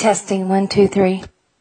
Testing 1, 2, 3.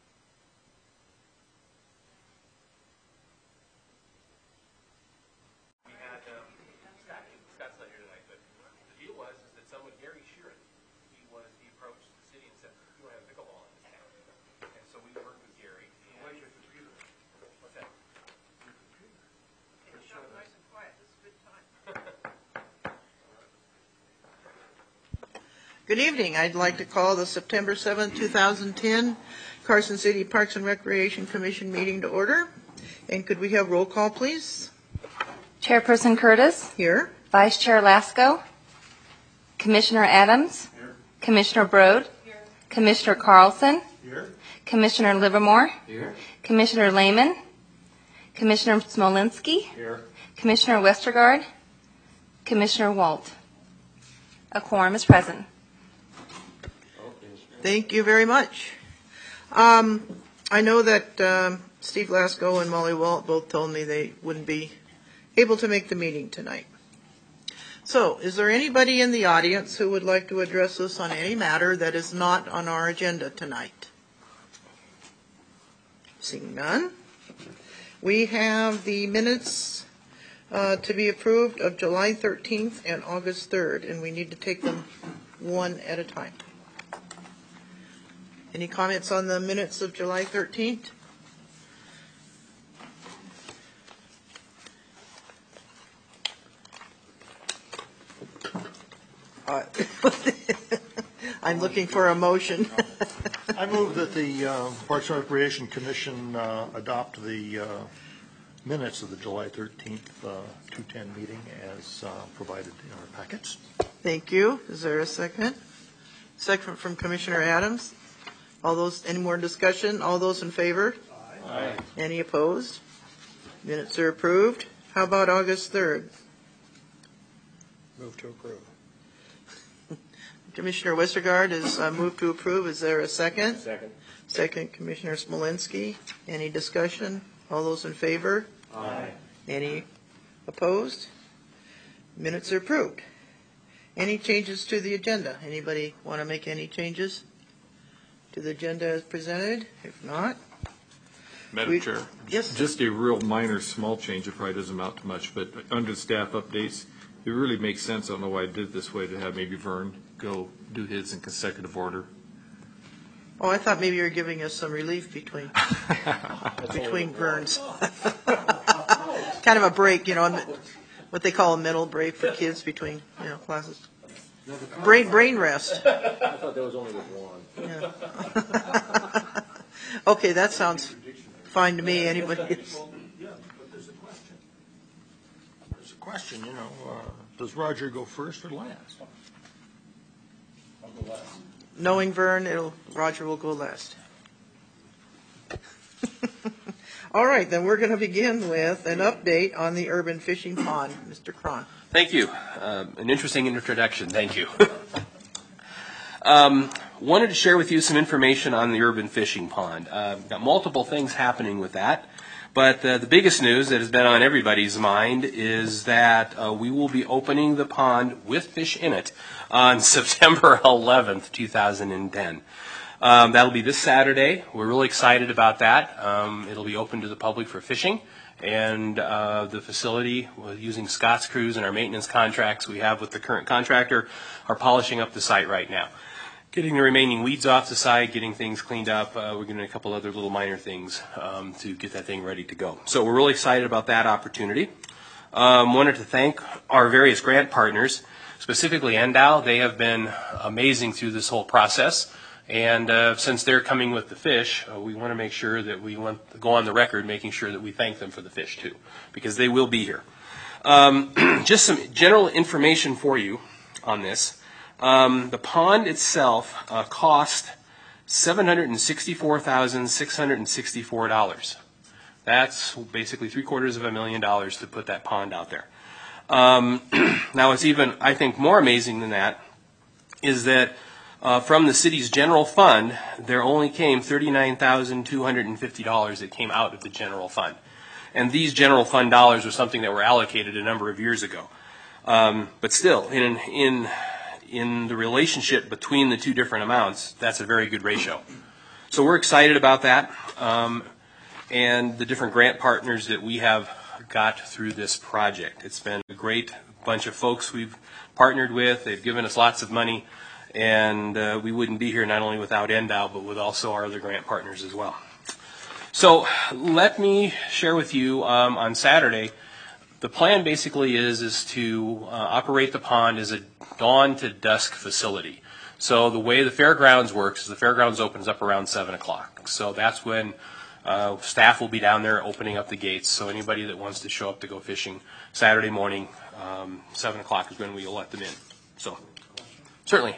Good evening. I'd like to call the September 7th, 2010 Carson City Parks and Recreation Commission meeting to order. And could we have roll call, please? Chairperson Curtis. Here. Vice Chair Lasko. Commissioner Adams. Here. Commissioner Brode. Here. Commissioner Carlson. Here. Commissioner Livermore. Here. Commissioner Lehman. Commissioner Smolinski. Here. Commissioner Westergaard. Commissioner Walt. A quorum is present. Thank you very much. I know that Steve Lasko and Molly Walt both told me they wouldn't be able to make the meeting tonight. So, is there anybody in the audience who would like to address us on any matter that is not on our agenda tonight? Seeing none. We have the minutes to be approved of July 13th and August 3rd, and we need to take them one at a time. Any comments on the minutes of July 13th? I'm looking for a motion. I move that the Parks and Recreation Commission adopt the minutes of the July 13th 210 meeting as provided in our packets. Thank you. Is there a second? Second from Commissioner Adams. Any more discussion? All those in favor? Aye. Any opposed? Minutes are approved. How about August 3rd? Move to approve. Commissioner Westergaard has moved to approve. Is there a second? Second. Second, Commissioner Smolinski. Any discussion? All those in favor? Aye. Any opposed? Minutes are approved. Any changes to the agenda? Anybody want to make any changes to the agenda as presented? If not, Madam Chair, yes, just a real minor, small change. It probably doesn't amount to much, but under staff updates, it really makes sense. I don't know why I did it this way, to have maybe Vern go do his in consecutive order. Oh, I thought maybe you were giving us some relief between burns. Kind of a break, what they call a mental break for kids between, classes. Brain rest. I thought that was only with one. Yeah. Okay, that sounds fine to me. Anybody else? Yeah, but there's a question. Does Roger go first or last? I'll go last. Knowing Vern, Roger will go last. All right, then we're going to begin with an update on the urban fishing pond. Mr. Cron. Thank you. An interesting introduction. Thank you. Wanted to share with you some information on the urban fishing pond. Got multiple things happening with that, but the biggest news that has been on everybody's mind is that we will be opening the pond with fish in it on September 11th, 2010. That'll be this Saturday. We're really excited about that. It'll be open to the public for fishing, and the facility, using Scott's crews and our maintenance contracts we have with the current contractor, are polishing up the site right now. Getting the remaining weeds off the site, getting things cleaned up. We're doing a couple other little minor things to get that thing ready to go. So we're really excited about that opportunity. Wanted to thank our various grant partners, specifically Endow. They have been amazing through this whole process. And since they're coming with the fish, we want to make sure that we want to go on the record making sure that we thank them for the fish too, because they will be here. Just some general information for you on this. The pond itself cost $764,664. That's basically $750,000 to put that pond out there. Now, it's even, I think, more amazing than that is that from the city's general fund, there only came $39,250 that came out of the general fund. And these general fund dollars are something that were allocated a number of years ago. But still, in in the relationship between the two different amounts, that's a very good ratio. So we're excited about that, and the different grant partners that we have got through this project. It's been a great bunch of folks we've partnered with. They've given us lots of money, and we wouldn't be here not only without NDOW, but with also our other grant partners as well. So let me share with you on Saturday, the plan basically is to operate the pond as a dawn to dusk facility. So the way the fairgrounds works is the fairgrounds opens up around 7 o'clock. So that's when staff will be down there opening up the gates. So anybody that wants to show up to go fishing Saturday morning, 7 o'clock is when we will let them in. So certainly.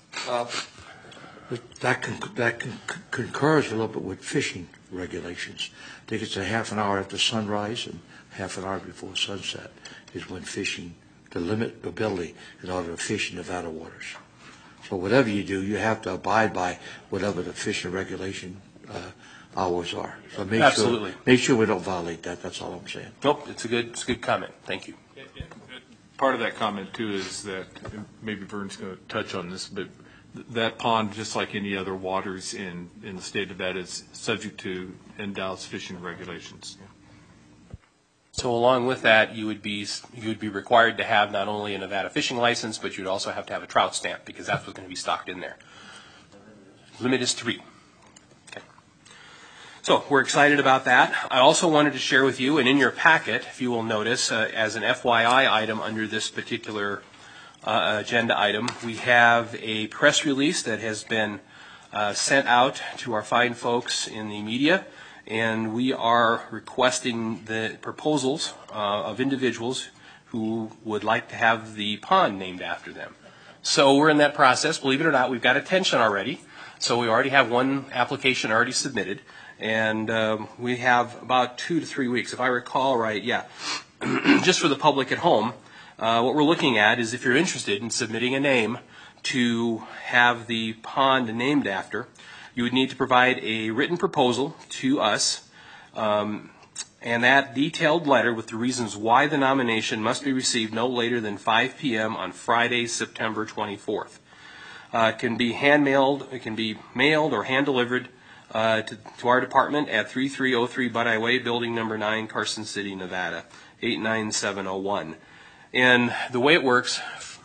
That concurs a little bit with fishing regulations. I think it's a half an hour after sunrise and half an hour before sunset is when fishing, the limitability in order to fish in Nevada waters. So whatever you do, you have to abide by whatever the fishing regulation hours are. So make sure we don't violate that. That's all I'm saying. Nope, it's a good comment. Thank you. Part of that comment, too, is that, maybe Vern's going to touch on this, but that pond, just like any other waters in the state of Nevada, is subject to NDOW's fishing regulations. So along with that, you would be required to have not only a Nevada fishing license, but you'd also have to have a trout stamp, because that's what's going to be stocked in there. Limit is 3. Okay. So we're excited about that. I also wanted to share with you, and in your packet, if you will notice, as an FYI item under this particular agenda item, we have a press release that has been sent out to our fine folks in the media, and we are requesting the proposals of individuals who would like to have the pond named after them. So we're in that process. Believe it or not, we've got attention already. So we already have one application already submitted, and we have about 2 to 3 weeks, if I recall right. Yeah, just for the public at home. What we're looking at is if you're interested in submitting a name to have the pond named after, you would need to provide a written proposal to us, and that detailed letter with the reasons why the nomination must be received no later than 5 p.m. on Friday, September 24th. It can be hand-mailed, it can be mailed or hand-delivered to our department at 3303 Buckeye Way, Building Number 9, Carson City, Nevada, 89701. And the way it works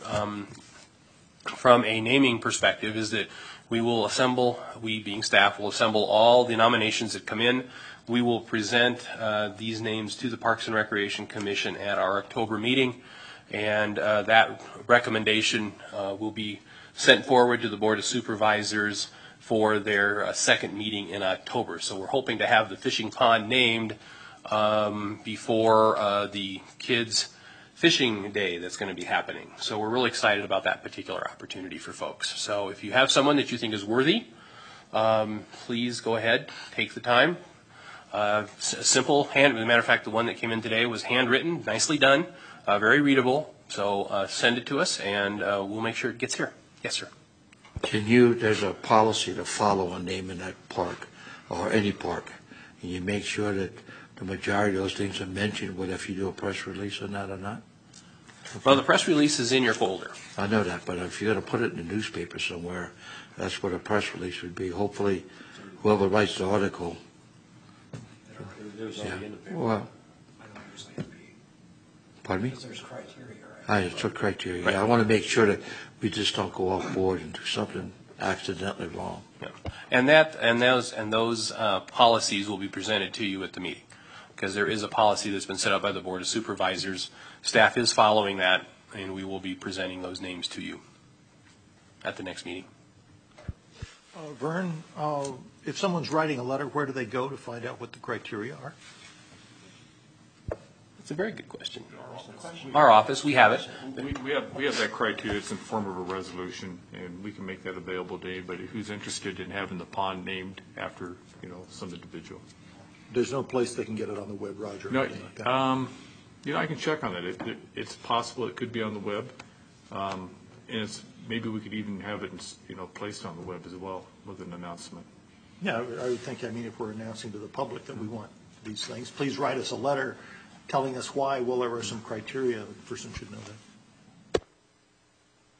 from a naming perspective is that we will assemble, we being staff, will assemble all the nominations that come in. We will present these names to the Parks and Recreation Commission at our October meeting, and that recommendation will be sent forward to the Board of Supervisors for their second meeting in October. So we're hoping to have the fishing pond named before the kids' fishing day that's going to be happening. So we're really excited about that particular opportunity for folks. So if you have someone that you think is worthy, please go ahead, take the time. Simple, as a matter of fact, the one that came in today was handwritten, nicely done, very readable. So send it to us, and we'll make sure it gets here. Yes, sir. There's a policy to follow on naming that park or any park, and you make sure that the majority of those things are mentioned, whether if you do a press release on that or not? Well, the press release is in your folder. I know that, but if you're going to put it in the newspaper somewhere, that's what a press release would be. Hopefully, whoever writes the article. Yeah. Well, pardon me? There's criteria, right? It's a criteria. Right. I want to make sure that we just don't go off board and do something accidentally wrong. Yeah. And those policies will be presented to you at the meeting, because there is a policy that's been set up by the Board of Supervisors. Staff is following that, and we will be presenting those names to you at the next meeting. Vern, if someone's writing a letter, where do they go to find out what the criteria are? It's a very good question. Our office, we have it. We have that criteria. It's in the form of a resolution, and we can make that available to anybody who's interested in having the pond named after, some individual. There's no place they can get it on the web, Roger? No, anything like that? I can check on that. It's possible it could be on the web, and maybe we could even have it, placed on the web as well with an announcement. Yeah, I would think, if we're announcing to the public that we want these things, please write us a letter telling us why. Well, there are some criteria. The person should know that.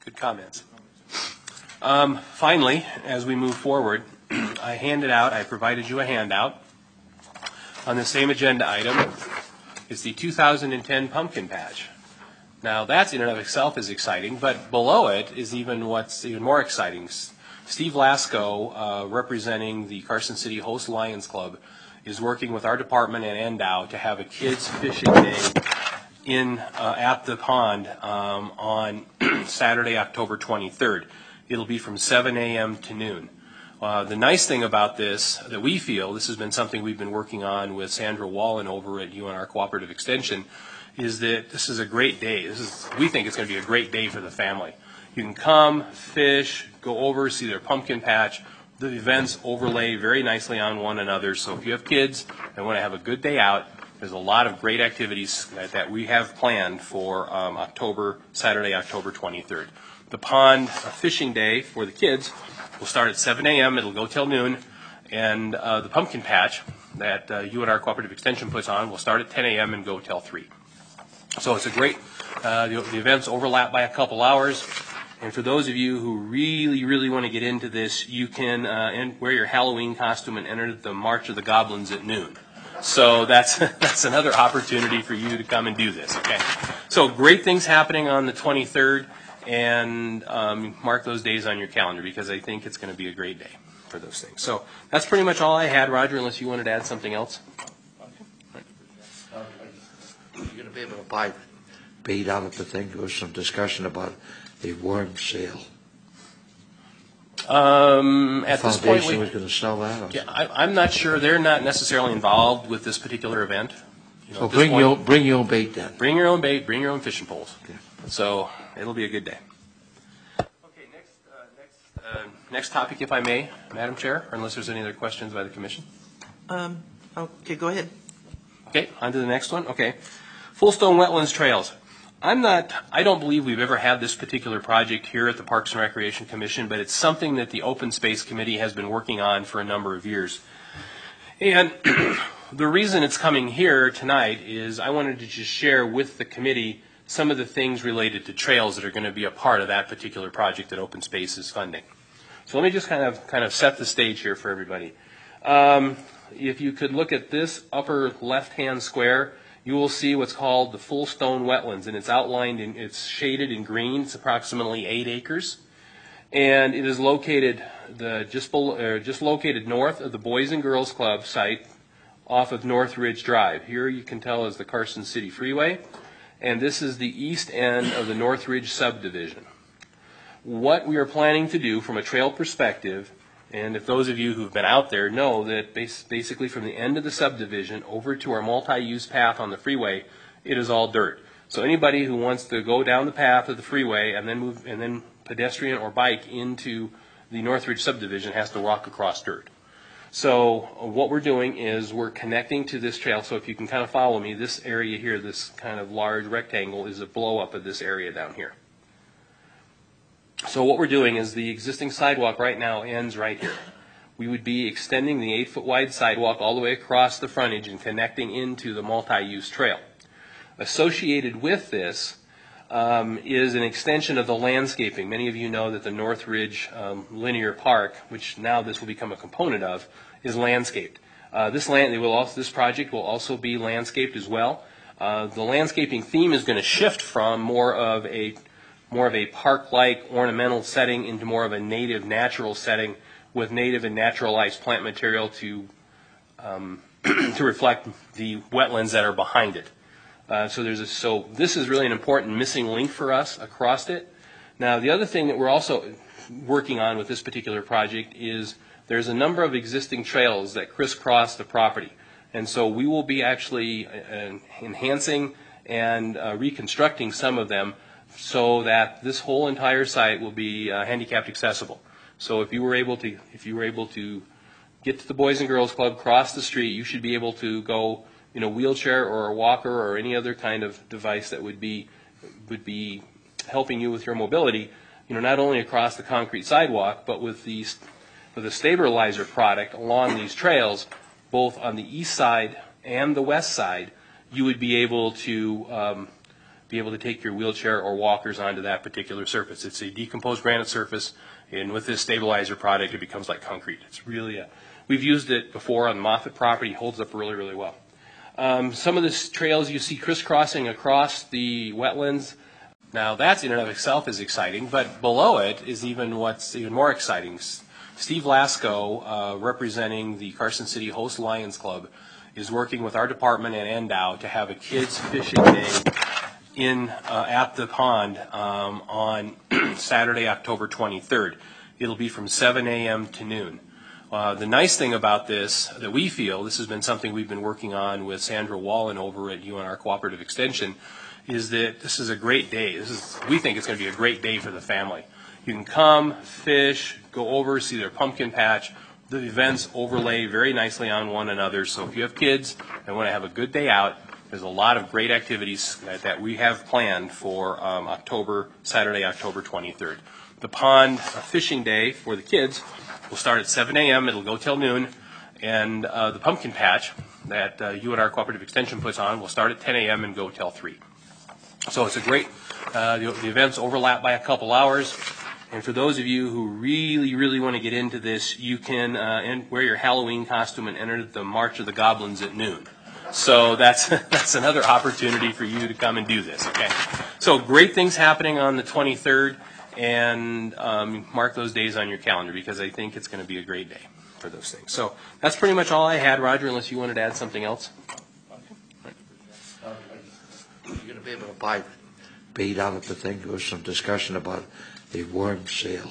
Good comments. Finally, as we move forward, I provided you a handout on the same agenda item. It's the 2010 pumpkin patch. Now, that's in and of itself is exciting, but below it is what's even more exciting. Steve Lasko, representing the Carson City Host Lions Club, is working with our department and NDOW to have a kids fishing day at the pond on Saturday, October 23rd. It'll be from 7 a.m. to noon. The nice thing about this, that we feel, this has been something we've been working on with Sandra Wallen over at UNR Cooperative Extension, is that this is a great day. We think it's going to be a great day for the family. You can come, fish, go over, see their pumpkin patch. The events overlay very nicely on one another, so if you have kids and want to have a good day out, there's a lot of great activities that we have planned for Saturday, October 23rd. The pond fishing day for the kids will start at 7 a.m. It'll go till noon, and the pumpkin patch that UNR Cooperative Extension puts on will start at 10 a.m. and go till 3. So it's a great, the events overlap by a couple hours. And for those of you who really, really want to get into this, you can wear your Halloween costume and enter the March of the Goblins at noon. So that's another opportunity for you to come and do this, okay? So great things happening on the 23rd, and mark those days on your calendar because I think it's going to be a great day for those things. So that's pretty much all I had, Roger, unless you wanted to add something else. You're going to be able to buy bait out of the thing. There was some discussion about a worm sale. At this point, Foundation was going to sell that. Or I'm not sure. They're not necessarily involved with this particular event. so bring your own bait then. Bring your own bait. Bring your own fishing poles. Okay. So it'll be a good day. Okay, next topic, if I may, Madam Chair, or unless there's any other questions by the Commission. Okay, go ahead. Okay, on to the next one. Okay, Fullstone Wetlands Trails. I don't believe we've ever had this particular project here at the Parks and Recreation Commission, but it's something that the Open Space Committee has been working on for a number of years. And the reason it's coming here tonight is I wanted to just share with the committee some of the things related to trails that are going to be a part of that particular project that Open Space is funding. So let me just kind of set the stage here for everybody. If you could look at this upper left-hand square, you will see what's called the Fullstone Wetlands, and it's shaded in green. It's approximately 8 acres, and it is located just located north of the Boys and Girls Club site, off of North Ridge Drive. Here you can tell is the Carson City Freeway, and this is the east end of the North Ridge subdivision. What we are planning to do from a trail perspective, and if those of you who've been out there know that basically from the end of the subdivision over to our multi-use path on the freeway, it is all dirt. So anybody who wants to go down the path of the freeway and then pedestrian or bike into the Northridge subdivision has to walk across dirt. So what we're doing is we're connecting to this trail. So if you can kind of follow me, this area here, this kind of large rectangle, is a blow up of this area down here. So what we're doing is the existing sidewalk right now ends right here. We would be extending the 8-foot wide sidewalk all the way across the frontage and connecting into the multi-use trail. Associated with this is an extension of the landscaping. Many of you know that the North Ridge Linear Park, which now this will become a component of, is landscaped. This project will also be landscaped as well. The landscaping theme is going to shift from more of a park-like ornamental setting into more of a native natural setting with native and naturalized plant material to reflect the wetlands that are behind it. So this is really an important missing link for us across it. Now the other thing that we're also working on with this particular project is there's a number of existing trails that crisscross the property. And so we will be actually enhancing and reconstructing some of them so that this whole entire site will be handicapped accessible. So if you were able to get to the Boys and Girls Club, cross the street, you should be able to go in a wheelchair or a walker or any other kind of device that would be helping you with your mobility, not only across the concrete sidewalk, but with the stabilizer product along these trails, both on the east side and the west side, you would be able to be able to take your wheelchair or walkers onto that particular surface. It's a decomposed granite surface, and with this stabilizer product, it becomes like concrete. It's really we've used it before on the Moffett property. It holds up really, really well. Some of the trails you see crisscrossing across the wetlands. Now, that's in and of itself is exciting, but below it is what's even more exciting. Steve Lasko, representing the Carson City Host Lions Club, is working with our department and NDOW to have a kids fishing day at the pond on Saturday, October 23rd. It'll be from 7 a.m. to noon. The nice thing about this, that we feel, this has been something we've been working on with Sandra Wallen over at UNR Cooperative Extension, is that this is a great day. We think it's going to be a great day for the family. You can come, fish, go over, see their pumpkin patch. The events overlay very nicely on one another. So if you have kids and want to have a good day out, there's a lot of great activities that we have planned for Saturday, October 23rd. The pond fishing day for the kids will start at 7 a.m. It'll go till noon. And the pumpkin patch that UNR Cooperative Extension puts on will start at 10 a.m. and go till 3. So it's a great, the events overlap by a couple hours. And for those of you who really, really want to get into this, you can wear your Halloween costume and enter the March of the Goblins at noon. So that's another opportunity for you to come and do this, okay? So great things happening on the 23rd, and mark those days on your calendar because I think it's going to be a great day for those things. So that's pretty much all I had, Roger, unless you wanted to add something else. You're going to be able to buy bait out of the thing. There was some discussion about a worm sale.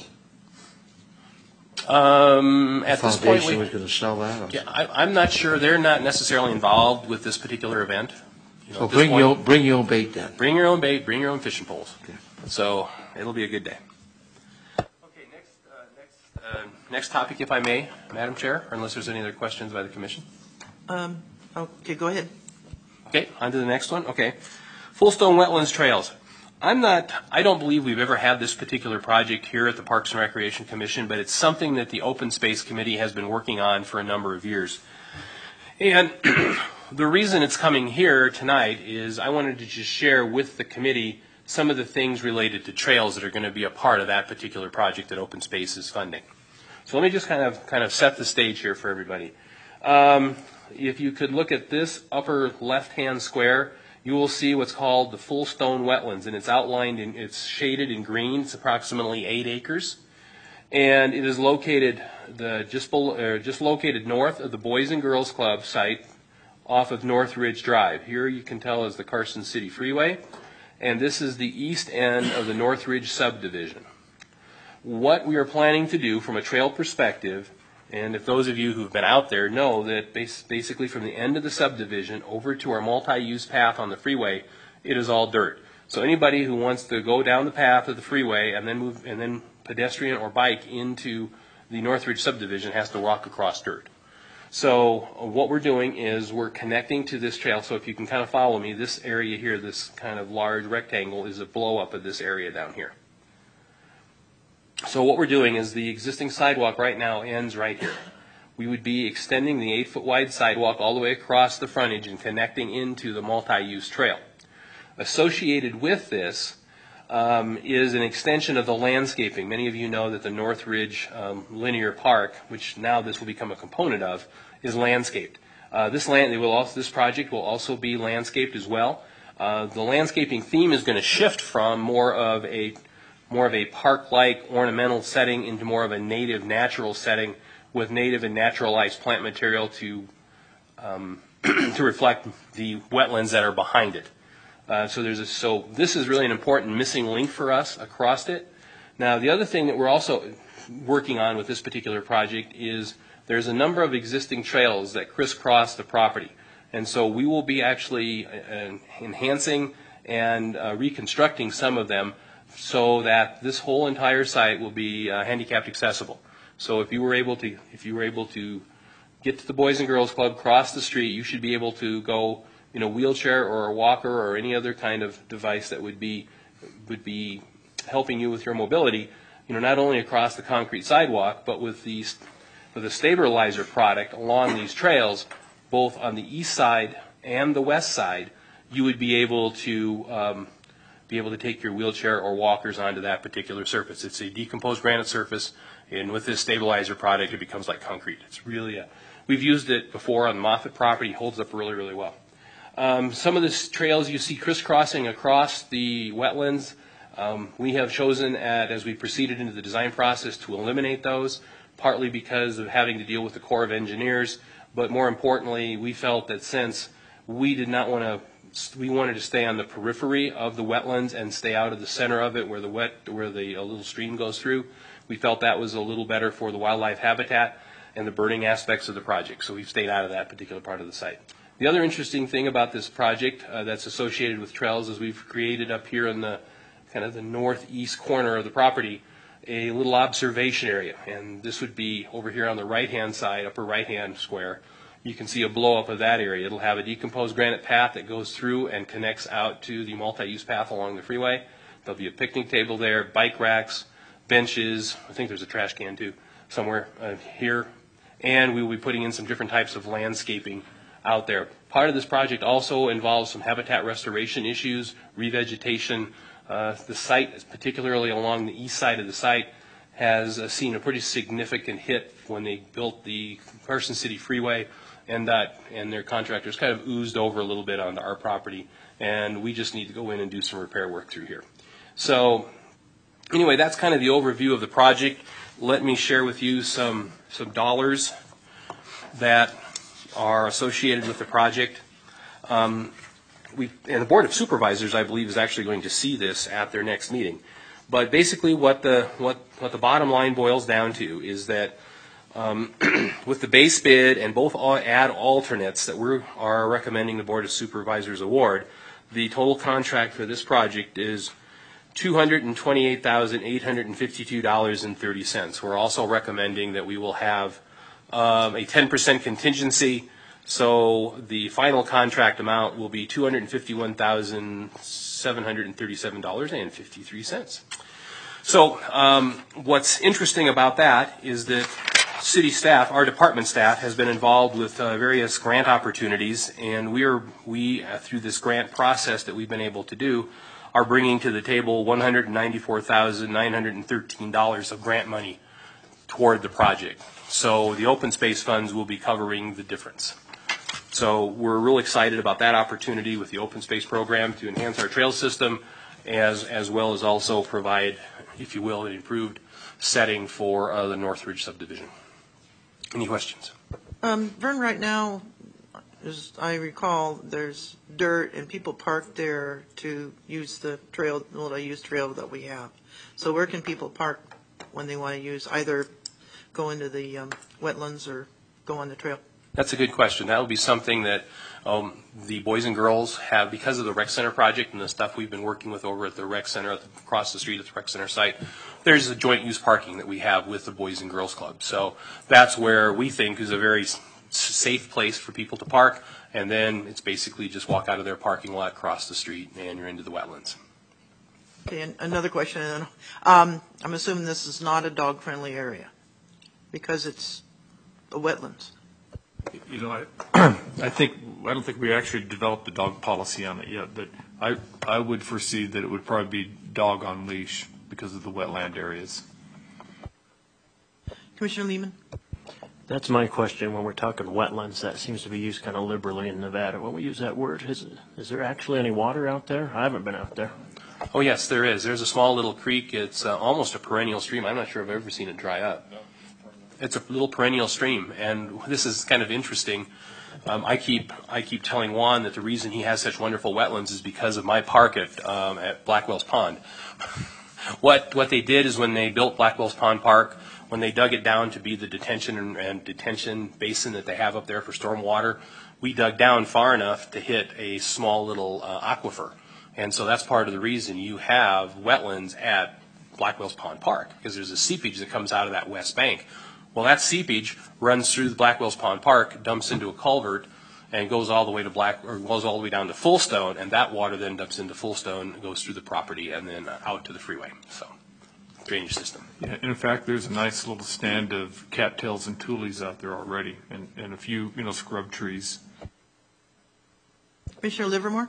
At this point, Foundation was going to sell that. Yeah, I'm not sure. They're not necessarily involved with this particular event. So bring your own bait then. Bring your own bait. Bring your own fishing poles. Okay. So it'll be a good day. Okay, next topic, if I may, Madam Chair, or unless there's any other questions by the Commission. Okay, go ahead. Okay, on to the next one. Okay, Fullstone Wetlands Trails. I don't believe we've ever had this particular project here at the Parks and Recreation Commission, but it's something that the Open Space Committee has been working on for a number of years. And the reason it's coming here tonight is I wanted to just share with the committee some of the things related to trails that are going to be a part of that particular project that Open Space is funding. So let me just kind of set the stage here for everybody. If you could look at this upper left-hand square, you will see what's called the Fullstone Wetlands, and it's shaded in green. It's approximately 8 acres, and it is located just located north of the Boys and Girls Club site, off of North Ridge Drive. Here you can tell is the Carson City Freeway, and this is the east end of the North Ridge subdivision. What we are planning to do from a trail perspective, and if those of you who've been out there know that basically from the end of the subdivision over to our multi-use path on the freeway, it is all dirt. So anybody who wants to go down the path of the freeway and then pedestrian or bike into the Northridge subdivision has to walk across dirt. So what we're doing is we're connecting to this trail. So if you can kind of follow me, this area here, this kind of large rectangle, is a blow up of this area down here. So what we're doing is the existing sidewalk right now ends right here. We would be extending the 8-foot wide sidewalk all the way across the frontage and connecting into the multi-use trail. Associated with this is an extension of the landscaping. Many of you know that the North Ridge Linear Park, which now this will become a component of, is landscaped. This project will also be landscaped as well. The landscaping theme is going to shift from more of a park-like ornamental setting into more of a native natural setting with native and naturalized plant material to reflect the wetlands that are behind it. So this is really an important missing link for us across it. Now, the other thing that we're also working on with this particular project is there's a number of existing trails that crisscross the property. And so we will be actually enhancing and reconstructing some of them so that this whole entire site will be handicapped accessible. So if you were able to get to the Boys and Girls Club, cross the street, you should be able to go in a wheelchair or a walker or any other kind of device that would be helping you with your mobility, not only across the concrete sidewalk, but with the stabilizer product along these trails, both on the east side and the west side, you would be able to be able to take your wheelchair or walkers onto that particular surface. It's a decomposed granite surface, and with this stabilizer product, it becomes like concrete. It's really we've used it before on the Moffett property, holds up really, really well. Some of the trails you see crisscrossing across the wetlands, we have chosen as we proceeded into the design process to eliminate those, partly because of having to deal with the Corps of Engineers, but more importantly, we felt that since we did not want to, we wanted to stay on the periphery of the wetlands and stay out of the center of it where the little stream goes through. We felt that was a little better for the wildlife habitat and the birding aspects of the project, so we've stayed out of that particular part of the site. The other interesting thing about this project that's associated with trails is we've created up here in the kind of the northeast corner of the property a little observation area, and this would be over here on the right-hand side, upper right-hand square. You can see a blow-up of that area. It'll have a decomposed granite path that goes through and connects out to the multi-use path along the freeway. There'll be a picnic table there, bike racks, benches. I think there's a trash can too somewhere here. And we will be putting in some different types of landscaping out there. Part of this project also involves some habitat restoration issues, revegetation. The site, particularly along the east side of the site, has seen a pretty significant hit when they built the Carson City Freeway, and their contractors kind of oozed over a little bit onto our property, and we just need to go in and do some repair work through here. So anyway, that's kind of the overview of the project. Let me share with you some dollars that are associated with the project. And the Board of Supervisors, I believe, is actually going to see this at their next meeting. But basically what the bottom line boils down to is that with the base bid and both ad alternates that we are recommending the Board of Supervisors award, the total contract for this project is $228,852.30. We're also recommending that we will have a 10% contingency, so the final contract amount will be $251,737.53. So what's interesting about that is that city staff, our department staff, has been involved with various grant opportunities, and we through this grant process that we've been able to do, are bringing to the table $194,913 of grant money toward the project. So the open space funds will be covering the difference. So we're real excited about that opportunity with the open space program to enhance our trail system, as well as also provide, if you will, an improved setting for the Northridge subdivision. Any questions? Vern, right now, as I recall, there's dirt and people park there to use the trail, the multi-use trail that we have. So where can people park when they want to use, either go into the wetlands or go on the trail? That's a good question. That will be something that the boys and girls have, because of the rec center project and the stuff we've been working with over at the rec center, across the street at the rec center site. There's a joint use parking that we have with the Boys and Girls Club. So that's where we think is a very safe place for people to park, and then it's basically just walk out of their parking lot, cross the street, and you're into the wetlands. Okay, and another question. I'm assuming this is not a dog-friendly area because it's a wetlands. You know, I don't think we actually developed a dog policy on it yet, but I would foresee that it would probably be dog on leash because of the wetland areas. Commissioner Lehman? That's my question. When we're talking wetlands, that seems to be used kind of liberally in Nevada. When we use that word, is there actually any water out there? I haven't been out there. Oh, yes, there is. There's a small little creek. It's almost a perennial stream. I'm not sure I've ever seen it dry up. It's a little perennial stream, and this is kind of interesting. I keep telling Juan that the reason he has such wonderful wetlands is because of my park at Blackwell's Pond. What they did is when they built Blackwell's Pond Park, when they dug it down to be the detention and detention basin that they have up there for storm water, we dug down far enough to hit a small little aquifer. And so that's part of the reason you have wetlands at Blackwell's Pond Park, because there's a seepage that comes out of that west bank. Well, that seepage runs through the Blackwell's Pond Park, dumps into a culvert, and goes all the way to goes all the way down to Fullstone, and that water then dumps into Fullstone, goes through the property, and then out to the freeway. So, drainage system. Yeah, in fact, there's a nice little stand of cattails and tules out there already, and a few scrub trees. Commissioner Livermore?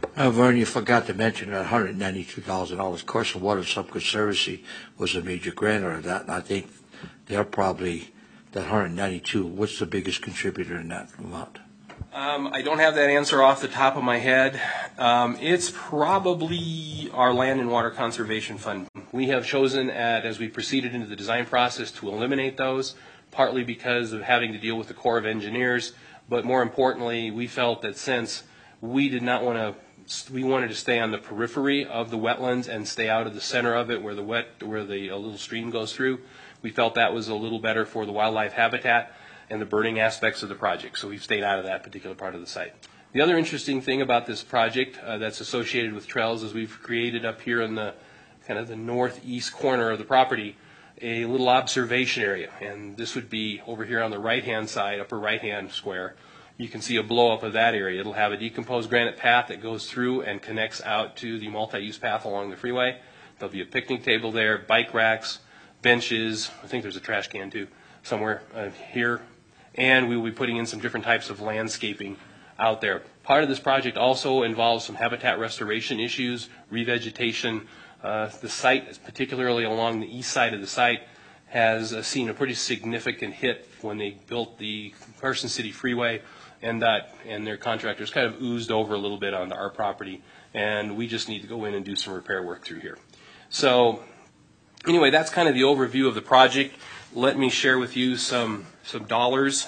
Vern, you forgot to mention that $192,000. Coastal Water Subconservancy was a major grantor of that, and I think they're probably that 192. What's the biggest contributor in that amount? I don't have that answer off the top of my head. It's probably our Land and Water Conservation Fund. We have chosen, as we proceeded into the design process, to eliminate those, partly because of having to deal with the Corps of Engineers, but more importantly, we felt that since we did not want to, we wanted to stay on the periphery of the wetlands and stay out of the center of it where the little stream goes through. We felt that was a little better for the wildlife habitat and the birding aspects of the project, so we've stayed out of that particular part of the site. The other interesting thing about this project that's associated with trails is we've created up here in the kind of the northeast corner of the property a little observation area, and this would be over here on the right-hand side, upper right-hand square. You can see a blow-up of that area. It'll have a decomposed granite path that goes through and connects out to the multi-use path along the freeway. There'll be a picnic table there, bike racks, benches. I think there's a trash can too somewhere here. And we will be putting in some different types of landscaping out there. Part of this project also involves some habitat restoration issues, revegetation. The site, particularly along the east side of the site, has seen a pretty significant hit when they built the Carson City Freeway, and their contractors kind of oozed over a little bit onto our property, and we just need to go in and do some repair work through here. So anyway, that's kind of the overview of the project. Let me share with you some dollars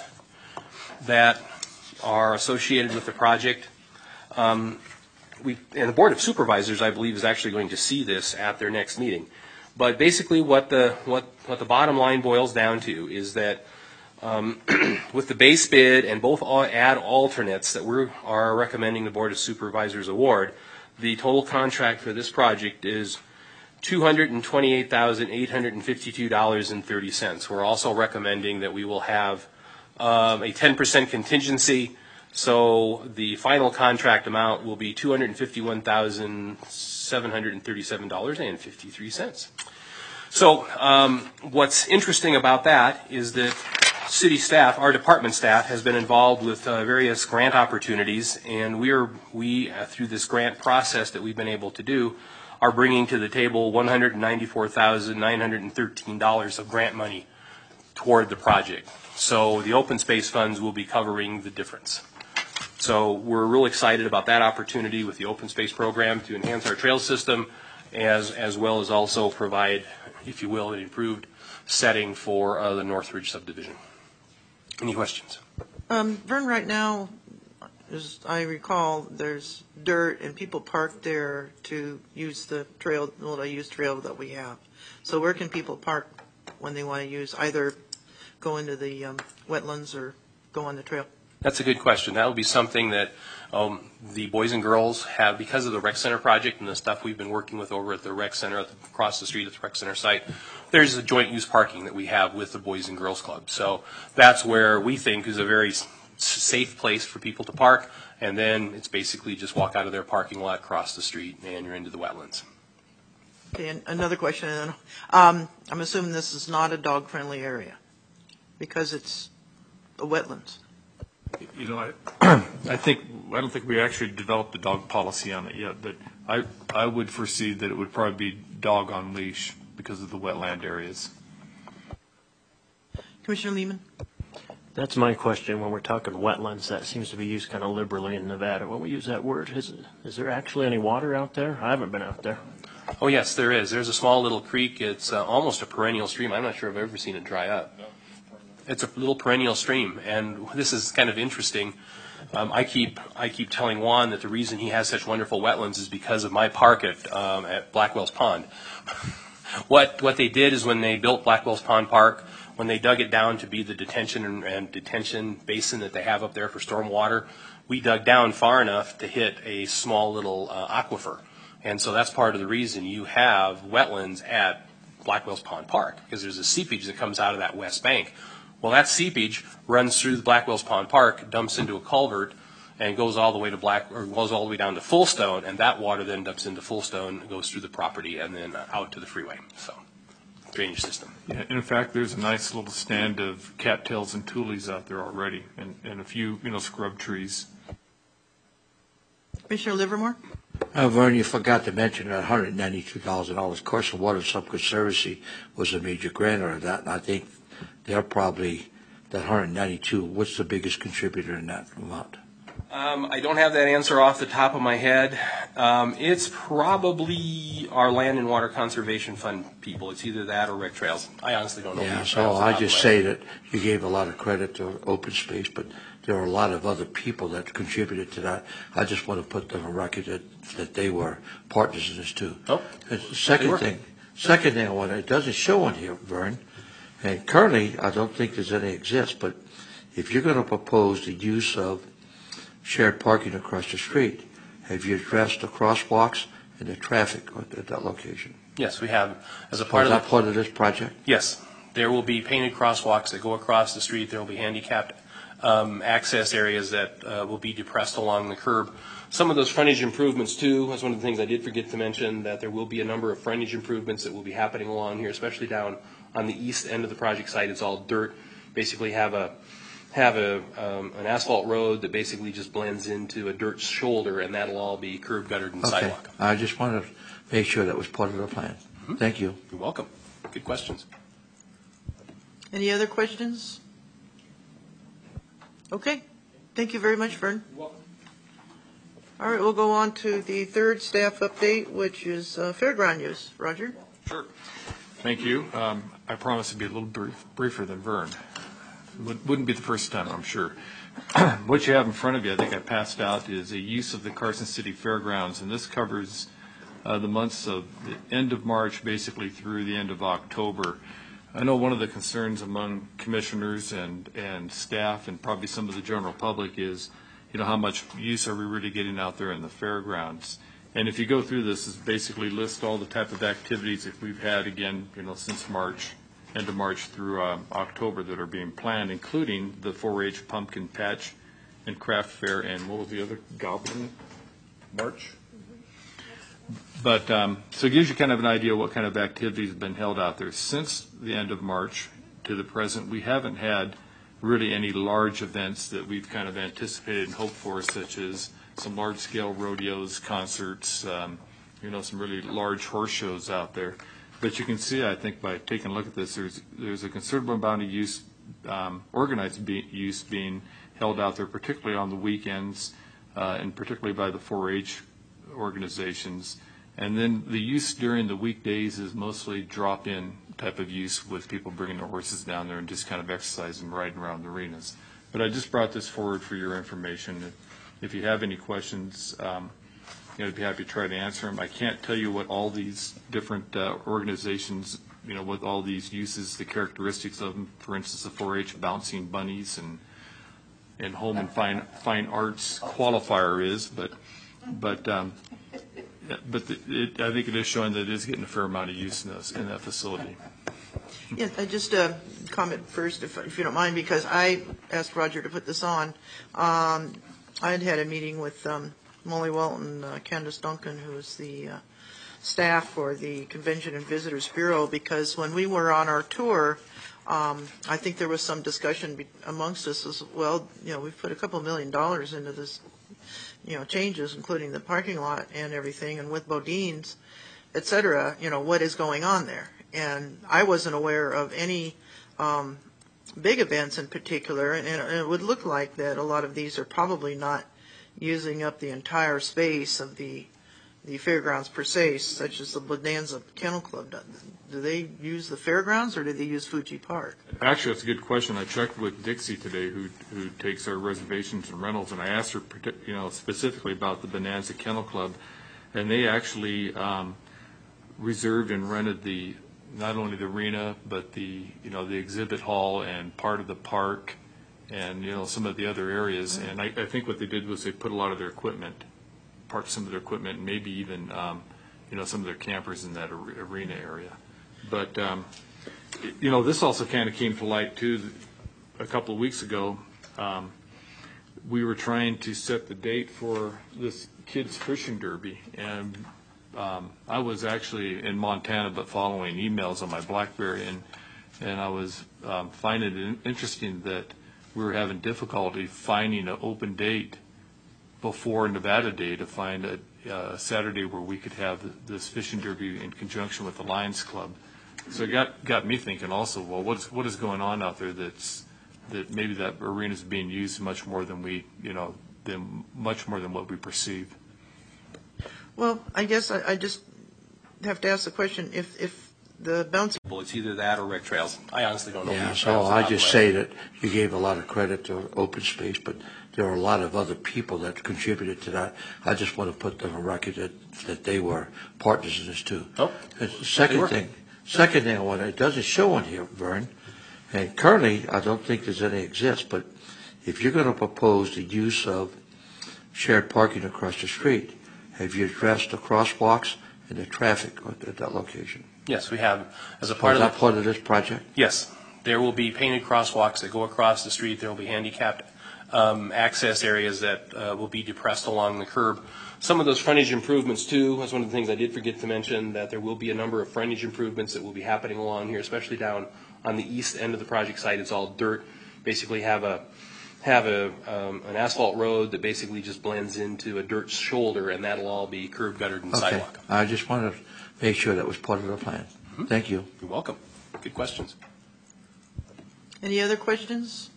that are associated with the project. And the Board of Supervisors, I believe, is actually going to see this at their next meeting. But basically what the bottom line boils down to is that with the base bid and both ad alternates that we are recommending the Board of Supervisors award, the total contract for this project is $228,852.30. We're also recommending that we will have a 10% contingency, so the final contract amount will be $251,737.53. So what's interesting about that is that city staff, our department staff, has been involved with various grant opportunities, and we through this grant process that we've been able to do, are bringing to the table $194,913 of grant money toward the project. So the open space funds will be covering the difference. So we're real excited about that opportunity with the open space program to enhance our trail system, as well as also provide, if you will, an improved setting for the Northridge subdivision. Any questions? Vern, right now, as I recall, there's dirt and people park there to use the trail, the multi-use trail that we have. So where can people park when they want to use, either go into the wetlands or go on the trail? That's a good question. That will be something that the boys and girls have, because of the rec center project and the stuff we've been working with over at the rec center across the street at the rec center site. There's a joint use parking that we have with the Boys and Girls Club. So that's where we think is a very safe place for people to park, and then it's basically just walk out of their parking lot, cross the street, and you're into the wetlands. Okay, and another question. I'm assuming this is not a dog-friendly area because it's a wetlands. You know, I don't think we actually developed a dog policy on it yet, but I would foresee that it would probably be dog on leash because of the wetland areas. Commissioner Lehman? That's my question. When we're talking wetlands, that seems to be used kind of liberally in Nevada. When we use that word, is there actually any water out there? I haven't been out there. Oh, yes, there is. There's a small little creek. It's almost a perennial stream. I'm not sure I've ever seen it dry up. It's a little perennial stream, and this is kind of interesting. I keep telling Juan that the reason he has such wonderful wetlands is because of my park at Blackwell's Pond. What they did is when they built Blackwell's Pond Park, when they dug it down to be the detention and detention basin that they have up there for storm water, we dug down far enough to hit a small little aquifer. And so that's part of the reason you have wetlands at Blackwell's Pond Park, because there's a seepage that comes out of that west bank. Well, that seepage runs through the Blackwell's Pond Park, dumps into a culvert, and goes all the way to goes all the way down to Fullstone, and that water then dumps into Fullstone, goes through the property, and then out to the freeway. So, drainage system. Yeah, in fact, there's a nice little stand of cattails and tules out there already, and a few scrub trees. Commissioner Livermore? Vern, you forgot to mention that $192,000. Course of Water Subconservancy was a major grantor of that, and I think they're probably that 192. What's the biggest contributor in that amount? I don't have that answer off the top of my head. It's probably our Land and Water Conservation Fund people. It's either that or Rec Trails. I honestly don't know. Yeah, Rec so Trails I off the just top say of my head. that you gave a lot of credit to Open Space, but there are a lot of other people that contributed to that. I just want to put them on record that they were partners in this too. Oh, The second thing I want to, it doesn't show on here, Vern, and currently I don't think there's any exist, but if you're going to propose the use of shared parking across the street, have you addressed the crosswalks and the traffic at that location? Yes, we have. As a Is part of that the, part of this project? yes, there will be painted crosswalks that go across the street. There will be handicapped access areas that will be depressed along the curb. Some of those frontage improvements too, that's one of the things I did forget to mention, that there will be a number of frontage improvements that will be happening along here, especially down on the east end of the project site. It's all dirt. Basically have an asphalt road that basically just blends into a dirt shoulder, and that'll all be curb guttered and Okay, sidewalk. I just wanted to make sure that was part of the plan. Thank you. You're welcome. Good questions. Any other questions? Okay. Thank you very much, Vern. You're welcome. All right, we'll go on to the third staff update, which is fairground use. Roger? Sure. Thank you. I promise to be a little briefer than Vern. Wouldn't be the first time, I'm sure. What you have in front of you, I think I passed out, is a use of the Carson City Fairgrounds, and this covers the months of the end of March, basically through the end of October. I know one of the concerns among commissioners and staff and probably some of the general public is, how much use are we really getting out there in the fairgrounds? And if you go through this, it basically lists all the type of activities that we've had, again, since March, end of March through October that are being planned, including the 4-H pumpkin patch and craft fair, and what was the other, Goblin March? But, so it gives you kind of an idea what kind of activities have been held out there. Since the end of March to the present, we haven't had really any large events that we've kind of anticipated and hoped for, such as some large-scale rodeos, concerts, some really large horse shows out there. But you can see, I think, by taking a look at this, there's a considerable amount of use, organized use being held out there, particularly on the weekends, and particularly by the 4-H organizations. And then the use during the weekdays is mostly drop-in type of use with people bringing their horses down there and just kind of exercising, riding around the arenas. But I just brought this forward for your information. If you have any questions, I'd be happy to try to answer them. I can't tell you what all these different organizations, with all these uses, the characteristics of them. For instance, the 4-H bouncing bunnies and home and fine arts qualifier is, but I think it is showing that it is getting a fair amount of use in that facility. Yeah, I just comment first, if you don't mind, because I asked Roger to put this on. I had a meeting with Molly Welton, Candace Duncan, who is the staff for the Convention and Visitors Bureau, because when we were on our tour, I think there was some discussion amongst us as well. We've put a couple $1 million into this, changes, including the parking lot and everything, and with Bodine's, et cetera, what is going on there. And I wasn't aware of any big events in particular, and it would look like that a lot of these are probably not using up the entire space of the fairgrounds per se, such as the Bonanza Kennel Club. Do they use the fairgrounds or do they use Fuji Park? Actually, that's a good question. I checked with Dixie today, who takes our reservations and rentals, and I asked her, specifically about the Bonanza Kennel Club, and they actually reserved and rented not only the arena but the exhibit hall and part of the park, and some of the other areas. And I think what they did was they put a lot of their equipment, parked some of their equipment, and maybe even some of their campers in that arena area. But this also kind of came to light too. A couple of weeks ago, we were trying to set the date for this kids fishing derby, and I was actually in Montana, but following emails on my BlackBerry, and I was finding it interesting that we were having difficulty finding an open date before Nevada Day to find a Saturday where we could have this fishing derby in conjunction with the Lions Club. So it got me thinking also, well, what is going on out there that maybe that arena is being used much more than much more than what we perceive. Well, I guess I just have to ask the question, if the bouncy... It's either that or rec trails. I honestly don't know. Yeah, which so trails I are just out say that you gave a lot of credit to open space, but there are a lot of other people that contributed to that. I just want to put them on record that they were partners in this too. Oh, And the second thing I want, it doesn't show on here, Vern, and currently I don't think there's any exist, but if you're going to propose the use of shared parking across the street, have you addressed the crosswalks and the traffic at that location? Yes, we have. As a Is part of that part of this project? Yes, there will be painted crosswalks that go across the street. There will be handicapped access areas that will be depressed along the curb. Some of those frontage improvements, too, that's one of the things I did forget to mention, that there will be a number of frontage improvements that will be happening along here, especially down on the east end of the project site. It's all dirt. Basically have an asphalt road that basically just blends into a dirt shoulder, and that'll all be curb guttered and Okay, sidewalk. I just wanted to make sure that was part of the plan. Thank you. You're welcome. Good questions. Any other questions?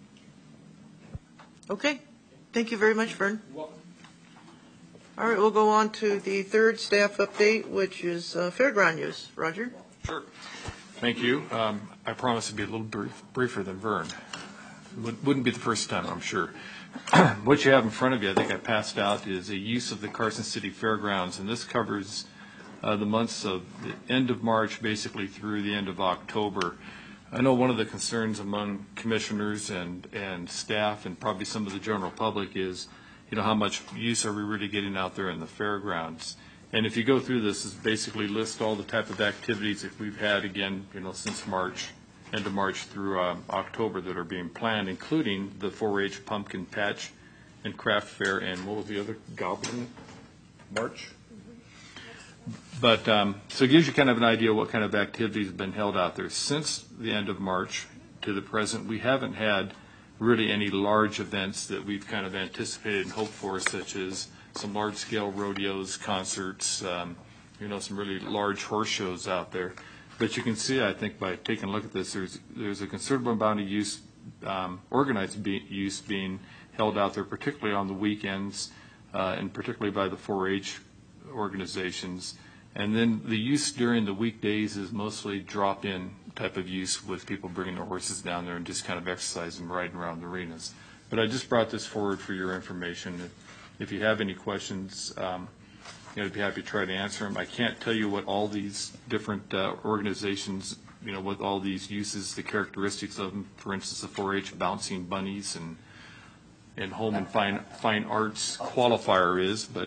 Okay, thank you very much, Vern. You're welcome. All right, we'll go on to the third staff update, which is fairground use. Roger? Sure. Thank you. I promise to be a little briefer than Vern. Wouldn't be the first time, I'm sure. What you have in front of you, I think I passed out, is a use of the Carson City Fairgrounds, and this covers the months of the end of March, basically through the end of October. I know one of the concerns among commissioners and staff and probably some of the general public is, how much use are we really getting out there in the fairgrounds? And if you go through this, it basically lists all the type of activities that we've had, again, since March, end of March through October that are being planned, including the 4-H pumpkin patch and craft fair, and what was the other, Goblin March? But so it gives you kind of an idea what kind of activities have been held out there. Since the end of March to the present, we haven't had really any large events that we've kind of anticipated and hoped for, such as some large-scale rodeos, concerts, some really large horse shows out there. But you can see, I think, by taking a look at this, there's a considerable amount of use, organized use being held out there, particularly on the weekends, and particularly by the 4-H organizations. And then the use during the weekdays is mostly drop-in type of use with people bringing their horses down there and just kind of exercising, riding around the arenas. But I just brought this forward for your information. If you have any questions, I'd be happy to try to answer them. I can't tell you what all these different organizations, with all these uses, the characteristics of them. For instance, the 4-H bouncing bunnies and home and fine arts qualifier is, but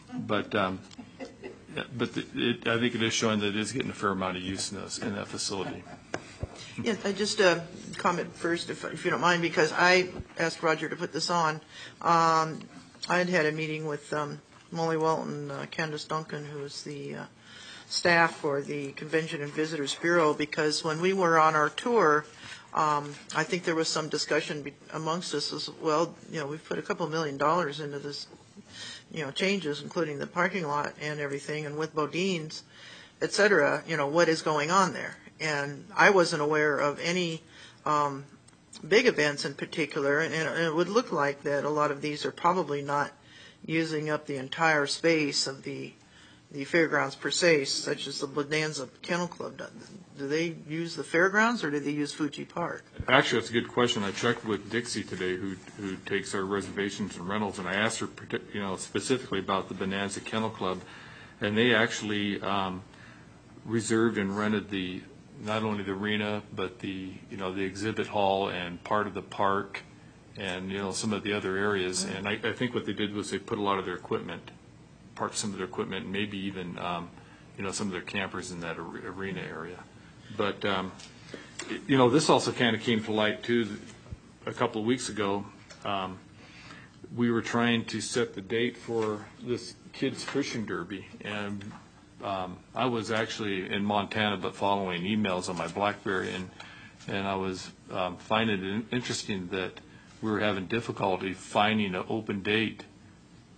I think it is showing that it is getting a fair amount of use in that facility. Yeah, I just comment first, if you don't mind, because I asked Roger to put this on. I had a meeting with Molly Walton, Candace Duncan, who is the staff for the Convention and Visitors Bureau, because when we were on our tour, I think there was some discussion amongst us as well. We've put a couple $1 million into this, changes, including the parking lot and everything, and with Bodine's, et cetera, what is going on there. And I wasn't aware of any big events in particular, and it would look like that a lot of these are probably not using up the entire space of the fairgrounds per se, such as the Bonanza Kennel Club. Do they use the fairgrounds or do they use Fuji Park? Actually, that's a good question. I checked with Dixie today, who takes our reservations and rentals, and I asked her, specifically about the Bonanza Kennel Club, and they actually reserved and rented not only the arena but the exhibit hall and part of the park, and some of the other areas. And I think what they did was they put a lot of their equipment, parked some of their equipment, and maybe even some of their campers in that arena area. But this also kind of came to light too. A couple of weeks ago, we were trying to set the date for this kids fishing derby, and I was actually in Montana, but following emails on my BlackBerry, and I was finding it interesting that we were having difficulty finding an open date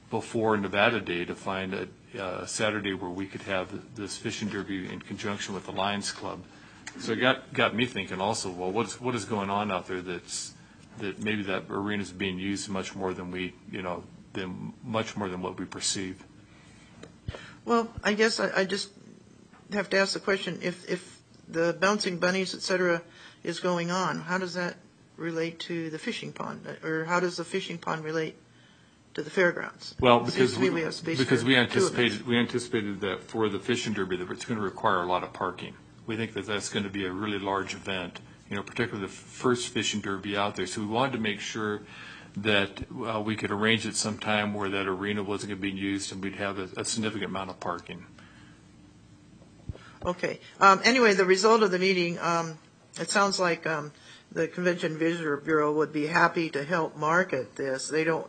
before Nevada Day to find a Saturday where we could have this fishing derby in conjunction with the Lions Club. So it got me thinking also, well, what is going on out there that maybe that arena is being used much more than much more than what we perceive. Well, I guess I just have to ask the question, if the bouncing bunnies, et cetera, is going on, how does that relate to the fishing pond? Or how does the fishing pond relate to the fairgrounds? Well, It seems because to me we have space because for we two events. anticipated that for the fishing derby that it's going to require a lot of parking. We think that that's going to be a really large event, particularly the first fishing derby out there. So we wanted to make sure that we could arrange it sometime where that arena wasn't going to be used and we'd have a significant amount of parking. Okay. Anyway, the result of the meeting, it sounds like the Convention Visitor Bureau would be happy to help market this. They don't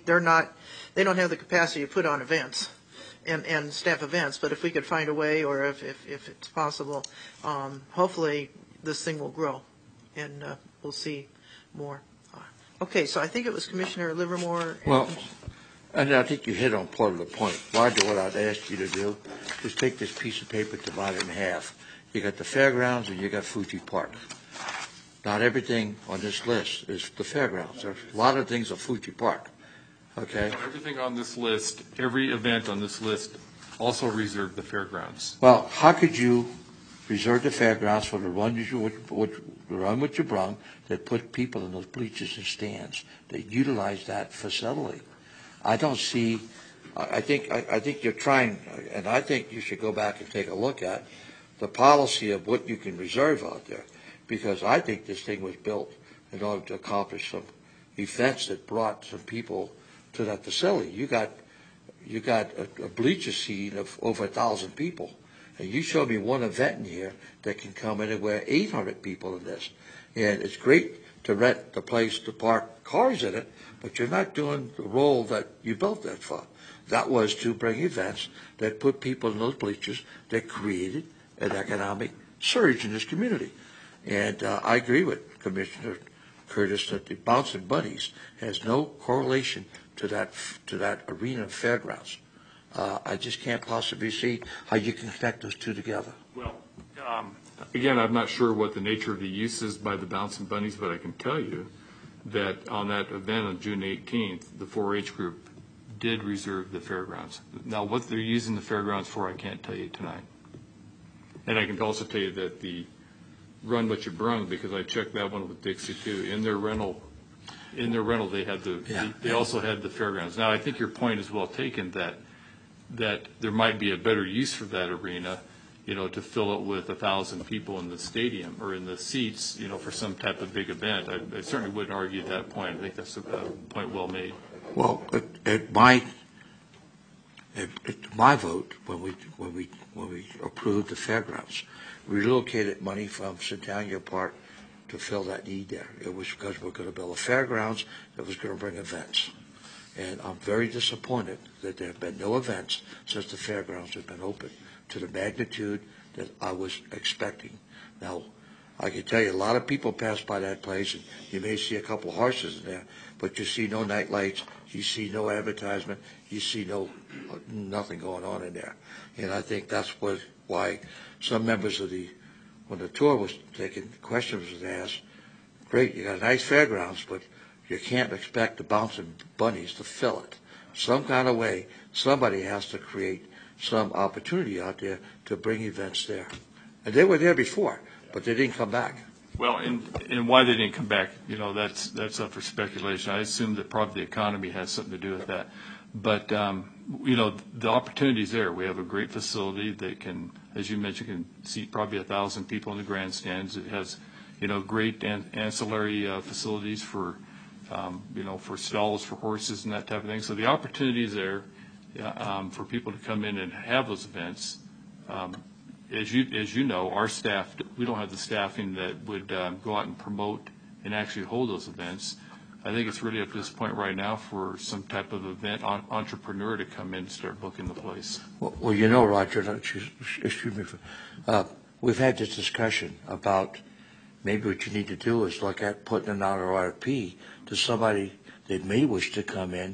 have the capacity to put on events and staff events, but if we could find a way, or if it's possible, hopefully this thing will grow and we'll see more. Okay, so I think it was Commissioner Livermore. Well, and I think you hit on part of the point. Roger, what I'd ask you to do is take this piece of paper, divide it in half. You got the fairgrounds and you got Fuji Park. Not everything on this list is the fairgrounds. There's a lot of things at Fuji Park. Okay? Everything on this list, every event on this list also reserved the fairgrounds. Well, how could you reserve the fairgrounds for the run with your brung that put people in those bleachers and stands that utilize that facility? I don't see. I think you're trying, and I think you should go back and take a look at the policy of what you can reserve out there, because I think this thing was built in order to accomplish some events that brought some people to that facility. You got a bleacher seat of over 1,000 people, and you show me one event in here that can come anywhere 800 people in this, and it's great to rent the place to park cars in it, but you're not doing the role that you built that for. That was to bring events that put people in those bleachers that created an economic surge in this community. And I agree with Commissioner Curtis that the Bouncing Bunnies has no correlation to that arena fairgrounds. I just can't possibly see how you can connect those two together. Well, again, I'm not sure what the nature of the use is by the Bouncing Bunnies, but I can tell you that on that event on June 18th, the 4-H group did reserve the fairgrounds. Now, what they're using the fairgrounds for, I can't tell you tonight. And I can also tell you that the Run What You Brung, because I checked that one with Dixie too, in their rental they had they also had the fairgrounds. Now, I think your point is well taken that there might be a better use for that arena, to fill it with 1,000 people in the stadium or in the seats, for some type of big event. I certainly wouldn't argue that point. I think that's a point well made. Well, at my vote, when we approved the fairgrounds, we relocated money from Centennial Park to fill that need there. It was because we're going to build a fairgrounds that was going to bring events. And I'm very disappointed that there have been no events since the fairgrounds have been open to the magnitude that I was expecting. Now, I can tell you a lot of people pass by that place, and you may see a couple of horses in there, but you see no night lights, you see no advertisement, you see nothing going on in there. And I think that's why some members of when the tour was taken, questions was asked, great, you got nice fairgrounds, but you can't expect the Bouncing Bunnies to fill it. Some kind of way, somebody has to create some opportunity out there to bring events there. And they were there before, but they didn't come back. Well, and why they didn't come back, that's up for speculation. I assume that probably the economy has something to do with that. But, the opportunity's there. We have a great facility that can, as you mentioned, can seat probably 1,000 people in the grandstands. It has, great ancillary facilities for, for stalls for horses and that type of thing. So the opportunity is there for people to come in and have those events. As you know, our staff, we don't have the staffing that would go out and promote and actually hold those events. I think it's really up to this point right now for some type of event entrepreneur to come in and start booking the place. Well, Roger, excuse me, we've had this discussion about maybe what you need to do is look at putting an RFP to somebody that may wish to come in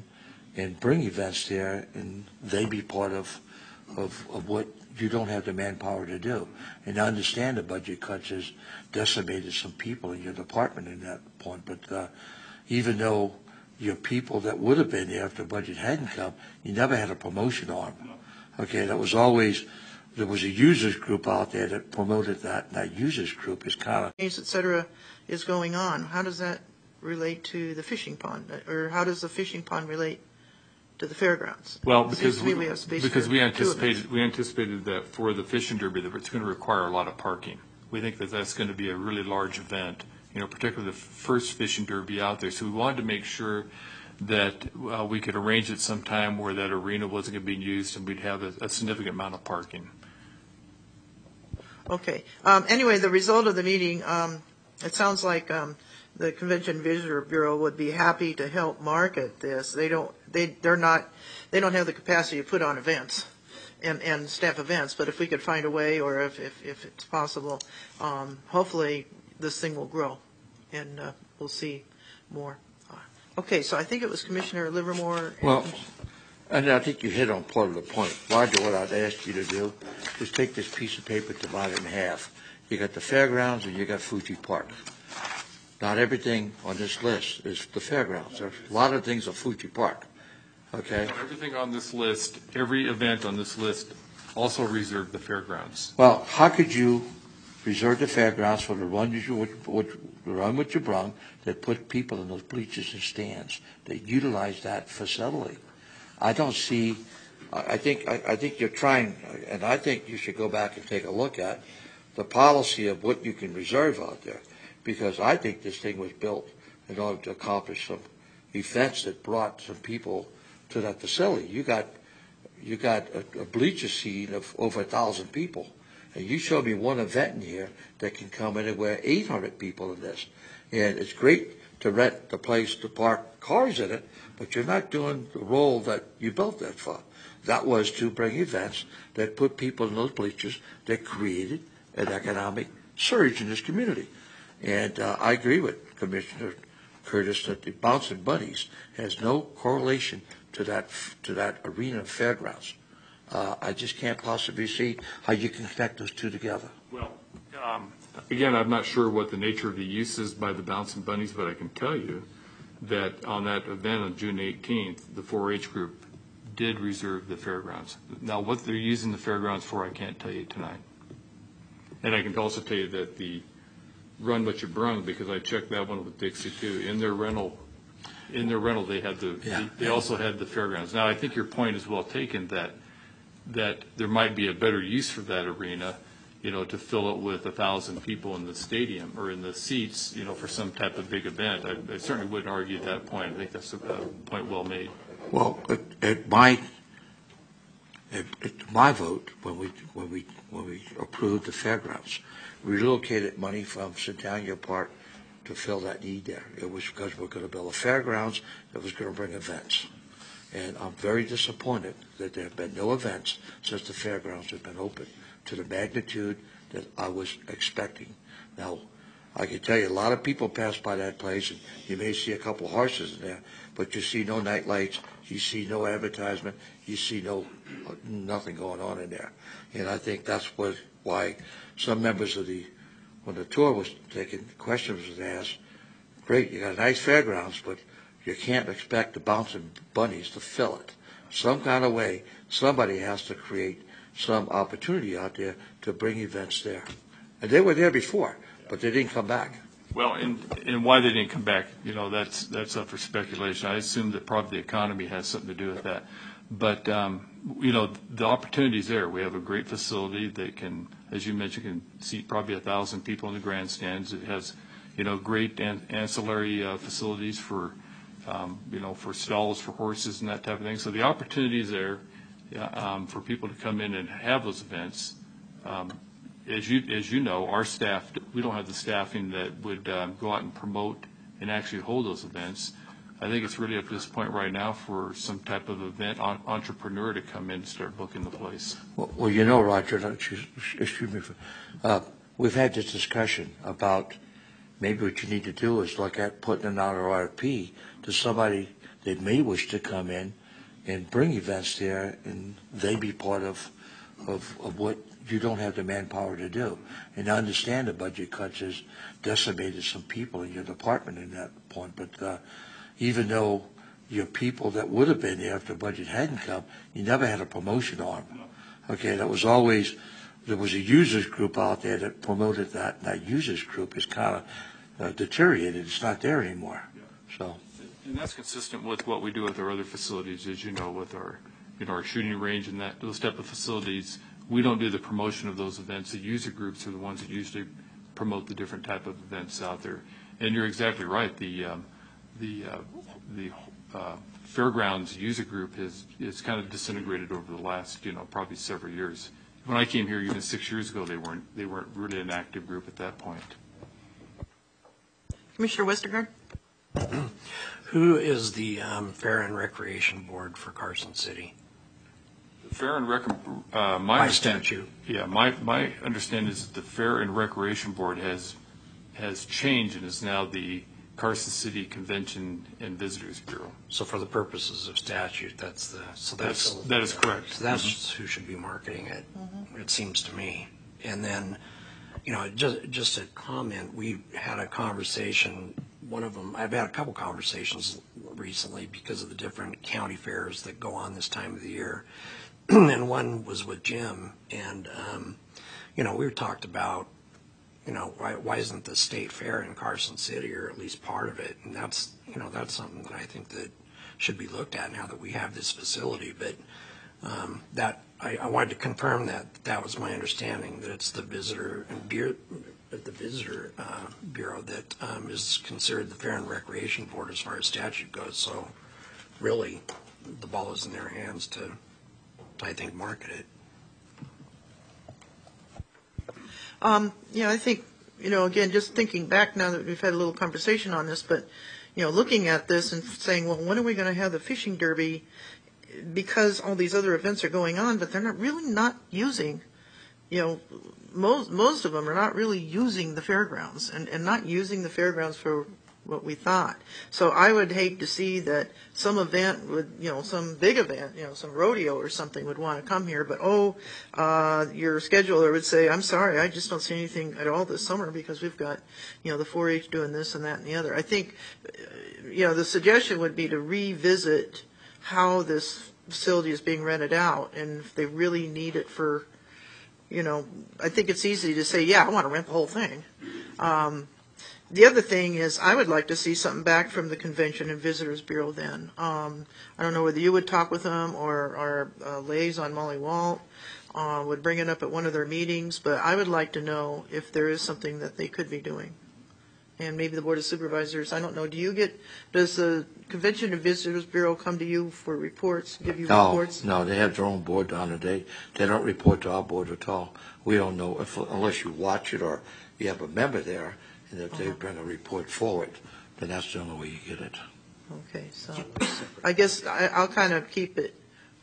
and bring events there, and they be part of what you don't have the manpower to do. And I understand the budget cuts has decimated some people in your department in that point, but even though your people that would have been there if the budget hadn't come, you never had a promotion arm. Okay, that was always, there was a users group out there that promoted that, and that users group is kind of... Et cetera, is going on. How does that relate to the fishing pond? Or how does the fishing pond relate to the fairgrounds? Well, It seems because to me we have space because for we two events. anticipated that for the fishing derby, that it's going to require a lot of parking. We think that that's going to be a really large event, particularly the first fishing derby out there. So we wanted to make sure that we could arrange it sometime where that arena wasn't going to be used and we'd have a significant amount of parking. Okay. Anyway, the result of the meeting, it sounds like the Convention Visitor Bureau would be happy to help market this. They don't have the capacity to put on events and staff events, but if we could find a way, or if it's possible, hopefully this thing will grow and we'll see more. Okay, so I think it was Commissioner Livermore. Well, and I think you hit on part of the point. Roger, what I'd ask you to do is take this piece of paper, divide it in half. You got the fairgrounds and you got Fuji Park. Not everything on this list is the fairgrounds. There's a lot of things at Fuji Park. Okay? Everything on this list, every event on this list also reserved the fairgrounds. Well, how could you reserve the fairgrounds for the run with your brung that put people in those bleachers and stands that utilize that facility? I don't see. I think you're trying, and I think you should go back and take a look at the policy of what you can reserve out there, because I think this thing was built in order to accomplish some events that brought some people to that facility. You got a bleacher scene of over 1,000 people. And you show me one event in here that can come anywhere 800 people in this. And it's great to rent the place to park cars in it, but you're not doing the role that you built that for. That was to bring events that put people in those bleachers that created an economic surge in this community. And I agree with Commissioner Curtis that the Bouncing Bunnies has no correlation to that arena of fairgrounds. I just can't possibly see how you can connect those two together. Well, again, I'm not sure what the nature of the use is by the Bouncing Bunnies, but I can tell you that on that event on June 18th, the 4-H group did reserve the fairgrounds. Now, what they're using the fairgrounds for, I can't tell you tonight. And I can also tell you that the Run What You Brung, because I checked that one with Dixie too, in their rental they had they also had the fairgrounds. Now, I think your point is well taken that there might be a better use for that arena, to fill it with 1,000 people in the stadium or in the seats, for some type of big event. I certainly wouldn't argue at that point. I think that's a point well made. Well, at my vote, when we approved the fairgrounds, we relocated money from Centennial Park to fill that need there. It was because we're going to build a fairgrounds that was going to bring events. And I'm very disappointed that there have been no events since the fairgrounds have been open to the magnitude that I was expecting. Now, I can tell you a lot of people pass by that place, and you may see a couple of horses in there, but you see no night lights, you see no advertisement, you see nothing going on in there. And I think that's why some members of when the tour was taken, questions was asked, great, you got nice fairgrounds, but you can't expect the Bouncing Bunnies to fill it. Some kind of way, somebody has to create some opportunity out there to bring events there. And they were there before, but they didn't come back. Well, and why they didn't come back, that's up for speculation. I assume that probably the economy has something to do with that. But, the opportunity's there. We have a great facility that can, as you mentioned, can seat probably 1,000 people in the grandstands. It has, great ancillary facilities for stalls for horses and that type of thing. So the opportunity is there for people to come in and have those events. As you know, our staff, we don't have the staffing that would go out and promote and actually hold those events. I think it's really up to this point right now for some type of event entrepreneur to come in and start booking the place. Well, Roger, excuse me, we've had this discussion about maybe what you need to do is look at putting it out an RFP to somebody that may wish to come in and bring events there, and they be part of what you don't have the manpower to do. And I understand the budget cuts has decimated some people in your department in that point, but even though your people that would have been there if the budget hadn't come, you never had a promotion arm. Okay, that was always, there was a users group out there that promoted that, and that users group is kind of deteriorated. It's not there anymore. So. And that's consistent with what we do with our other facilities, as you know, with our, our shooting range and those type of facilities. We don't do the promotion of those events. The user groups are the ones that usually promote the different type of events out there. And you're exactly right. The fairgrounds user group is kind of disintegrated over the last, probably several years. When I came here, even 6 years ago, they weren't really an active group at that point. Commissioner Westergaard? Who is the Fair and Recreation Board for Carson City? Fair and By statute. Yeah, my understanding is that the Fair and Recreation Board has changed and is now the Carson City Convention and Visitors Bureau. So for the purposes of statute, that is correct. So that's who should be marketing it. It seems to me. And then, just a comment. We had a conversation. One of them, I've had a couple conversations recently because of the different county fairs that go on this time of the year. And one was with Jim, and we talked about, why isn't the state fair in Carson City, or at least part of it? And that's something that I think that should be looked at now that we have this facility. But I wanted to confirm that was my understanding, that it's the visitor bureau that is considered the Fair and Recreation Board as far as statute goes. So really, the ball is in their hands to, I think, market it. I think, again, just thinking back now that we've had a little conversation on this, but, looking at this and saying, well, when are we going to have the fishing derby? Because all these other events are going on, but they're not using, most of them are not really using the fairgrounds and not using the fairgrounds for what we thought. So I would hate to see that some event would, some big event, some rodeo or something would want to come here, but your scheduler would say, I'm sorry, I just don't see anything at all this summer because we've got, the 4-H doing this and that and the other. I think, the suggestion would be to revisit how this facility is being rented out, and if they really need it for, I think it's easy to say, yeah, I want to rent the whole thing. The other thing is I would like to see something back from the Convention and Visitors Bureau then. I don't know whether you would talk with them or our liaison, Molly Walt, would bring it up at one of their meetings, but I would like to know if there is something that they could be doing. And maybe the Board of Supervisors, I don't know, does the Convention and Visitors Bureau come to you for reports, give you reports? No, they have their own board down there. They don't report to our board at all. We don't know, unless you watch it or you have a member there, and if they bring a report forward, then that's the only way you get it. Okay, so I guess I'll kind of keep it.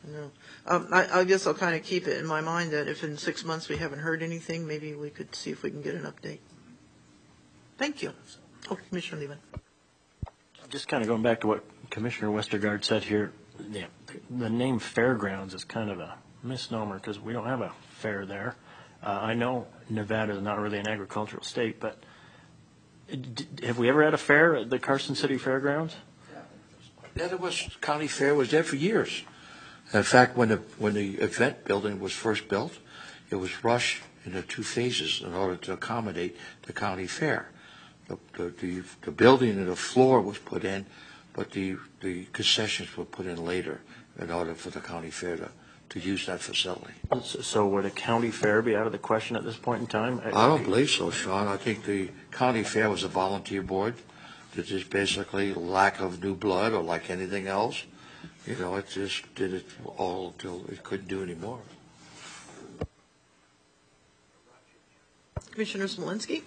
I guess I'll kind of keep it in my mind that if in 6 months we haven't heard anything, maybe we could see if we can get an update. Thank you. Oh, Commissioner Lehman. Just kind of going back to what Commissioner Westergaard said here, the name fairgrounds is kind of a misnomer because we don't have a fair there. I know Nevada is not really an agricultural state, but have we ever had a fair at the Carson City Fairgrounds? Yeah, County Fair was there for years. In fact, when the event building was first built, it was rushed into 2 phases in order to accommodate the county fair. The building and the floor was put in, but the concessions were put in later in order for the county fair to use that facility. So would a county fair be out of the question at this point in time? I don't believe so, Sean. I think the county fair was a volunteer board. It's just basically lack of new blood or like anything else. It just did it all until it couldn't do anymore. Commissioner Smolinski?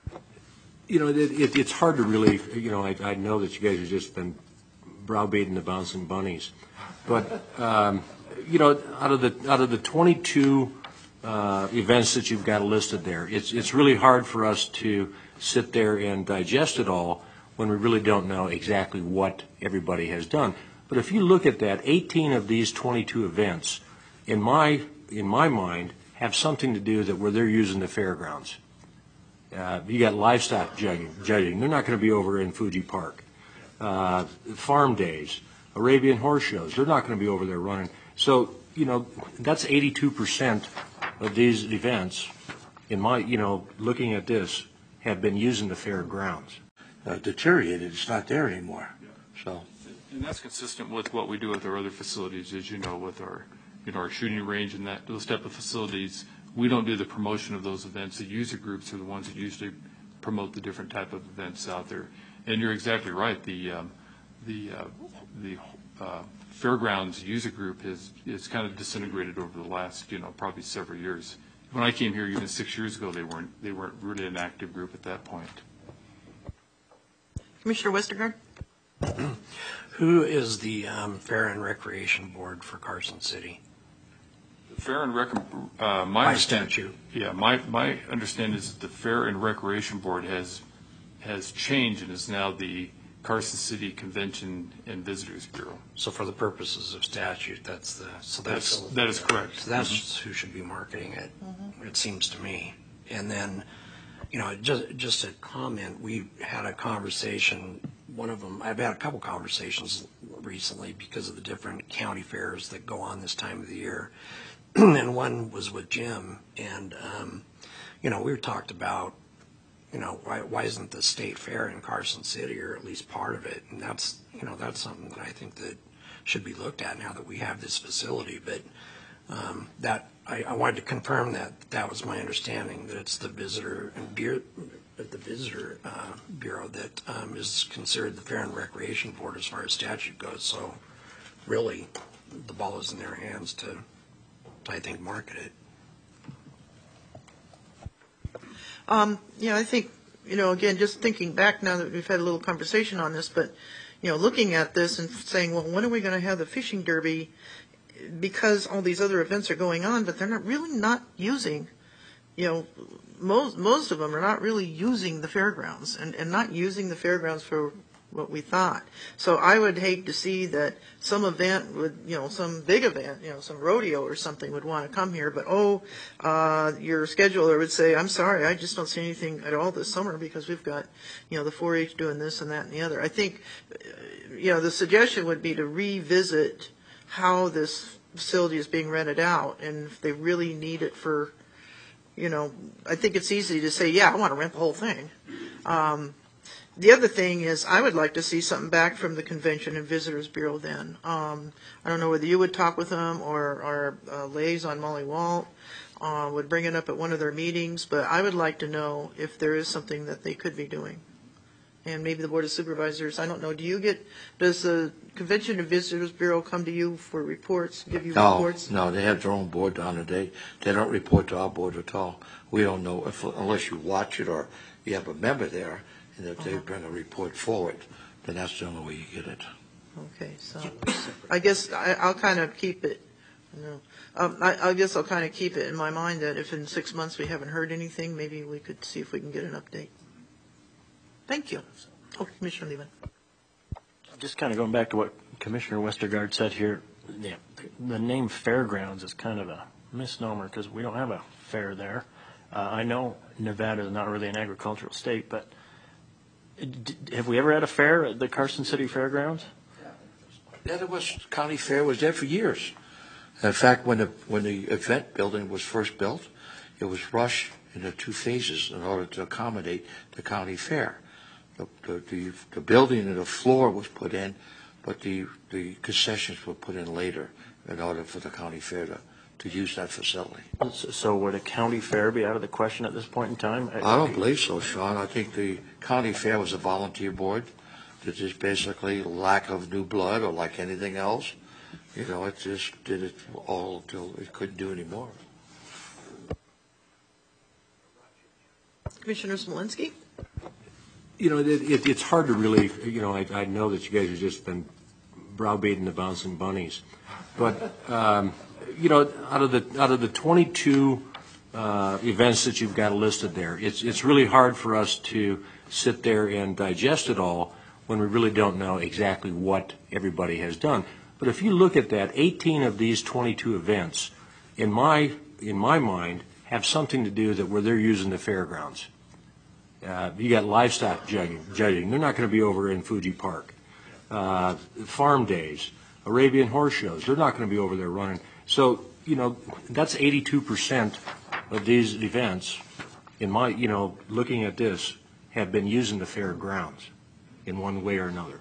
It's hard to really, I know that you guys have just been browbeating the bouncing bunnies. But, out of the 22 events that you've got listed there, it's really hard for us to sit there and digest it all when we really don't know exactly what everybody has done. But if you look at that, 18 of these 22 events, in my mind, have something to do that where they're using the fairgrounds. You got livestock judging. They're not going to be over in Fuji Park. Farm days, Arabian horse shows. They're not going to be over there running. So, that's 82% of these events, in my, looking at this, have been using the fairgrounds. Deteriorated. It's not there anymore. So. And that's consistent with what we do with our other facilities, as you know, with our, our shooting range and those type of facilities. We don't do the promotion of those events. The user groups are the ones that usually promote the different type of events out there. And you're exactly right. The fairgrounds user group is kind of disintegrated over the last, probably several years. When I came here, even 6 years ago, they weren't really an active group at that point. Commissioner Westergaard? Who is the Fair and Recreation Board for Carson City? Fair and By statute. Yeah, my understanding is that the Fair and Recreation Board has changed and is now the Carson City Convention and Visitors Bureau. So for the purposes of statute, that is correct. So that's who should be marketing it. It seems to me. And then, just a comment. We had a conversation. One of them, I've had a couple conversations recently because of the different county fairs that go on this time of the year. And one was with Jim, and we talked about, why isn't the state fair in Carson City, or at least part of it? And that's something that I think that should be looked at now that we have this facility. But I wanted to confirm that was my understanding, that it's the visitor bureau that is considered the Fair and Recreation Board as far as statute goes. So really, the ball is in their hands to, I think, market it. I think, again, just thinking back now that we've had a little conversation on this, but, looking at this and saying, well, when are we going to have the fishing derby? Because all these other events are going on, but they're not using, most of them are not really using the fairgrounds and not using the fairgrounds for what we thought. So I would hate to see that some event would, some big event, some rodeo or something would want to come here, but your scheduler would say, I'm sorry, I just don't see anything at all this summer because we've got, the 4-H doing this and that and the other. I think, the suggestion would be to revisit how this facility is being rented out, and if they really need it for, I think it's easy to say, yeah, I want to rent the whole thing. The other thing is, I would like to see something back from the Convention and Visitors Bureau then. I don't know whether you would talk with them or our liaison, Molly Walt, would bring it up at one of their meetings, but I would like to know if there is something that they could be doing. And maybe the Board of Supervisors, I don't know, does the Convention and Visitors Bureau come to you for reports, give you reports? No, they have their own board down there. They don't report to our board at all. We don't know, unless you watch it or you have a member there, and if they bring a report forward, then that's the only way you get it. Okay, so I guess I'll kind of keep it. I guess I'll kind of keep it in my mind that if in 6 months we haven't heard anything, maybe we could see if we can get an update. Thank you. Oh, Commissioner Lehman. Just kind of going back to what Commissioner Westergaard said here, the name fairgrounds is kind of a misnomer because we don't have a fair there. I know Nevada is not really an agricultural state, but have we ever had a fair at the Carson City Fairgrounds? Yeah, the West County Fair was there for years. In fact, when the event building was first built, it was rushed into 2 phases in order to accommodate the county fair. The building and the floor was put in, but the concessions were put in later in order for the county fair to use that facility. So would a county fair be out of the question at this point in time? I don't believe so, Sean. I think the county fair was a volunteer board. It's just basically lack of new blood, or like anything else. It just did it all until it couldn't do anymore. Commissioner Smolinski? It's hard to really, I know that you guys have just been browbeating the bouncing bunnies. But, out of the 22 events that you've got listed there, it's really hard for us to sit there and digest it all when we really don't know exactly what everybody has done. But if you look at that, 18 of these 22 events, in my mind, have something to do that where they're using the fairgrounds. You got livestock judging. They're not going to be over in Fuji Park. Farm days, Arabian horse shows. They're not going to be over there running. So, that's 82% of these events, in my, looking at this, have been using the fairgrounds in one way or another.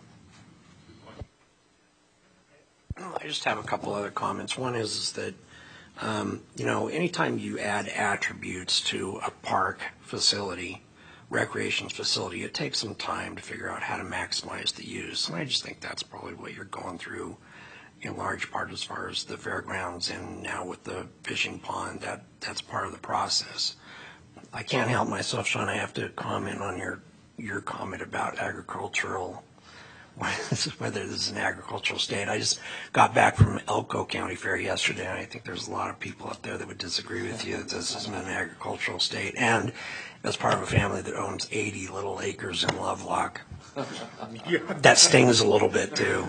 I just have a couple other comments. One is that, anytime you add attributes to a park facility, recreation facility, it takes some time to figure out how to maximize the use. And I just think that's probably what you're going through in large part as far as the fairgrounds and now with the fishing pond. That's part of the process. I can't help myself, Sean. I have to comment on your comment about agricultural, whether this is an agricultural state. I just got back from Elko County Fair yesterday, and I think there's a lot of people out there that would disagree with you that this isn't an agricultural state. And as part of a family that owns 80 little acres in Lovelock, that stings a little bit too.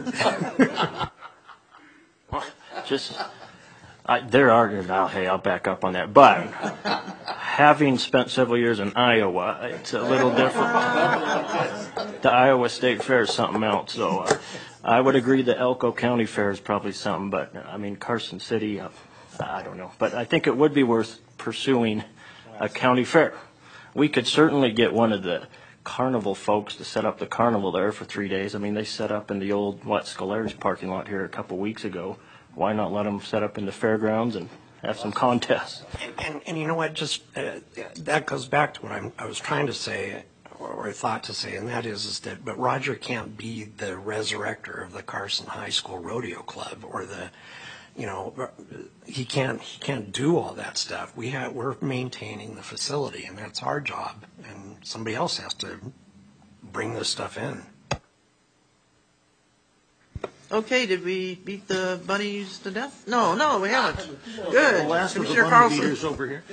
I'll back up on that. But having spent several years in Iowa, it's a little different. The Iowa State Fair is something else. So I would agree the Elko County Fair is probably something. But, Carson City, I don't know. But I think it would be worth pursuing a county fair. We could certainly get one of the carnival folks to set up the carnival there for 3 days. They set up in the old, Scolaris parking lot here a couple weeks ago. Why not let them set up in the fairgrounds and have some contests? And you know what, just that goes back to what I was trying to say, or I thought to say, and that is that, but Roger can't be the resurrector of the Carson High School Rodeo Club or he can't do all that stuff. We're maintaining the facility, and that's our job, and somebody else has to bring this stuff in. Okay, did we beat the bunnies to death? No, we haven't. Good. The last of the Commissioner bunny Carlson. beaters over here.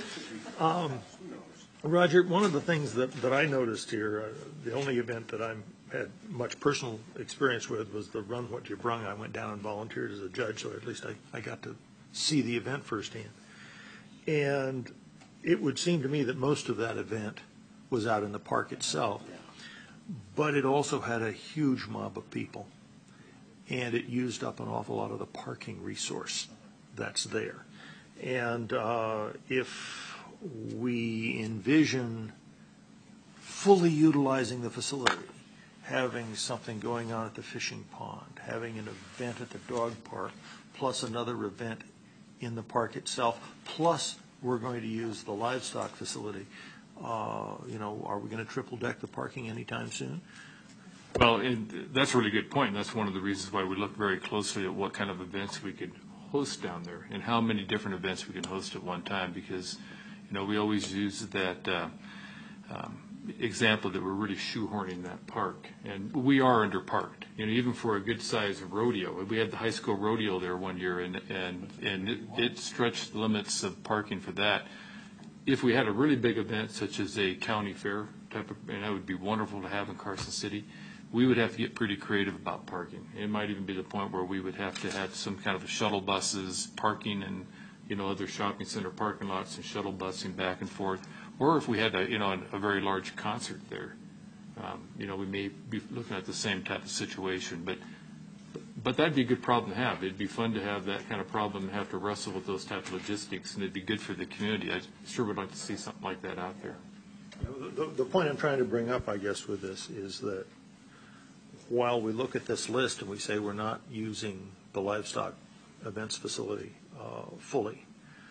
Roger, one of the things that I noticed here, the only event that I had much personal experience with was the Run What You Brung. I went down and volunteered as a judge, so at least I got to see the event firsthand. And it would seem to me that most of that event was out in the park itself, but it also had a huge mob of people. And it used up an awful lot of the parking resource that's there. And if we envision fully utilizing the facility, having something going on at the fishing pond, having an event at the dog park, plus another event in the park itself, plus we're going to use the livestock facility, are we going to triple deck the parking anytime soon? Well, and that's a really good point. That's one of the reasons why we look very closely at what kind of events we could host down there and how many different events we can host at one time, because, we always use that example that we're really shoehorning that park. And we are underparked, even for a good size rodeo. We had the high school rodeo there one year, and it stretched the limits of parking for that. If we had a really big event, such as a county fair type of, and that would be wonderful to have in Carson City, we would have to get pretty creative about parking. It might even be the point where we would have to have some kind of a shuttle buses parking and, other shopping center parking lots and shuttle busing back and forth. Or if we had a very large concert there, we may be looking at the same type of situation. But that'd be a good problem to have. It'd be fun to have that kind of problem and have to wrestle with those type of logistics, and it'd be good for the community. I sure would like to see something like that out there. The point I'm trying to bring up, I guess, with this is that while we look at this list and we say we're not using the livestock events facility fully,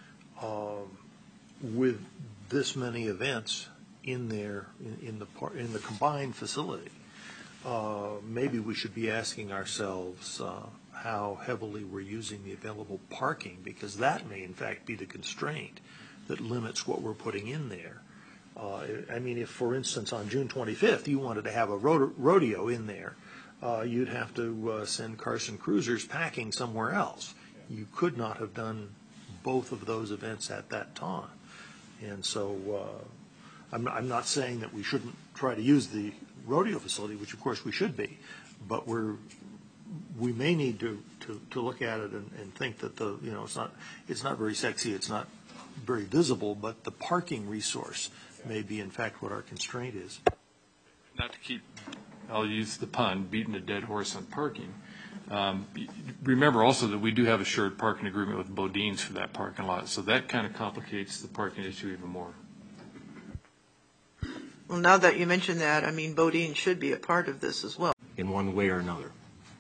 with this many events in there in the combined facility, maybe we should be asking ourselves how heavily we're using the available parking, because that may in fact be the constraint that limits what we're putting in there. If, for instance, on June 25th you wanted to have a rodeo in there, you'd have to send Carson Cruisers packing somewhere else. You could not have done both of those events at that time. And so I'm not saying that we shouldn't try to use the rodeo facility, which of course we should be, but we may need to look at it and think that it's not very sexy, it's not very visible, but the parking resource may be in fact what our constraint is. Not to keep, I'll use the pun, beating a dead horse on parking. Remember also that we do have a shared parking agreement with Bodines for that parking lot, so that kind of complicates the parking issue even more. Well, now that you mention that, I mean, Bodine should be a part of this as well. In one way or another.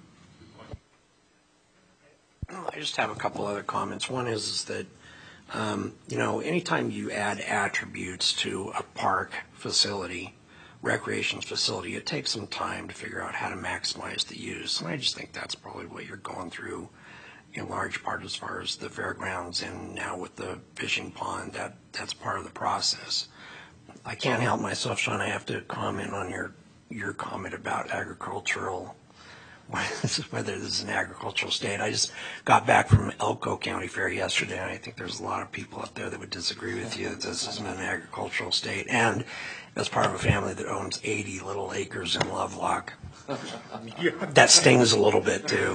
I just have a couple other comments. One is that, anytime you add attributes to a park facility, recreation facility, it takes some time to figure out how to maximize the use. And I just think that's probably what you're going through in large part as far as the fairgrounds and now with the fishing pond. That's part of the process. I can't help myself, Sean. I have to comment on your comment about agricultural, whether this is an agricultural state. I just got back from Elko County Fair yesterday, and I think there's a lot of people out there that would disagree with you that this isn't an agricultural state. And as part of a family that owns 80 little acres in Lovelock, that stings a little bit too.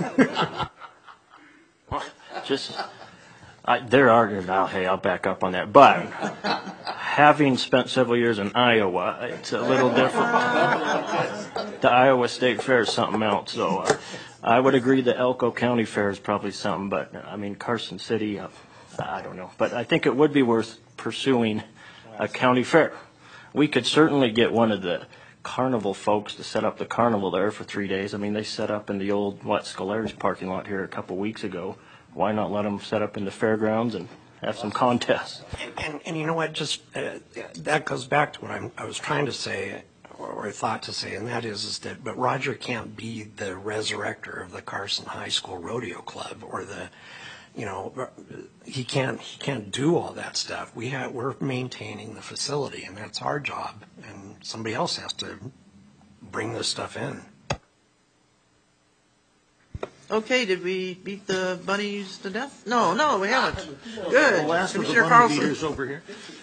There are, I'll back up on that. But having spent several years in Iowa, it's a little different. The Iowa State Fair is something else. So I would agree the Elko County Fair is probably something. But, Carson City, I don't know. But I think it would be worth pursuing a county fair. We could certainly get one of the carnival folks to set up the carnival there for 3 days. They set up in the old, Scolares parking lot here a couple weeks ago. Why not let them set up in the fairgrounds and have some contests? And you know what, that goes back to what I was trying to say, or I thought to say, and that is that, but Roger can't be the resurrector of the Carson High School Rodeo Club, or he can't do all that stuff. We're maintaining the facility, and that's our job, and somebody else has to bring this stuff in. Okay, did we beat the bunnies to death? No, we haven't. Good. The last of the Commissioner bunny Carlson. beaters over here.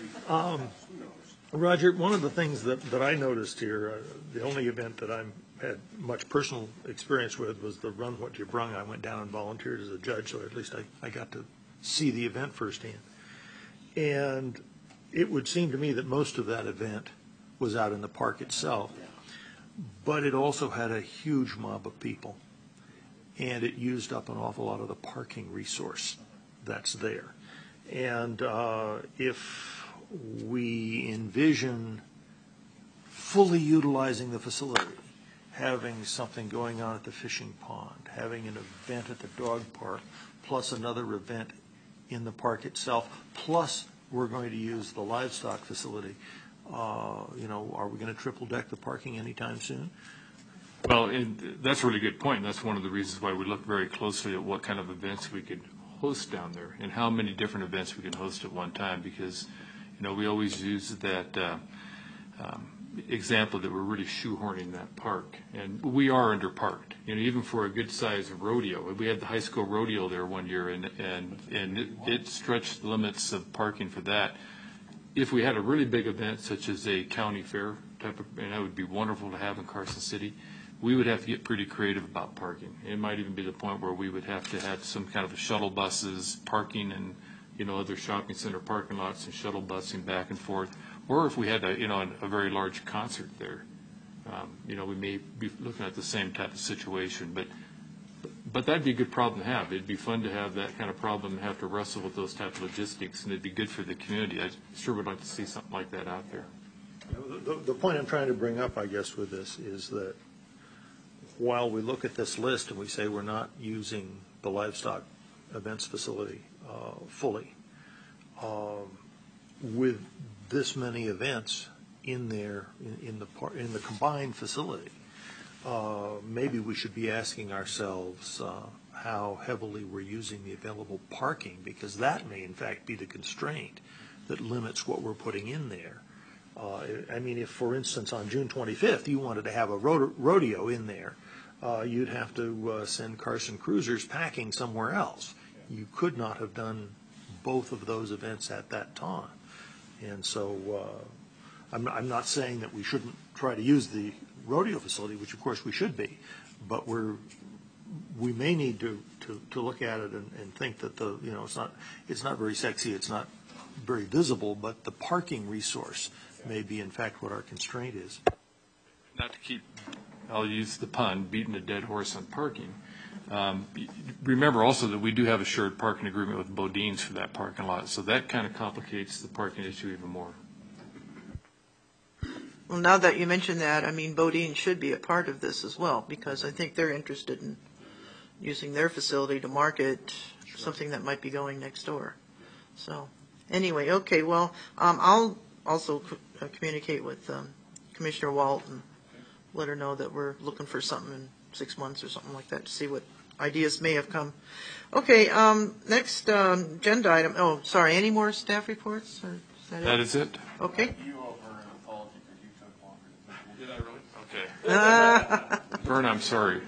Roger, one of the things that I noticed here, the only event that I've had much personal experience with was the Run What You Brung. I went down and volunteered as a judge, so at least I got to see the event firsthand. And it would seem to me that most of that event was out in the park itself, but it also had a huge mob of people, and it used up an awful lot of the parking resource that's there. And if we envision fully utilizing the facility, having something going on at the fishing pond, having an event at the dog park, plus another event in the park itself, plus we're going to use the livestock facility, are we going to triple deck the parking anytime soon? Well, and that's a really good point. That's one of the reasons why we look very closely at what kind of events we could host down there and how many different events we can host at one time, because we always use that example that we're really shoehorning that park, and we are underparked. Even for a good size rodeo, we had the high school rodeo there one year, and it stretched the limits of parking for that. If we had a really big event such as a county fair type of, and that would be wonderful to have in Carson City, we would have to get pretty creative about parking. It might even be the point where we would have to have some kind of a shuttle buses parking and other shopping center parking lots and shuttle busing back and forth. Or if we had a very large concert there, we may be looking at the same type of situation. But that'd be a good problem to have. It'd be fun to have that kind of problem and have to wrestle with those type of logistics, and it'd be good for the community. I sure would like to see something like that out there. The point I'm trying to bring up, I guess, with this is that while we look at this list and we say we're not using the livestock events facility fully, with this many events in there in the combined facility, maybe we should be asking ourselves how heavily we're using the available parking, because that may in fact be the constraint that limits what we're putting in there. If, for instance, on June 25th you wanted to have a rodeo in there, you'd have to send Carson Cruisers packing somewhere else. You could not have done both of those events at that time. And so I'm not saying that we shouldn't try to use the rodeo facility, which of course we should be, but we may need to look at it and think that it's not very sexy, it's not very visible, but the parking resource may be in fact what our constraint is. Not to keep, I'll use the pun, beating a dead horse on parking. Remember also that we do have a shared parking agreement with Bodine's for that parking lot, so that kind of complicates the parking issue even more. Well, now that you mention that, I mean, Bodine should be a part of this as well, because I think they're interested in using their facility to market something that might be going next door. So, anyway, okay, well, I'll also communicate with Commissioner Walt and let her know that we're looking for something in 6 months or something like that to see what ideas may have come. Okay, next agenda item. Oh, sorry, any more staff reports? Or is That is it? Okay. Did I really? Okay. Vern, I'm sorry.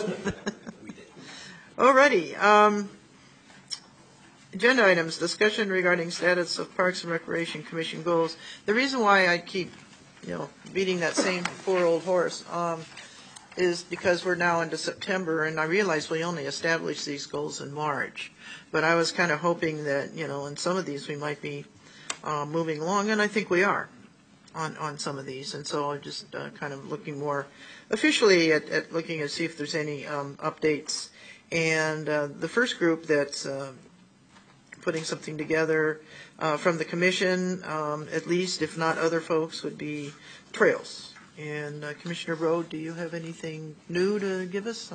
Alrighty. Agenda items, discussion regarding status of Parks and Recreation Commission goals. The reason why I keep, beating that same poor old horse, is because we're now into September, and I realize we only established these goals in March. But I was kind of hoping that, in some of these we might be moving along, and I think we are on some of these. And so I'm just kind of looking more officially at looking to see if there's any updates. And the first group that's putting something together from the commission, at least, if not other folks, would be trails. And Commissioner Broad, do you have anything new to give us?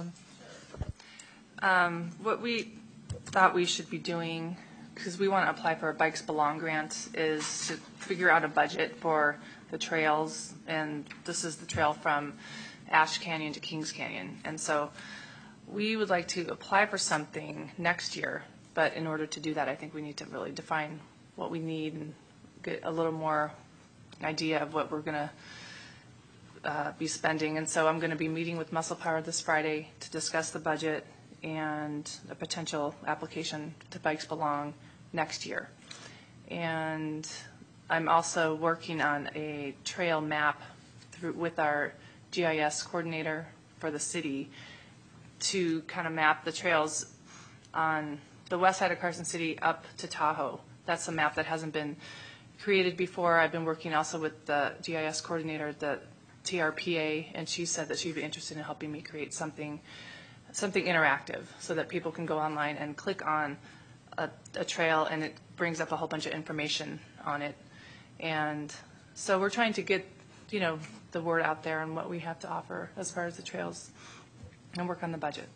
What we thought we should be doing, because we want to apply for a Bikes Belong grant, is to figure out a budget for the trails. And this is the trail from Ash Canyon to Kings Canyon. And so we would like to apply for something next year. But in order to do that, I think we need to really define what we need and get a little more idea of what we're going to be spending. And so I'm going to be meeting with Muscle Power this Friday to discuss the budget and a potential application to Bikes Belong next year. And I'm also working on a trail map with our GIS coordinator for the city to kind of map the trails on the west side of Carson City up to Tahoe. That's a map that hasn't been created before. I've been working also with the GIS coordinator at the TRPA, and she said that she'd be interested in helping me create something interactive so that people can go online and click on a trail and it brings up a whole bunch of information on it. And so we're trying to get, the word out there on what we have to offer as far as the trails and work on the budget.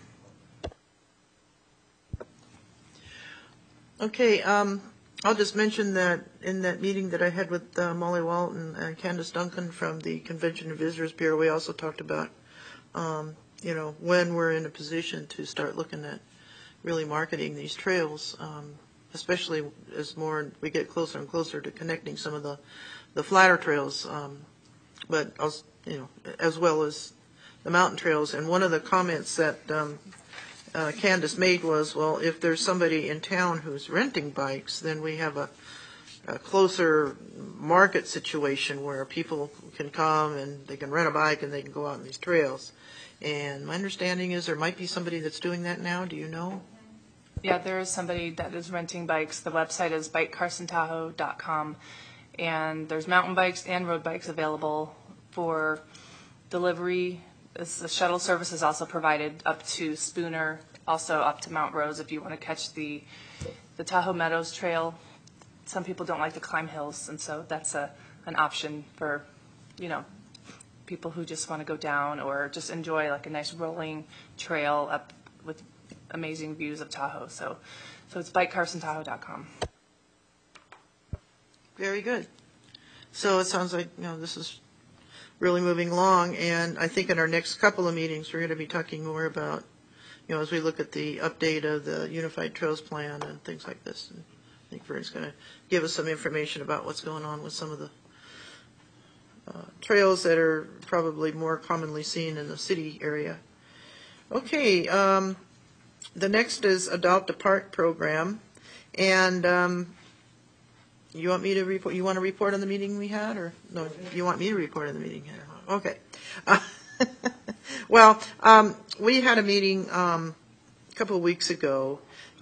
Okay, I'll just mention that in that meeting that I had with Molly Walt and Candace Duncan from the Convention and Visitors Bureau, we also talked about, when we're in a position to start looking at really marketing these trails, especially as more we get closer and closer to connecting some of the flatter trails, but also, as well as the mountain trails. And one of the comments that Candace made was, well, if there's somebody in town who's renting bikes, then we have a closer market situation where people can come and they can rent a bike and they can go out on these trails. And my understanding is there might be somebody that's doing that now. Do you know? Yeah, there is somebody that is renting bikes. The website is bikecarsontahoe.com, and there's mountain bikes and road bikes available for delivery. The shuttle service is also provided up to Spooner, also up to Mount Rose if you want to catch the Tahoe Meadows Trail. Some people don't like to climb hills, and so that's an option for, people who just want to go down or just enjoy like a nice rolling trail up with amazing views of Tahoe. So it's bikecarsontahoe.com. Very good. So it sounds like, this is really moving along, and I think in our next couple of meetings we're going to be talking more about, as we look at the update of the Unified Trails Plan and things like this. And I think Vern's going to give us some information about what's going on with some of the trails that are probably more commonly seen in the city area. Okay, the next is Adopt a Park program, and You want me to report, you want to report on the meeting we had, or, no, you want me to report on the meeting? Okay. Well, we had a meeting, a couple of weeks ago,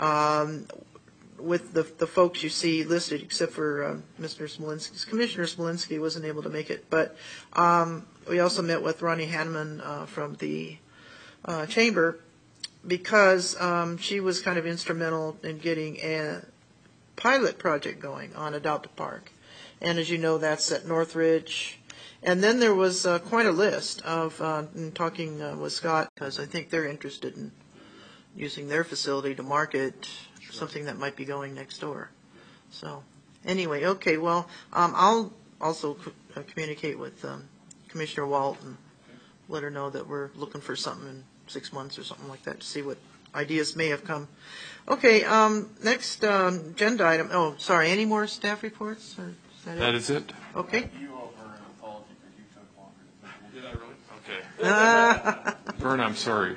with the folks you see listed, except for Mr. Smolinski. Commissioner Smolinski wasn't able to make it, but we also met with Ronnie Hanneman from the chamber, because she was kind of instrumental in getting a pilot project going on Adopt a Park. And as you know, that's at Northridge. And then there was quite a list of, talking with Scott, because I think they're interested in using their facility to market something that might be going next door. So anyway, okay, well, I'll also communicate with Commissioner Walt and let her know that we're looking for something in 6 months or something like that to see what ideas may have come. Okay, next agenda item. Oh, sorry, any more staff reports? Or is that Is it? Okay. You owe Vern an apology because you took longer. Did I really? Okay. Vern, I'm sorry.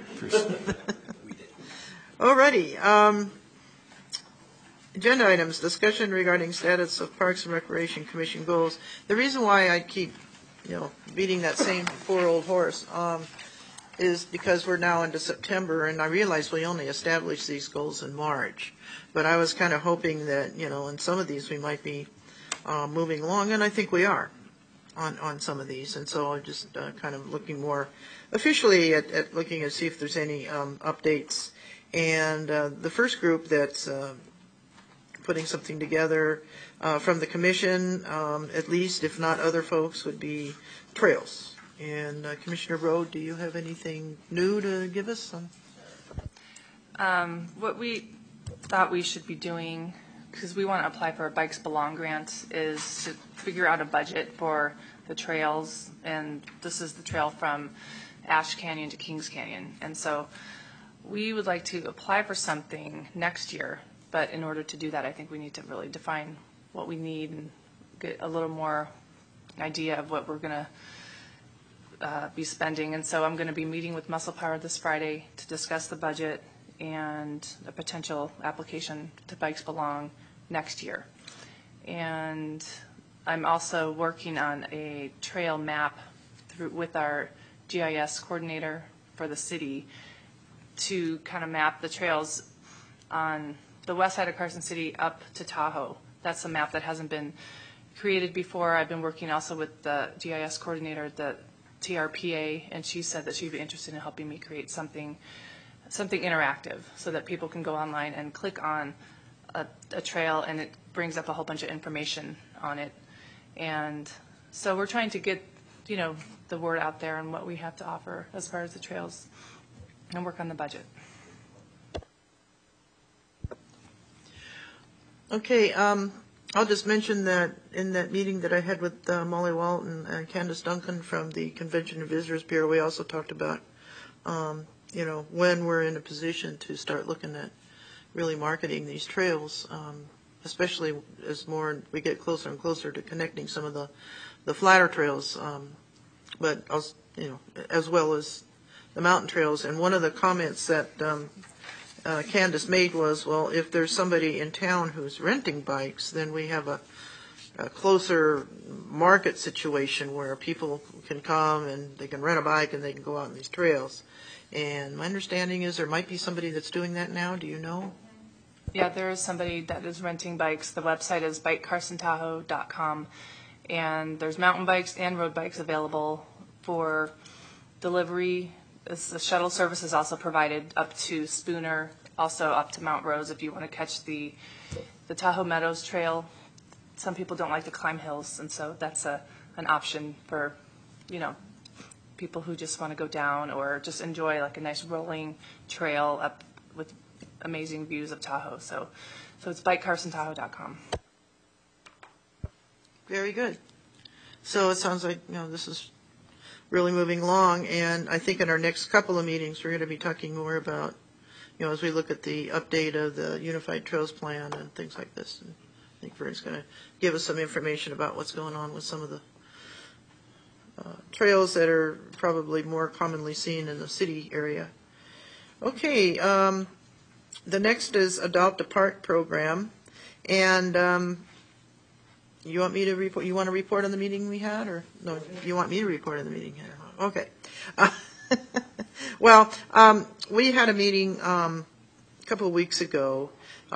Alrighty. Agenda items, discussion regarding status of Parks and Recreation Commission goals. The reason why I keep, beating that same poor old horse, is because we're now into September, and I realize we only established these goals in March. But I was kind of hoping that, in some of these we might be moving along, and I think we are on some of these. And so I'm just kind of looking more officially at looking to see if there's any updates. And the first group that's putting something together from the commission, at least, if not other folks, would be trails. And Commissioner Broad, do you have anything new to give us? What we thought we should be doing, because we want to apply for a Bikes Belong grant, is to figure out a budget for the trails. And this is the trail from Ash Canyon to Kings Canyon. And so we would like to apply for something next year. But in order to do that, I think we need to really define what we need and get a little more idea of what we're going to be spending. And so I'm going to be meeting with Muscle Power this Friday to discuss the budget and a potential application to Bikes Belong next year. And I'm also working on a trail map with our GIS coordinator for the city to kind of map the trails on the west side of Carson City up to Tahoe. That's a map that hasn't been created before. I've been working also with the GIS coordinator at the TRPA, and she said that she'd be interested in helping me create something interactive so that people can go online and click on a trail, and it brings up a whole bunch of information on it. And so we're trying to get, the word out there on what we have to offer as far as the trails and work on the budget. Okay, I'll just mention that in that meeting that I had with Molly Walt and Candace Duncan from the Convention and Visitors Bureau, we also talked about, when we're in a position to start looking at really marketing these trails, especially as more we get closer and closer to connecting some of the flatter trails, but also, as well as the mountain trails. And one of the comments that Candace made was, well, if there's somebody in town who's renting bikes, then we have a closer market situation where people can come and they can rent a bike and they can go out on these trails. And my understanding is there might be somebody that's doing that now. Do you know? Yeah, there is somebody that is renting bikes. The website is bikecarsontahoe.com, and there's mountain bikes and road bikes available for delivery. The shuttle service is also provided up to Spooner, also up to Mount Rose if you want to catch the Tahoe Meadows Trail. Some people don't like to climb hills, and so that's an option for, people who just want to go down or just enjoy like a nice rolling trail up with amazing views of Tahoe. So it's bikecarsontahoe.com. Very good. So it sounds like, this is really moving along, and I think in our next couple of meetings we're going to be talking more about, as we look at the update of the Unified Trails Plan and things like this. And I think Vern's going to give us some information about what's going on with some of the trails that are probably more commonly seen in the city area. Okay, the next is Adopt a Park program, and You want me to report? You want to report on the meeting we had, or no? You want me to report on the meeting? Okay. Well, we had a meeting a couple of weeks ago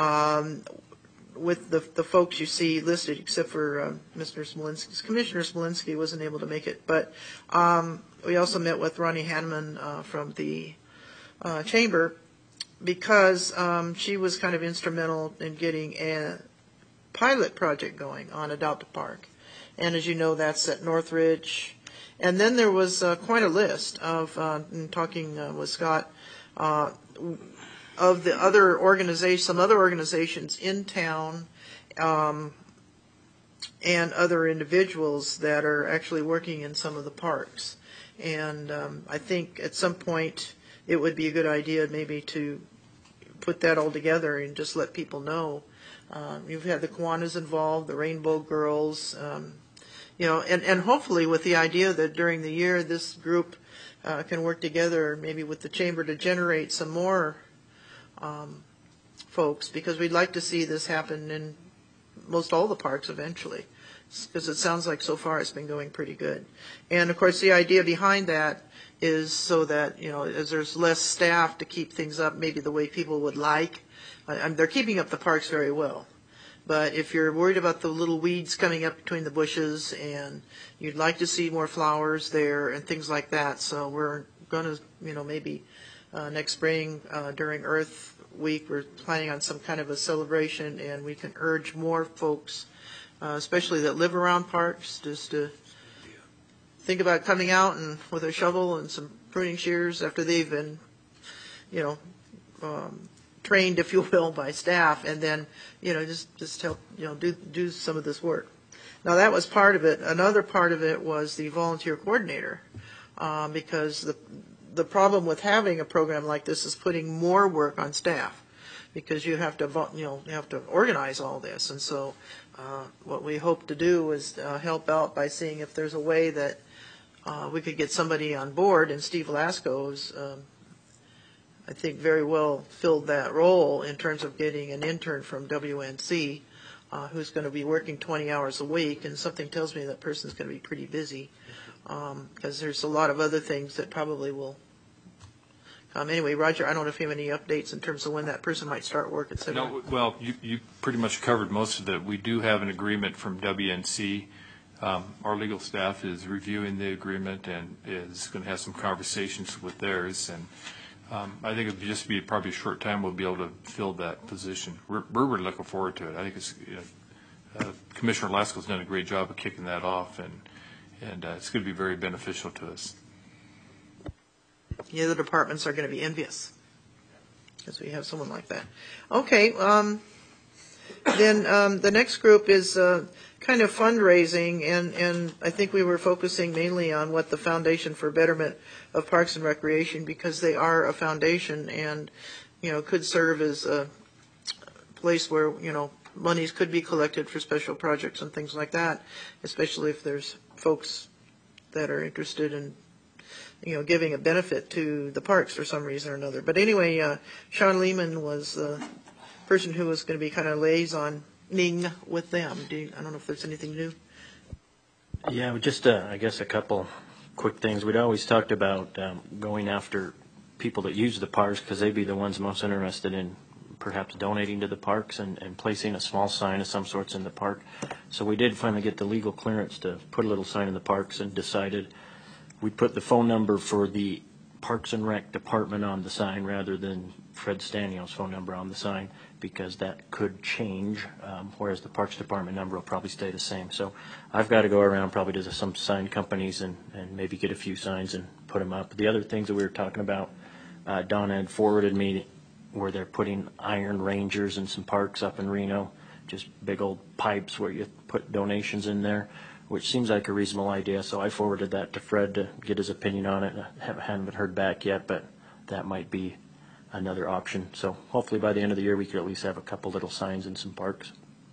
with the folks you see listed, except for Mr. Smolinski. Commissioner Smolinski wasn't able to make it, but we also met with Ronnie Hanneman from the chamber because she was kind of instrumental in getting a pilot project going on Adopta Park. And as you know, that's at Northridge. And then there was quite a list of, in talking with Scott, of the other organizations, some other organizations in town, and other individuals that are actually working in some of the parks. And I think at some point it would be a good idea maybe to put that all together and just let people know. You've had the Kiwanis involved, the Rainbow Girls, and hopefully with the idea that during the year this group can work together maybe with the chamber to generate some more folks, because we'd like to see this happen in most all the parks eventually, because it sounds like so far it's been going pretty good. And of course the idea behind that is so that, as there's less staff to keep things up maybe the way people would like. They're keeping up the parks very well. But if you're worried about the little weeds coming up between the bushes and you'd like to see more flowers there and things like that, so we're going to, maybe next spring during Earth Week, we're planning on some kind of a celebration, and we can urge more folks, especially that live around parks, just to think about coming out and with a shovel and some pruning shears after they've been, trained, if you will, by staff, and then, just help, do some of this work. Now that was part of it. Another part of it was the volunteer coordinator, because the problem with having a program like this is putting more work on staff, because you have to organize all this. And so, what we hope to do is help out by seeing if there's a way that we could get somebody on board, and Steve Lasko is, I think, very well filled that role in terms of getting an intern from WNC who's going to be working 20 hours a week, and something tells me that person's going to be pretty busy because there's a lot of other things that probably will come. Anyway, Roger, I don't know if you have any updates in terms of when that person might start work, et cetera. No, well, you pretty much covered most of it. We do have an agreement from WNC. Our legal staff is reviewing the agreement and is going to have some conversations with theirs, and I think it'll just be probably a short time we'll be able to fill that position. We're really looking forward to it. I think it's Commissioner Lasko's done a great job of kicking that off, and it's going to be very beneficial to us. The other departments are going to be envious because we have someone like that. Okay, then the next group is kind of fundraising, and I think we were focusing mainly on what the Foundation for Betterment of Parks and Recreation, because they are a foundation and, could serve as a place where, monies could be collected for special projects and things like that, especially if there's folks that are interested in, giving a benefit to the parks for some reason or another. But anyway, Sean Lehman was the person who was going to be kind of liaisoning with them. I don't know if there's anything new. Yeah, just I guess a couple quick things. We'd always talked about going after people that use the parks, because they'd be the ones most interested in perhaps donating to the parks and placing a small sign of some sorts in the park. So we did finally get the legal clearance to put a little sign in the parks, and decided we'd put the phone number for the Parks and Rec department on the sign rather than Fred Stanio's phone number on the sign, because that could change, whereas the Parks Department number will probably stay the same. So I've got to go around probably to some sign companies and maybe get a few signs and put them up. The other things that we were talking about, Donna had forwarded me where they're putting Iron Rangers in some parks up in Reno, just big old pipes where you put donations in there, which seems like a reasonable idea. So I forwarded that to Fred to get his opinion on it. I haven't heard back yet, but that might be another option. So hopefully by the end of the year we could at least have a couple little signs in some parks.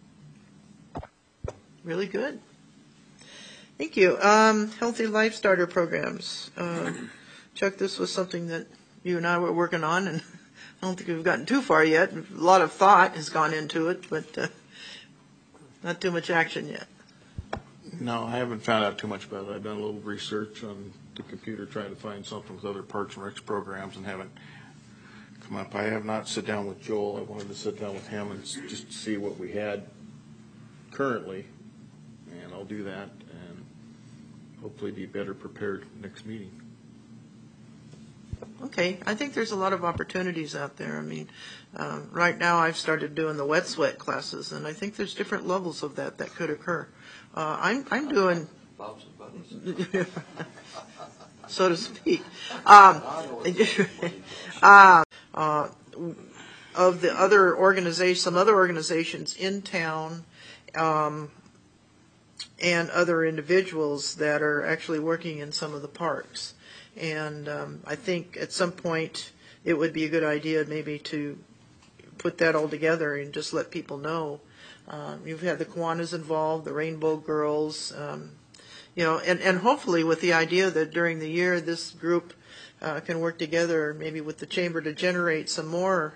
Really good. Thank you. Healthy Life Starter programs. Chuck, this was something that you and I were working on, and I don't think we've gotten too far yet. A lot of thought has gone into it, but not too much action yet. No, I haven't found out too much about it. I've done a little research on the computer trying to find something with other Parks and Recs programs and haven't come up. I have not sit down with Joel. I wanted to sit down with him and just see what we had currently, and I'll do that and hopefully be better prepared next meeting. Okay, I think there's a lot of opportunities out there. I mean, right now I've started doing the wet sweat classes, and I think there's different levels of that could occur. I'm doing, so to speak, of the other organizations, some other organizations in town, and other individuals that are actually working in some of the parks. And I think at some point it would be a good idea maybe to put that all together and just let people know. You've had the Kiwanis involved, the Rainbow Girls, and hopefully with the idea that during the year this group can work together maybe with the chamber to generate some more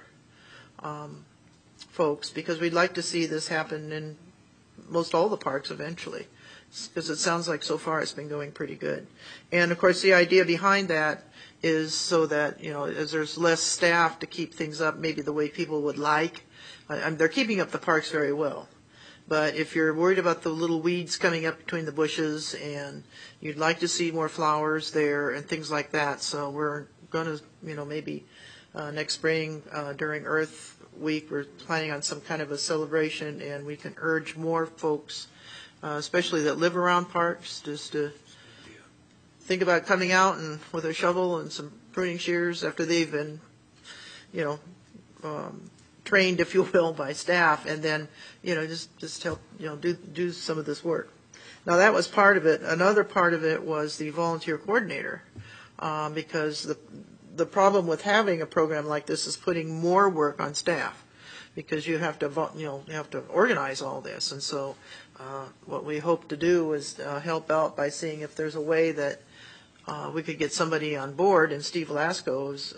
folks, because we'd like to see this happen in most all the parks eventually, because it sounds like so far it's been going pretty good. And of course the idea behind that is so that, as there's less staff to keep things up maybe the way people would like. They're keeping up the parks very well. But if you're worried about the little weeds coming up between the bushes and you'd like to see more flowers there and things like that, so we're going to, maybe next spring during Earth Week, we're planning on some kind of a celebration, and we can urge more folks, especially that live around parks, just to think about coming out and with a shovel and some pruning shears after they've been, trained, if you will, by staff, and then, just help, do some of this work. Now that was part of it. Another part of it was the volunteer coordinator, because the problem with having a program like this is putting more work on staff, because you have to, you have to organize all this. And so what we hope to do is help out by seeing if there's a way that we could get somebody on board, and Steve Lasko is,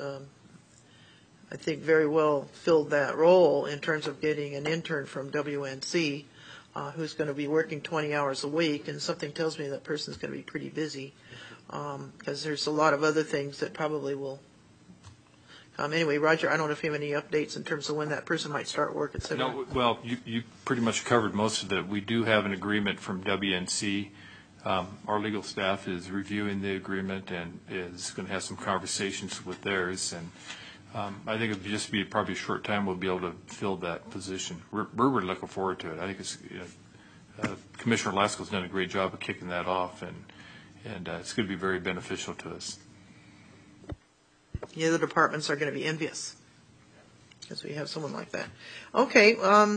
I think, very well filled that role in terms of getting an intern from WNC who's going to be working 20 hours a week, and something tells me that person's going to be pretty busy, because there's a lot of other things that probably will come. Anyway, Roger, I don't know if you have any updates in terms of when that person might start work, et cetera. No, well, you pretty much covered most of it. We do have an agreement from WNC. Our legal staff is reviewing the agreement and is going to have some conversations with theirs, and I think it'll just be probably a short time we'll be able to fill that position. We're really looking forward to it. I think it's Commissioner Lasko's done a great job of kicking that off, and it's going to be very beneficial to us. The other departments are going to be envious because we have someone like that. Okay,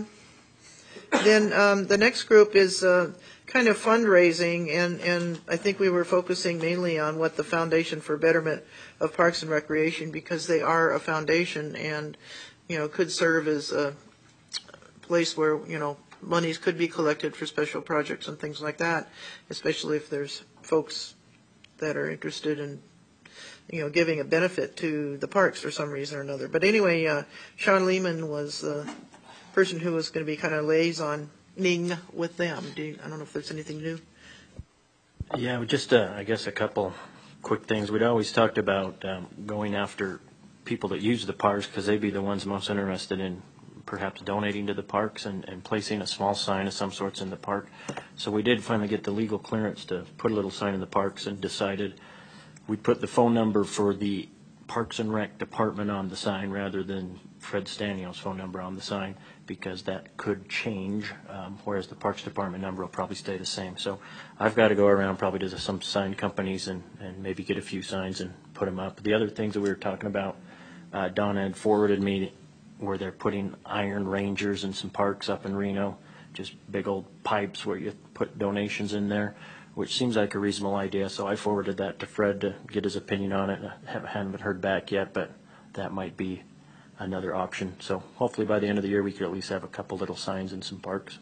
then the next group is kind of fundraising, and I think we were focusing mainly on what the Foundation for Betterment of Parks and Recreation, because they are a foundation and, could serve as a place where, monies could be collected for special projects and things like that, especially if there's folks that are interested in, giving a benefit to the parks for some reason or another. But anyway, Sean Lehman was the person who was going to be kind of liaisoning with them. I don't know if there's anything new. Yeah, just I guess a couple quick things. We'd always talked about going after people that use the parks, because they'd be the ones most interested in perhaps donating to the parks and placing a small sign of some sorts in the park. So we did finally get the legal clearance to put a little sign in the parks, and decided we'd put the phone number for the Parks and Rec department on the sign rather than Fred Stanio's phone number on the sign, because that could change, whereas the Parks Department number will probably stay the same. So I've got to go around probably to some sign companies and maybe get a few signs and put them up. The other things that we were talking about, Donna had forwarded me where they're putting Iron Rangers in some parks up in Reno, just big old pipes where you put donations in there, which seems like a reasonable idea. So I forwarded that to Fred to get his opinion on it. I haven't heard back yet, but that might be another option. So hopefully by the end of the year we could at least have a couple little signs in some parks.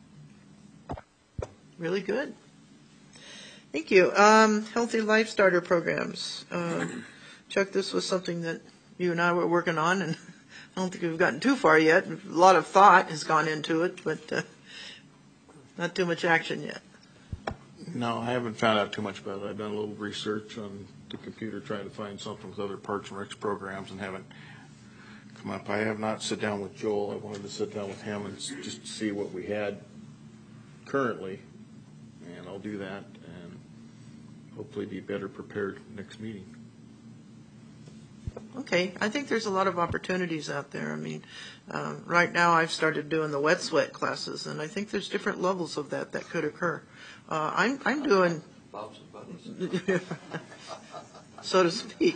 Really good. Thank you. Healthy Life Starter programs. Chuck, this was something that you and I were working on, and I don't think we've gotten too far yet. A lot of thought has gone into it, but not too much action yet. No, I haven't found out too much about it. I've done a little research on the computer trying to find something with other Parks and Recs programs and haven't come up. I have not sit down with Joel. I wanted to sit down with him and just see what we had currently, and I'll do that and hopefully be better prepared next meeting. Okay, I think there's a lot of opportunities out there. I mean, right now I've started doing the wet sweat classes, and I think there's different levels of that could occur. I'm doing, so to speak.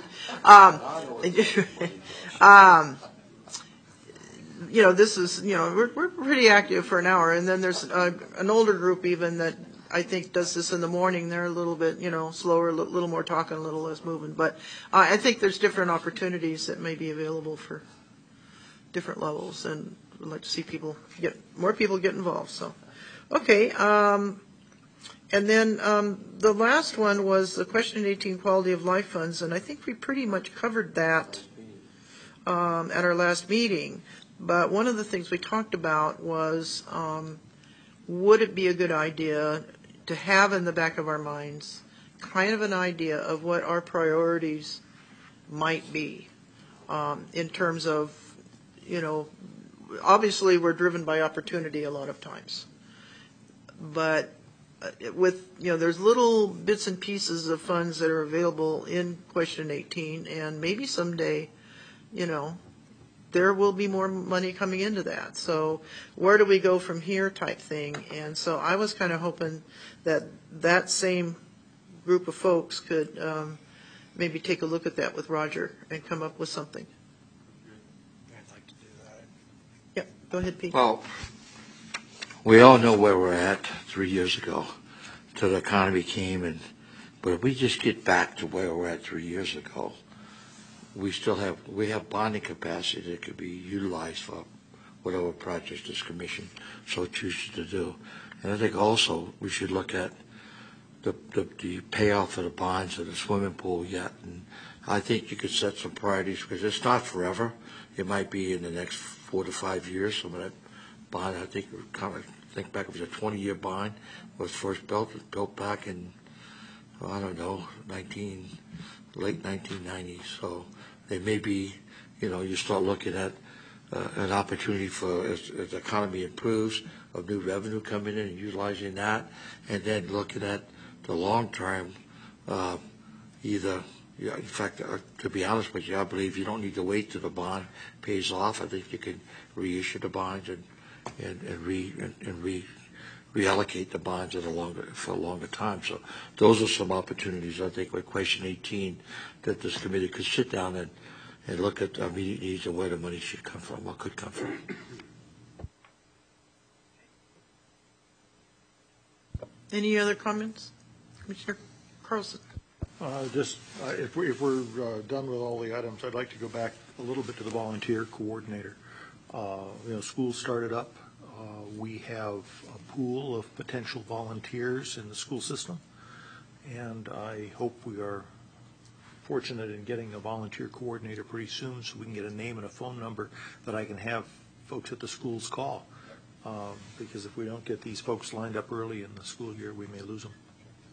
This is, we're pretty active for an hour, and then there's an older group even that I think does this in the morning. They're a little bit, slower, a little more talking, a little less moving. But I think there's different opportunities that may be available for different levels, and I'd like to see more people get involved. So, okay. And then the last one was the question 18 quality of life funds, and I think we pretty much covered that at our last meeting. But one of the things we talked about was, would it be a good idea to have in the back of our minds kind of an idea of what our priorities might be in terms of, obviously we're driven by opportunity a lot of times. But with, there's little bits and pieces of funds that are available in question 18, and maybe someday, there will be more money coming into that. So where do we go from here type thing? And so I was kind of hoping that same group of folks could maybe take a look at that with Roger and come up with something. I'd like to do that. Yeah, go ahead, Pete. Well, we all know where we're at 3 years ago till the economy came, but if we just get back to where we're at 3 years ago, we have bonding capacity that could be utilized for whatever projects this commission so chooses to do. And I think also we should look at the payoff of the bonds of the swimming pool yet. And I think you could set some priorities because it's not forever. It might be in the next 4 to 5 years. Some of that bond, I think back, it was a 20-year bond, was first built back in, I don't know, late 1990s. So they may be, you start looking at an opportunity for, as the economy improves, of new revenue coming in and utilizing that, and then looking at the long term, in fact, to be honest with you, I believe you don't need to wait till the bond pays off. I think you can reissue the bonds and reallocate the bonds for a longer time. So those are some opportunities, I think, with question 18 that this committee could sit down and look at immediate needs and where the money should come from or could come from. Any other comments? Commissioner Carlson. If we're done with all the items, I'd like to go back a little bit to the volunteer coordinator. School started up. We have a pool of potential volunteers in the school system, and I hope we are fortunate in getting a volunteer coordinator pretty soon so we can get a name and a phone number that I can have folks at the schools call. Because if we don't get these folks lined up early in the school year, we may lose them.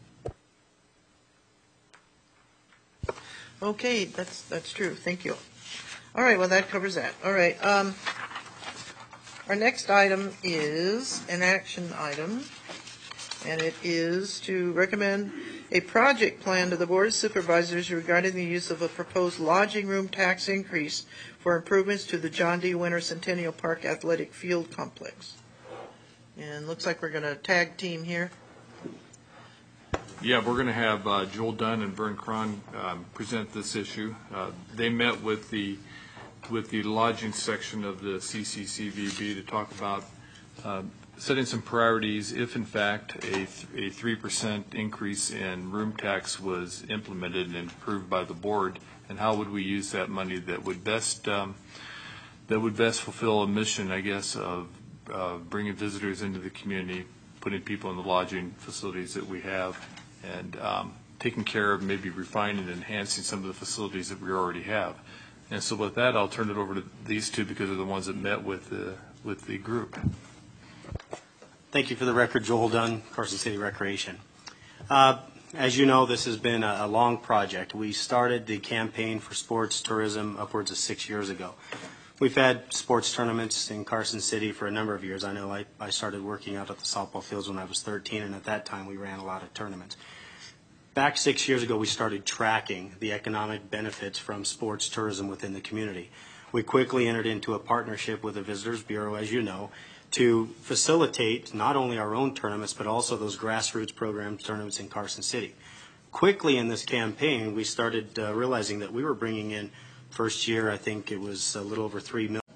Okay, that's true. Thank you. All right, well, that covers that. All right. Our next item is an action item, and it is to recommend a project plan to the Board of Supervisors regarding the use of a proposed lodging room tax increase for improvements to the John D. Winter Centennial Park Athletic Field Complex. And looks like we're going to tag team here. Yeah, we're going to have Joel Dunn and Vern Cron present this issue. They met with the lodging section of the CCCVB to talk about setting some priorities if, in fact, a 3% increase in room tax was implemented and approved by the board, and how would we use that money that would best fulfill a mission, I guess, of bringing visitors into the community, putting people in the lodging facilities that we have, and taking care of maybe refining and enhancing some of the facilities that we already have. And so with that, I'll turn it over to these two because they're the ones that met with the group. Thank you. For the record, Joel Dunn, Carson City Recreation. As you know, this has been a long project. We started the campaign for sports tourism upwards of 6 years ago. We've had sports tournaments in Carson City for a number of years. I know I started working out at the softball fields when I was 13, and at that time we ran a lot of tournaments. Back 6 years ago, we started tracking the economic benefits from sports tourism within the community. We quickly entered into a partnership with the Visitors Bureau, as you know, to facilitate not only our own tournaments, but also those grassroots program tournaments in Carson City. Quickly in this campaign, we started realizing that we were bringing in, first year, I think it was a little over $3 million.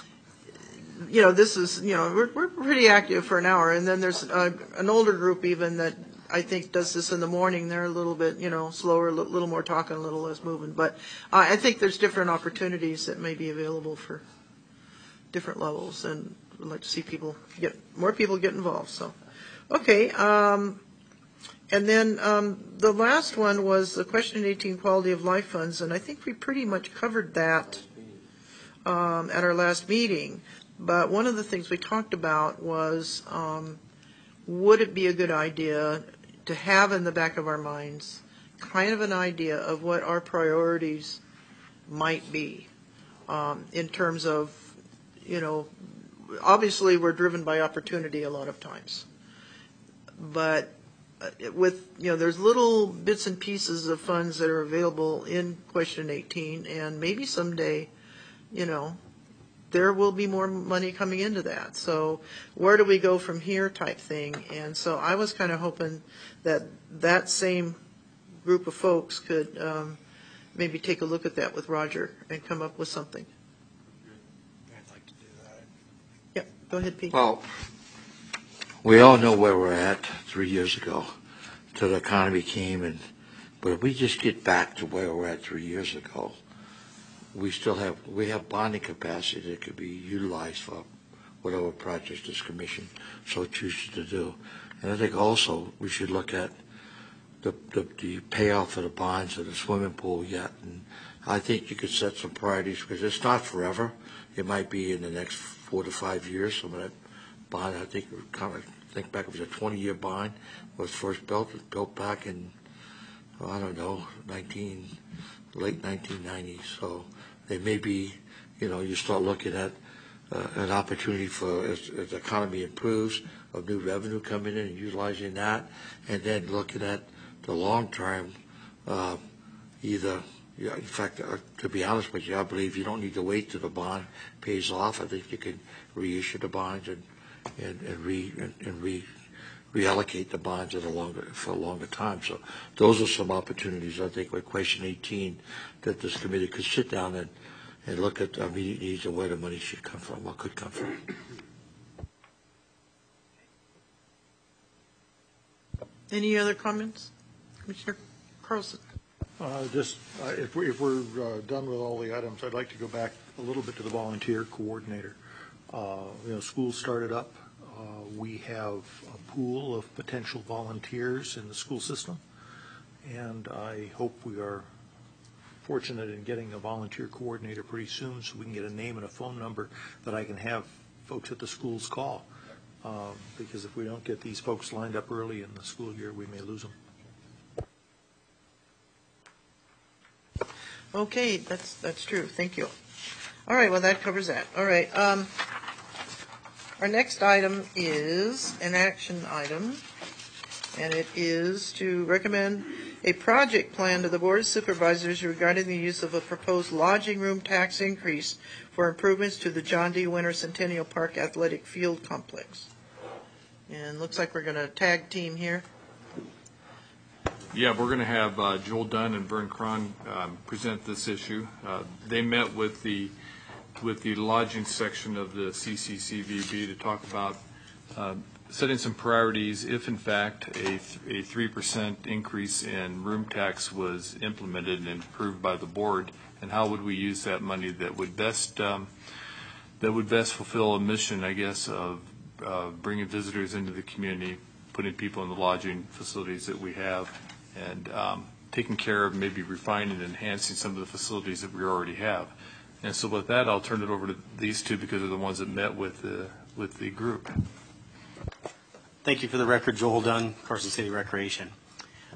You know, this is, you know, we're pretty active for an hour, and then there's an older group even that I think does this in the morning. They're a little bit, you know, slower, a little more talking, a little less moving. But I think there's different opportunities that may be available for different levels, and I'd like to see more people get involved. So, okay. And then the last one was the question 18 quality of life funds, and I think we pretty much covered that at our last meeting. But one of the things we talked about was would it be a good idea to have in the back of our minds kind of an idea of what our priorities might be in terms of, you know, obviously we're driven by opportunity a lot of times. But with, you know, there's little bits and pieces of funds that are available in question 18, and maybe someday, you know, there will be more money coming into that. So where do we go from here type thing? And so I was kind of hoping that that same group of folks could maybe take a look at that with Roger and come up with something. I'd like to do that. Yeah, go ahead, Pete. Well, we all know where we're at 3 years ago till the economy came, but if we just get back to where we're at 3 years ago, we have bonding capacity that could be utilized for whatever projects this commission so chooses to do. And I think also we should look at the payoff of the bonds of the swimming pool yet. And I think you could set some priorities because it's not forever. It might be in the next 4 to 5 years. Some of that bond, I think back, it was a 20-year bond, was first built. It was built back in, I don't know, late 1990s. So they may be, you know, you start looking at an opportunity for, as the economy improves, of new revenue coming in and utilizing that, and then looking at the long term, either, in fact, to be honest with you, I believe you don't need to wait till the bond pays off. I think you can reissue the bonds and reallocate the bonds for a longer time. So those are some opportunities, I think, with question 18, that this committee could sit down and look at our immediate needs and where the money should come from, what could come from. Any other comments? Commissioner Carlson. If we're done with all the items, I'd like to go back a little bit to the volunteer coordinator. School started up. We have a pool of potential volunteers in the school system, and I hope we are fortunate in getting a volunteer coordinator pretty soon so we can get a name and a phone number that I can have folks at the schools call. Because if we don't get these folks lined up early in the school year, we may lose them. Okay, that's true. Thank you. All right, well, that covers that. All right. Our next item is an action item, and it is to recommend a project plan to the Board of Supervisors regarding the use of a proposed lodging room tax increase for improvements to the John D. Winter Centennial Park Athletic Field Complex. And looks like we're going to tag team here. Yeah, we're going to have Joel Dunn and Vern Cron present this issue. They met with the lodging section of the CCCVB to talk about setting some priorities if, in fact, a 3% increase in room tax was implemented and approved by the board, and how would we use that money that would best fulfill a mission, I guess, of bringing visitors into the community, putting people in the lodging facilities that we have, and taking care of maybe refining and enhancing some of the facilities that we already have. And so with that, I'll turn it over to these two because they're the ones that met with the group. Thank you. For the record, Joel Dunn, Carson City Recreation.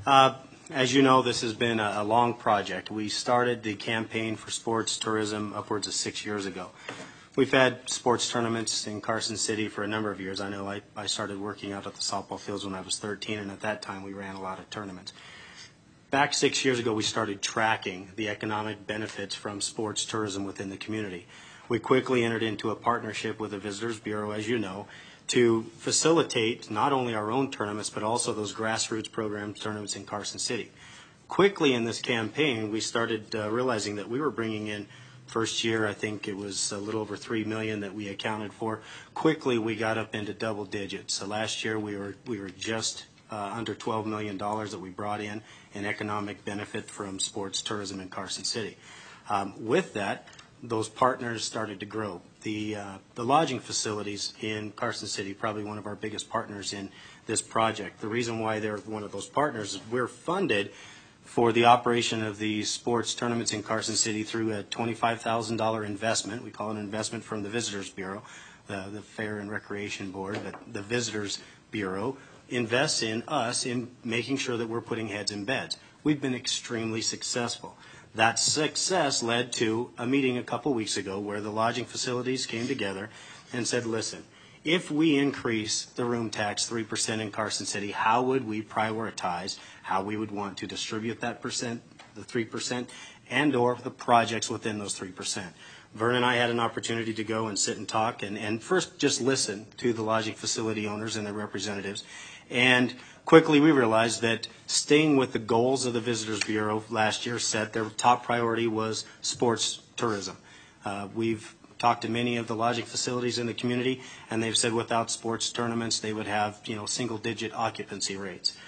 As you know, this has been a long project. We started the campaign for sports tourism upwards of 6 years ago. We've had sports tournaments in Carson City for a number of years. I know I started working out at the softball fields when I was 13, and at that time we ran a lot of tournaments. Back 6 years ago, we started tracking the economic benefits from sports tourism within the community. We quickly entered into a partnership with the Visitors Bureau, as you know, to facilitate not only our own tournaments, but also those grassroots program tournaments in Carson City. Quickly in this campaign, we started realizing that we were bringing in, first year, I think it was a little over $3 million that we accounted for. Quickly, we got up into double digits. So last year, we were just under $12 million that we brought in economic benefit from sports tourism in Carson City. With that, those partners started to grow. The lodging facilities in Carson City, probably one of our biggest partners in this project. The reason why they're one of those partners is we're funded for the operation of the sports tournaments in Carson City through a $25,000 investment. We call it an investment from the Visitors Bureau, the Fair and Recreation Board. But the Visitors Bureau invests in us in making sure that we're putting heads in beds. We've been extremely successful. That success led to a meeting a couple weeks ago where the lodging facilities came together and said, listen, if we increase the room tax 3% in Carson City, how would we prioritize how we would want to distribute that percent, the 3%, and or the projects within those 3%. Vern and I had an opportunity to go and sit and talk and first just listen to the lodging facility owners and their representatives. And quickly we realized that staying with the goals of the Visitors Bureau last year said their top priority was sports tourism. We've talked to many of the lodging facilities in the community, and they've said without sports tournaments they would have single-digit occupancy rates.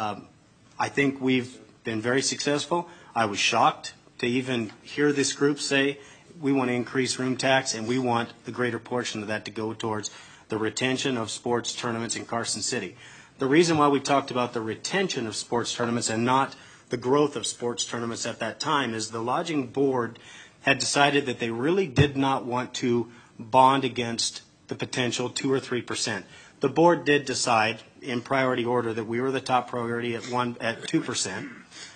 I think we've been very successful. I was shocked to even hear this group say we want to increase room tax, and we want the greater portion of that to go towards the retention of sports tournaments in Carson City. The reason why we talked about the retention of sports tournaments and not the growth of sports tournaments at that time is the lodging board had decided that they really did not want to bond against the potential 2 or 3%. The board did decide in priority order that we were the top priority at 2%.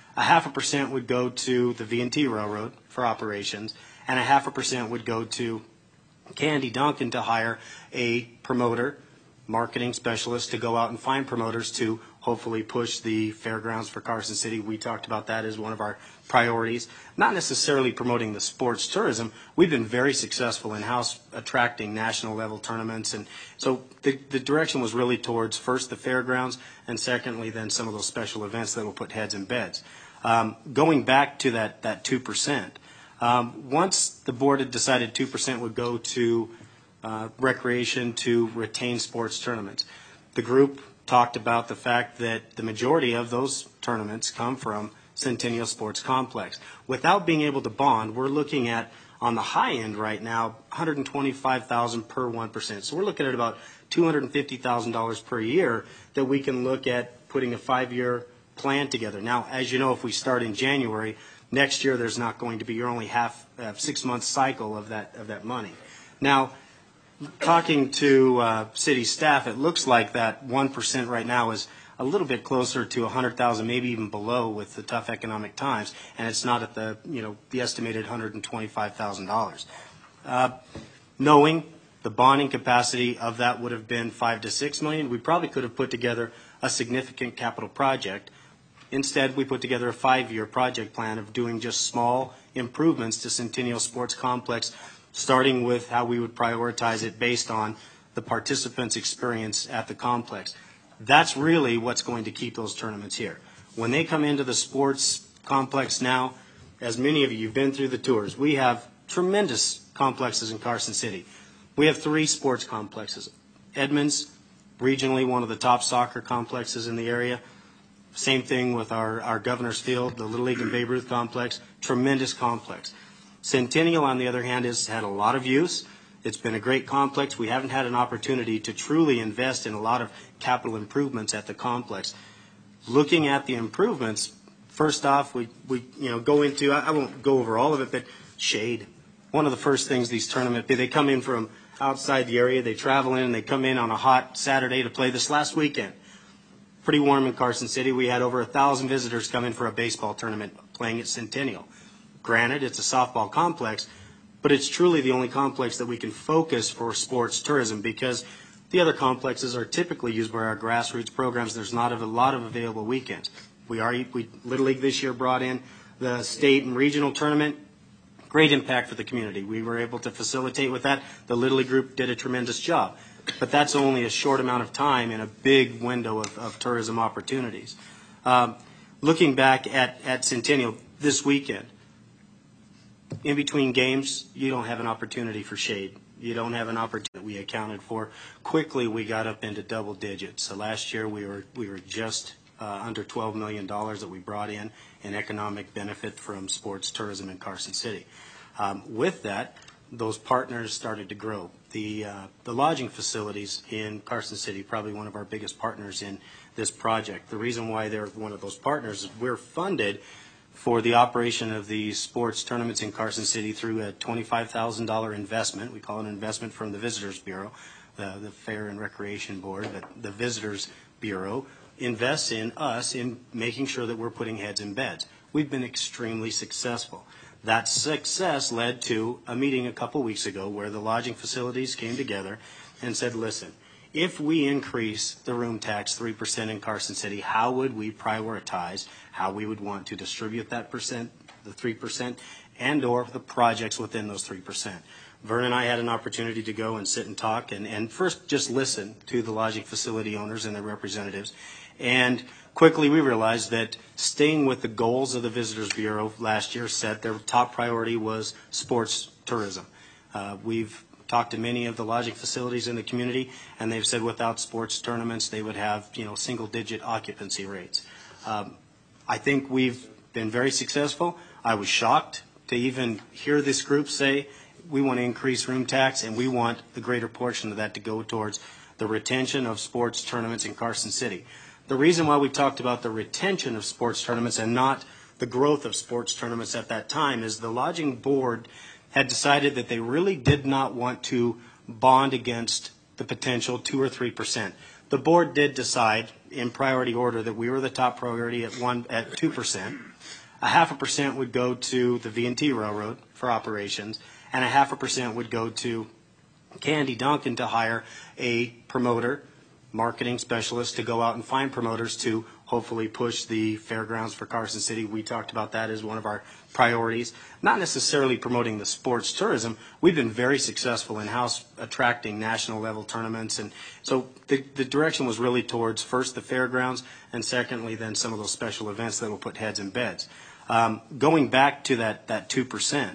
0.5% would go to the V&T Railroad for operations, and 0.5% would go to Candy Duncan to hire a promoter, marketing specialist to go out and find promoters to hopefully push the fairgrounds for Carson City. We talked about that as one of our priorities. Not necessarily promoting the sports tourism. We've been very successful in-house attracting national level tournaments. And so the direction was really towards first the fairgrounds and secondly then some of those special events that will put heads in beds. Going back to that 2%, once the board had decided 2% would go to recreation to retain sports tournaments, the group talked about the fact that the majority of those tournaments come from Centennial Sports Complex. Without being able to bond, we're looking at, on the high end right now, $125,000 per 1%. So we're looking at about $250,000 per year that we can look at putting a 5-year plan together. Now, as you know, if we start in January, next year there's not going to be, you're only 6-month cycle of that money. Now, talking to city staff, it looks like that 1% right now is a little bit closer to 100,000, maybe even below with the tough economic times, and it's not at the estimated $125,000. Knowing the bonding capacity of that would have been $5 to $6 million, we probably could have put together a significant capital project. Instead, we put together a 5-year project plan of doing just small improvements to Centennial Sports Complex, starting with how we would prioritize it based on the participants' experience at the complex. That's really what's going to keep those tournaments here. When they come into the sports complex now, as many of you have been through the tours, we have tremendous complexes in Carson City. We have 3 sports complexes. Edmonds, regionally one of the top soccer complexes in the area. Same thing with our Governor's Field, the Little League and Babe Ruth complex, tremendous complex. Centennial, on the other hand, has had a lot of use. It's been a great complex. We haven't had an opportunity to truly invest in a lot of capital improvements at the complex. Looking at the improvements, first off, we go into, I won't go over all of it, but shade. One of the first things these tournaments, they come in from outside the area, they travel in, and they come in on a hot Saturday to play this last weekend. pretty warm in Carson City. We had over 1,000 visitors come in for a baseball tournament playing at Centennial. Granted, it's a softball complex, but it's truly the only complex that we can focus for sports tourism because the other complexes are typically used by our grassroots programs. There's not a lot of available weekends. Little League this year brought in the state and regional tournament. Great impact for the community. We were able to facilitate with that. The Little League group did a tremendous job. But that's only a short amount of time in a big window of tourism opportunities. Looking back at Centennial this weekend, in between games, you don't have an opportunity for shade. You don't have an opportunity we accounted for. Quickly, we got up into double digits. So last year, we were just under $12 million that we brought in economic benefit from sports tourism in Carson City. With that, those partners started to grow. The lodging facilities in Carson City, probably one of our biggest partners in this project. The reason why they're one of those partners is we're funded for the operation of the sports tournaments in Carson City through a $25,000 investment. We call it an investment from the Visitors Bureau, the Fair and Recreation Board, but the Visitors Bureau invests in us in making sure that we're putting heads in beds. We've been extremely successful. That success led to a meeting a couple weeks ago where the lodging facilities came together and said, listen, if we increase the room tax 3% in Carson City, how would we prioritize how we would want to distribute that percent, the 3%, and or the projects within those 3%? Vern and I had an opportunity to go and sit and talk and first just listen to the lodging facility owners and their representatives. And quickly we realized that staying with the goals of the Visitors Bureau last year said their top priority was sports tourism. We've talked to many of the lodging facilities in the community, and they've said without sports tournaments they would have single-digit occupancy rates. I think we've been very successful. I was shocked to even hear this group say we want to increase room tax and we want the greater portion of that to go towards the retention of sports tournaments in Carson City. The reason why we talked about the retention of sports tournaments and not the growth of sports tournaments at that time is the lodging board had decided that they really did not want to bond against the potential 2 or 3%. The board did decide in priority order that we were the top priority at 2%. 0.5% would go to the V&T Railroad for operations, and 0.5% would go to Candy Duncan to hire a promoter, marketing specialist to go out and find promoters to hopefully push the fairgrounds for Carson City. We talked about that as one of our priorities. Not necessarily promoting the sports tourism. We've been very successful in-house attracting national level tournaments. And so the direction was really towards first the fairgrounds and secondly then some of those special events that will put heads in beds. Going back to that 2%,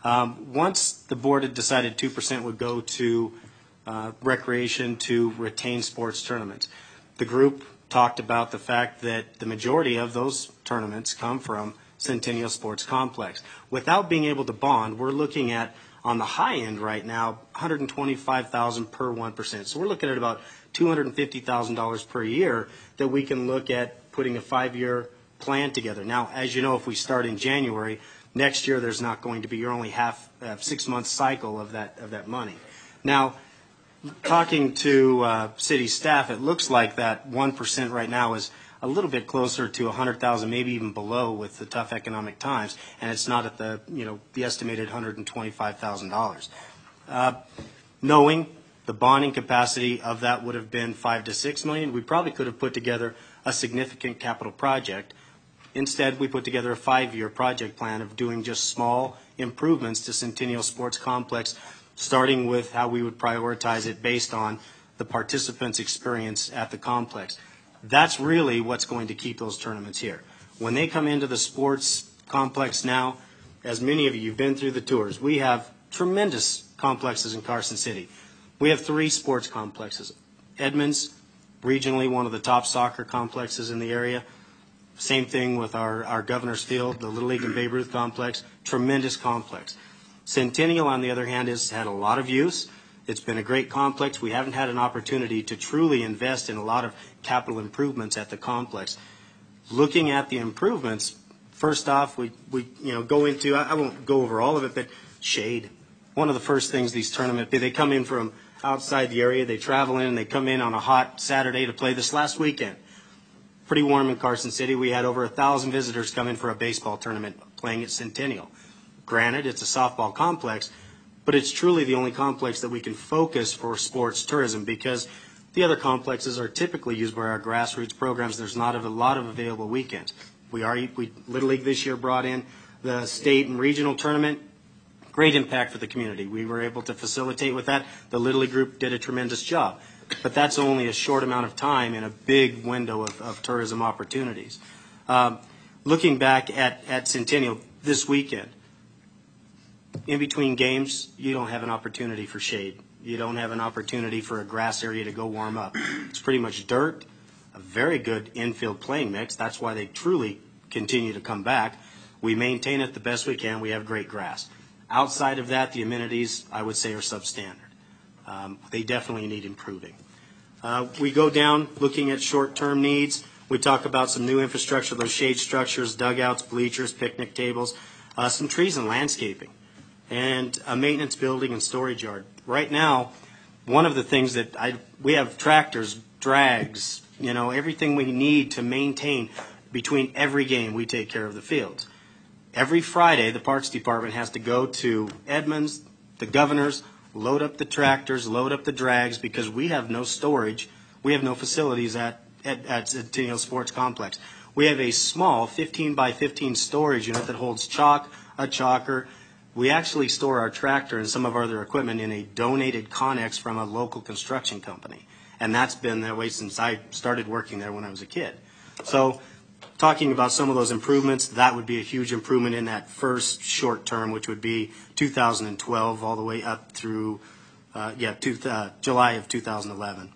once the board had decided 2% would go to recreation to retain sports tournaments. The group talked about the fact that the majority of those tournaments come from Centennial Sports Complex. Without being able to bond, we're looking at, on the high end right now, $125,000 per 1%. So we're looking at about $250,000 per year that we can look at putting a 5-year plan together. Now, as you know, if we start in January, next year there's not going to be, you're only 6-month cycle of that money. Now, talking to city staff, it looks like that 1% right now is a little bit closer to 100,000, maybe even below with the tough economic times, and it's not at the estimated $125,000. Knowing the bonding capacity of that would have been $5 to $6 million, we probably could have put together a significant capital project. Instead, we put together a 5-year project plan of doing just small improvements to Centennial Sports Complex, starting with how we would prioritize it based on the participants' experience at the complex. That's really what's going to keep those tournaments here. When they come into the sports complex now, as many of you have been through the tours, we have tremendous complexes in Carson City. We have 3 sports complexes. Edmonds, regionally one of the top soccer complexes in the area. Same thing with our Governor's Field, the Little League and Babe Ruth complex, tremendous complex. Centennial, on the other hand, has had a lot of use. It's been a great complex. We haven't had an opportunity to truly invest in a lot of capital improvements at the complex. Looking at the improvements, first off, we go into, I won't go over all of it, but shade. One of the first things these tournaments, they come in from outside the area, they travel in, and they come in on a hot Saturday to play this last weekend. pretty warm in Carson City. We had over 1,000 visitors come in for a baseball tournament playing at Centennial. Granted, it's a softball complex, but it's truly the only complex that we can focus for sports tourism because the other complexes are typically used by our grassroots programs. There's not a lot of available weekends. Little League this year brought in the state and regional tournament. Great impact for the community. We were able to facilitate with that. The Little League group did a tremendous job. But that's only a short amount of time in a big window of tourism opportunities. Looking back at Centennial this weekend, in between games, you don't have an opportunity for shade. You don't have an opportunity for a grass area to go warm up. It's pretty much dirt, a very good infield playing mix. That's why they truly continue to come back. We maintain it the best we can. We have great grass. Outside of that, the amenities, I would say, are substandard. They definitely need improving. We go down looking at short-term needs. We talk about some new infrastructure, those shade structures, dugouts, bleachers, picnic tables, some trees and landscaping, and a maintenance building and storage yard. Right now, one of the things that we have tractors, drags, everything we need to maintain. Between every game, we take care of the fields. Every Friday, the Parks Department has to go to Edmonds, the Governor's, load up the tractors, load up the drags, because we have no storage. We have no facilities at Centennial Sports Complex. We have a small 15 by 15 storage unit that holds chalk, a chalker. We actually store our tractor and some of our other equipment in a donated Connex from a local construction company. And that's been that way since I started working there when I was a kid. So talking about some of those improvements, that would be a huge improvement in that first short term, which would be 2012 all the way up through July of 2011.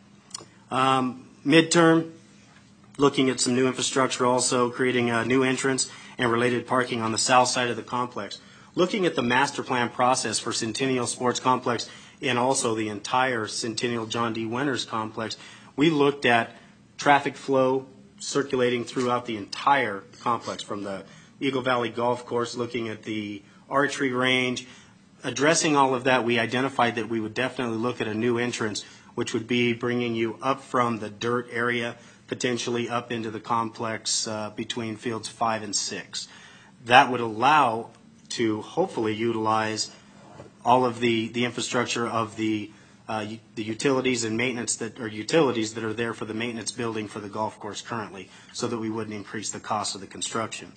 Midterm, looking at some new infrastructure also, creating a new entrance and related parking on the south side of the complex. Looking at the master plan process for Centennial Sports Complex and also the entire Centennial John D. Winters complex, we looked at traffic flow circulating throughout the entire complex, from the Eagle Valley Golf Course, looking at the archery range. Addressing all of that, we identified that we would definitely look at a new entrance, which would be bringing you up from the dirt area, potentially up into the complex between fields 5 and 6. That would allow to hopefully utilize all of the infrastructure of the utilities and maintenance utilities that are there for the maintenance building for the golf course currently, so that we wouldn't increase the cost of the construction.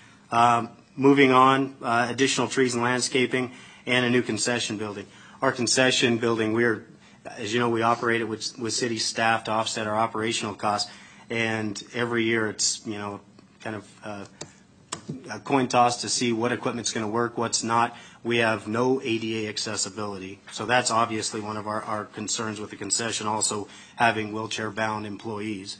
Moving on, additional trees and landscaping and a new concession building. Our concession building, as you know, we operate it with city staff to offset our operational costs, and every year it's kind of a coin toss to see what equipment's going to work, what's not. We have no ADA accessibility, so that's obviously one of our concerns with the concession, also having wheelchair-bound employees.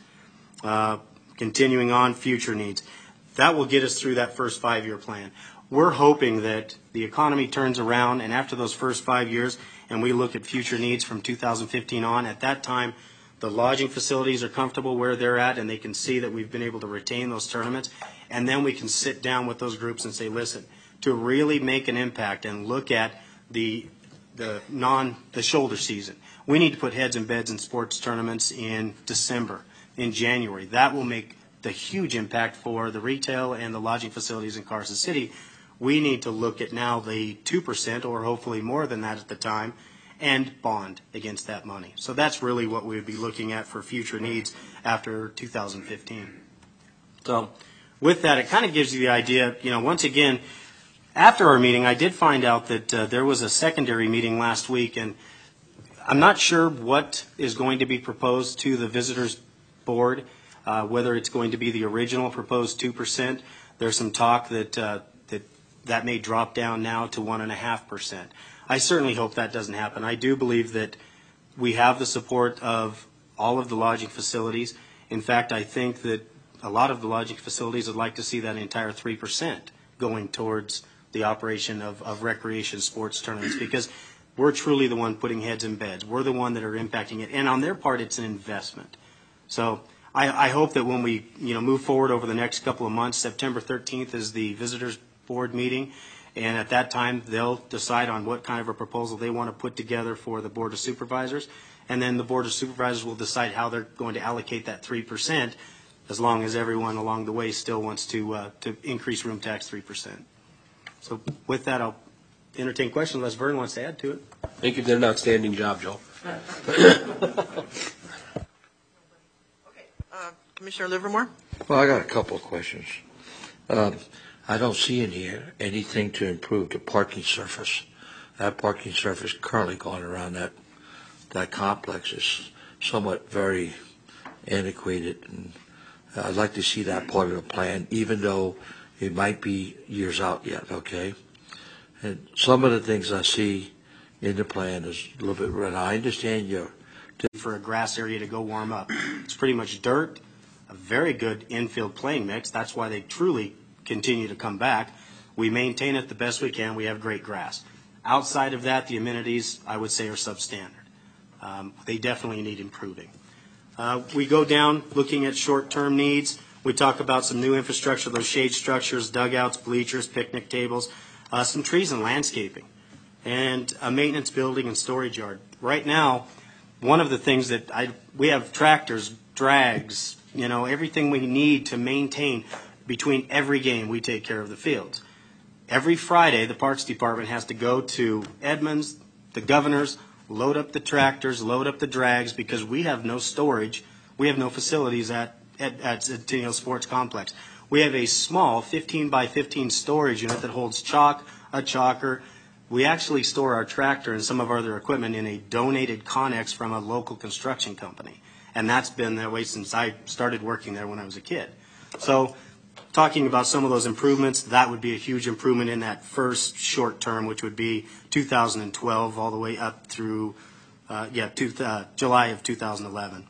Continuing on, future needs. That will get us through that first 5-year plan. We're hoping that the economy turns around, and after those first 5 years, and we look at future needs from 2015 on, at that time, the lodging facilities are comfortable where they're at, and they can see that we've been able to retain those tournaments, and then we can sit down with those groups and say, listen, to really make an impact and look at the shoulder season, we need to put heads in beds in sports tournaments in December, in January. That will make the huge impact for the retail and the lodging facilities in Carson City. We need to look at now the 2%, or hopefully more than that at the time, and bond against that money. So that's really what we would be looking at for future needs after 2015. So with that, it kind of gives you the idea, once again, after our meeting, I did find out that there was a secondary meeting last week, and I'm not sure what is going to be proposed to the visitors board, whether it's going to be the original proposed 2%. There's some talk that may drop down now to 1.5%. I certainly hope that doesn't happen. I do believe that we have the support of all of the lodging facilities. In fact, I think that a lot of the lodging facilities would like to see that entire 3% going towards the operation of recreation sports tournaments, because we're truly the one putting heads in beds. We're the one that are impacting it. And on their part, it's an investment. So I hope that when we move forward over the next couple of months, September 13th is the visitors board meeting, and at that time they'll decide on what kind of a proposal they want to put together for the Board of Supervisors, and then the Board of Supervisors will decide how they're going to allocate that 3%, as long as everyone along the way still wants to increase room tax 3%. So with that, I'll entertain questions unless Vern wants to add to it. I think you did an outstanding job, Joel. Commissioner Livermore? Well, I got a couple of questions. I don't see in here anything to improve the parking surface. That parking surface currently going around that complex is somewhat very antiquated, and I'd like to see that part of the plan, even though it might be years out yet, okay? And some of the things I see in the plan is a little bit red. I understand For a grass area to go warm up. It's pretty much dirt, a very good infield playing mix. That's why they truly continue to come back. We maintain it the best we can. We have great grass. Outside of that, the amenities, I would say, are substandard. They definitely need improving. We go down looking at short-term needs. We talk about some new infrastructure, those shade structures, dugouts, bleachers, picnic tables, some trees and landscaping, and a maintenance building and storage yard. Right now, one of the things that we have tractors, drags, everything we need to maintain. Between every game, we take care of the fields. Every Friday, the Parks Department has to go to Edmonds, the Governor's, load up the tractors, load up the drags, because we have no storage. We have no facilities at Centennial Sports Complex. We have a small 15 by 15 storage unit that holds chalk, a chalker. We actually store our tractor and some of our other equipment in a donated Connex from a local construction company. And that's been that way since I started working there when I was a kid. So talking about some of those improvements, that would be a huge improvement in that first short term, which would be 2012 all the way up through July of 2011.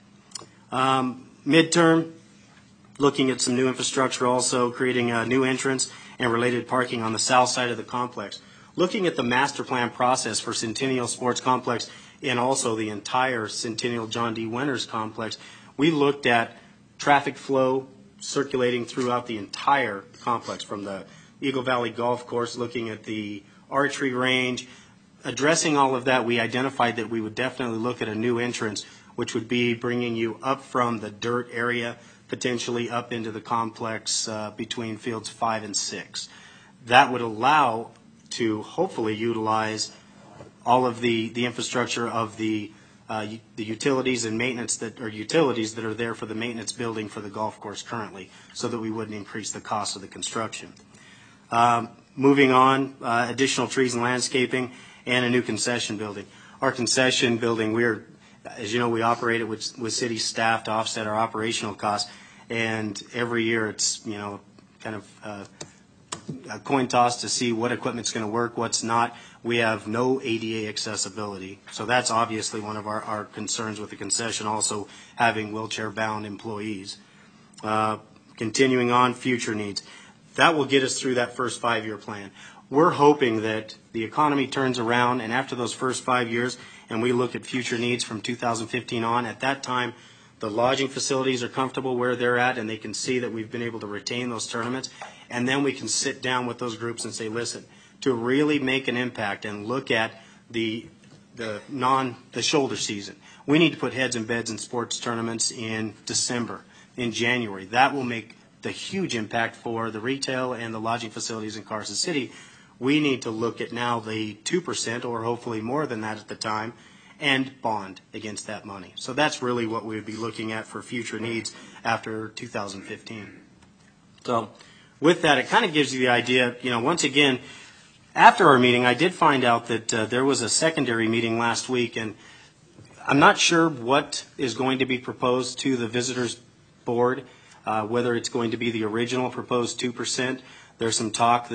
Midterm, looking at some new infrastructure also, creating a new entrance and related parking on the south side of the complex. Looking at the master plan process for Centennial Sports Complex and also the entire Centennial John D. Winters complex, we looked at traffic flow circulating throughout the entire complex, from the Eagle Valley Golf Course, looking at the archery range. Addressing all of that, we identified that we would definitely look at a new entrance, which would be bringing you up from the dirt area, potentially up into the complex between fields 5 and 6. That would allow to hopefully utilize all of the infrastructure of the utilities and maintenance utilities that are there for the maintenance building for the golf course currently, so that we wouldn't increase the cost of the construction. Moving on, additional trees and landscaping and a new concession building. Our concession building, as you know, we operate it with city staff to offset our operational costs, and every year it's kind of a coin toss to see what equipment's going to work, what's not. We have no ADA accessibility, so that's obviously one of our concerns with the concession, also having wheelchair-bound employees. Continuing on, future needs. That will get us through that first 5-year plan. We're hoping that the economy turns around, and after those first 5 years, and we look at future needs from 2015 on, at that time, the lodging facilities are comfortable where they're at, and they can see that we've been able to retain those tournaments, and then we can sit down with those groups and say, listen, to really make an impact and look at the shoulder season, we need to put heads in beds in sports tournaments in December, in January. That will make the huge impact for the retail and the lodging facilities in Carson City. We need to look at now the 2%, or hopefully more than that at the time, and bond against that money. So that's really what we would be looking at for future needs after 2015. So with that, it kind of gives you the idea, once again, after our meeting, I did find out that there was a secondary meeting last week, and I'm not sure what is going to be proposed to the visitors board, whether it's going to be the original proposed 2%. There's some talk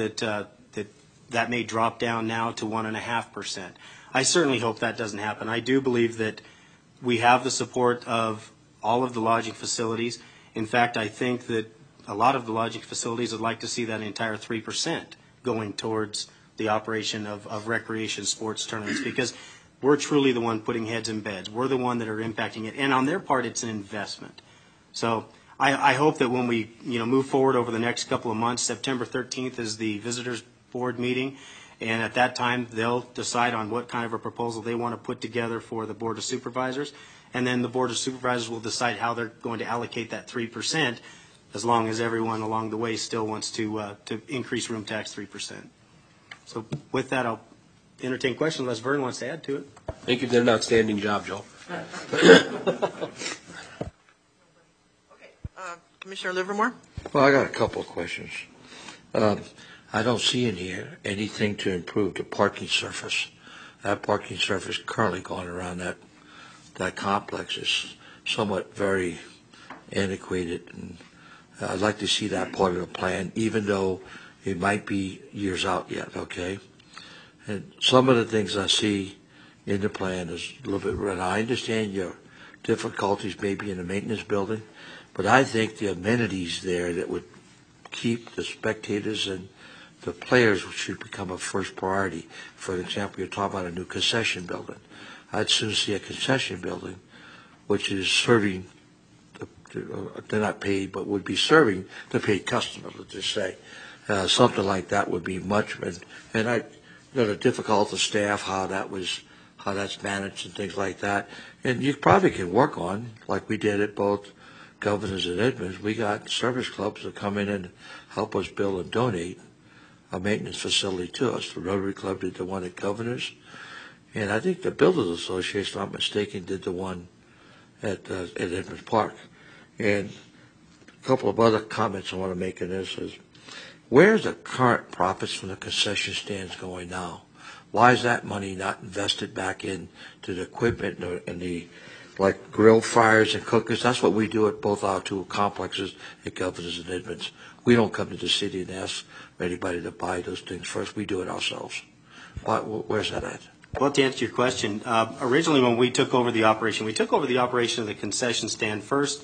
that may drop down now to 1.5%. I certainly hope that doesn't happen. I do believe that we have the support of all of the lodging facilities. In fact, I think that a lot of the lodging facilities would like to see that entire 3% going towards the operation of recreation sports tournaments, because we're truly the one putting heads in beds. We're the one that are impacting it. And on their part, it's an investment. So I hope that when we move forward over the next couple of months, September 13th is the visitors board meeting, And at that time, they'll decide on what kind of a proposal they want to put together for the Board of Supervisors. And then the Board of Supervisors will decide how they're going to allocate that 3%, as long as everyone along the way still wants to increase room tax 3%. So with that, I'll entertain questions unless Vern wants to add to it. I think you did an outstanding job, Joel. Commissioner Livermore? Well, I got a couple of questions. I don't see in here anything to improve the parking surface. That parking surface currently going around that complex is somewhat very antiquated, and I'd like to see that part of the plan, even though it might be years out yet, okay? And some of the things I see in the plan is a little bit red. I understand your difficulties maybe in the maintenance building, but I think the amenities there that would keep the spectators and the players should become a first priority. For example, you're talking about a new concession building. I'd soon see a concession building which is serving, they're not paid, but would be serving the paid customer, let's just say. Something like that would be much, and I know the difficult of staff, how that's managed and things like that. And you probably can work on, like we did at both Governors and Edmonds, we got service clubs that come in and help us build and donate a maintenance facility to us. The Rotary Club did the one at Governors, and I think the Builders Association, if I'm not mistaken, did the one at Edmonds Park. And a couple of other comments I want to make in this is, where's the current profits from the concession stands going now? Why is that money not invested back into the equipment and the like grill fryers and cookers? That's what we do at both our two complexes at Governors and Edmonds. We don't come to the city and ask anybody to buy those things first. We do it ourselves. Where's that at? Well, to answer your question, originally when we took over the operation of the concession stand first,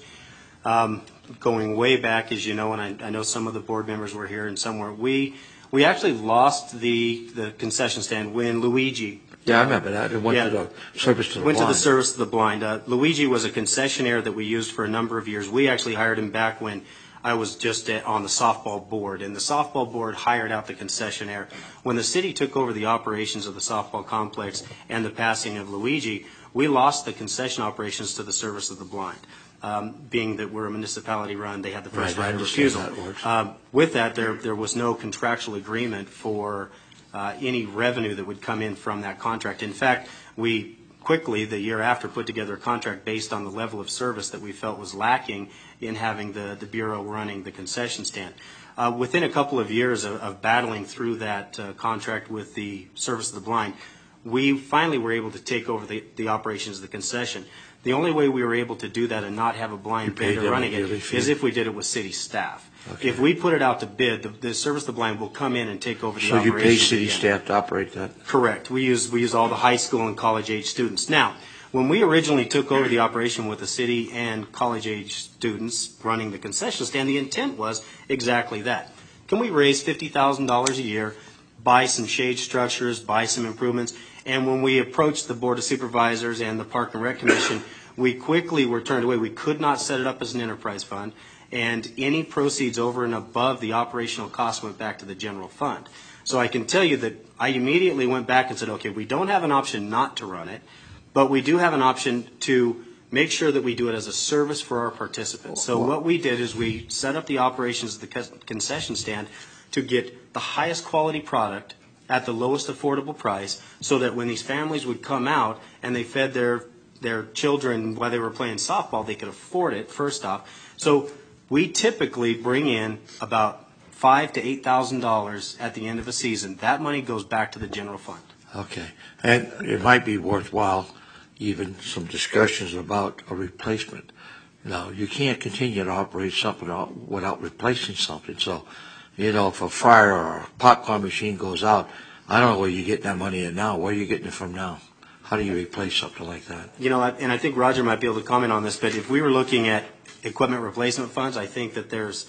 going way back, as you know, and I know some of the board members were here and some were. We actually lost the concession stand when Luigi. Yeah, I remember that. It went to the service to the blind. Went to the service to the blind. Luigi was a concessionaire that we used for a number of years. We actually hired him back when I was just on the softball board, and the softball board hired out the concessionaire. When the city took over the operations of the softball complex and the passing of Luigi, we lost the concession operations to the service of the blind. Being that we're a municipality run, they had the first right of refusal. With that, there was no contractual agreement for any revenue that would come in from that contract. In fact, we quickly, the year after, put together a contract based on the level of service that we felt was lacking in having the Bureau running the concession stand. Within a couple of years of battling through that contract with the service of the blind, we finally were able to take over the operations of the concession. The only way we were able to do that and not have a blind vendor running it is if we did it with city staff. Okay. If we put it out to bid, the service of the blind will come in and take over the operation. So you pay city staff to operate that? Correct. We use all the high school and college age students. Now, when we originally took over the operation with the city and college age students running the concession stand, the intent was exactly that. Can we raise $50,000 a year, buy some shade structures, buy some improvements? And when we approached the Board of Supervisors and the Park and Rec Commission, we quickly were turned away. We could not set it up as an enterprise fund, and any proceeds over and above the operational costs went back to the general fund. So I can tell you that I immediately went back and said, okay, we don't have an option not to run it, but we do have an option to make sure that we do it as a service for our participants. So what we did is we set up the operations of the concession stand to get the highest quality product at the lowest affordable price, so that when these families would come out and they fed their children while they were playing softball, they could afford it, first off. So we typically bring in about $5,000 to $8,000 at the end of a season. That money goes back to the general fund. Okay. And it might be worthwhile even some discussions about a replacement. Now, you can't continue to operate something without replacing something. So, if a fryer or a popcorn machine goes out, I don't know where you're getting that money in now. Where are you getting it from now? How do you replace something like that? And I think Roger might be able to comment on this, but if we were looking at equipment replacement funds, I think that there's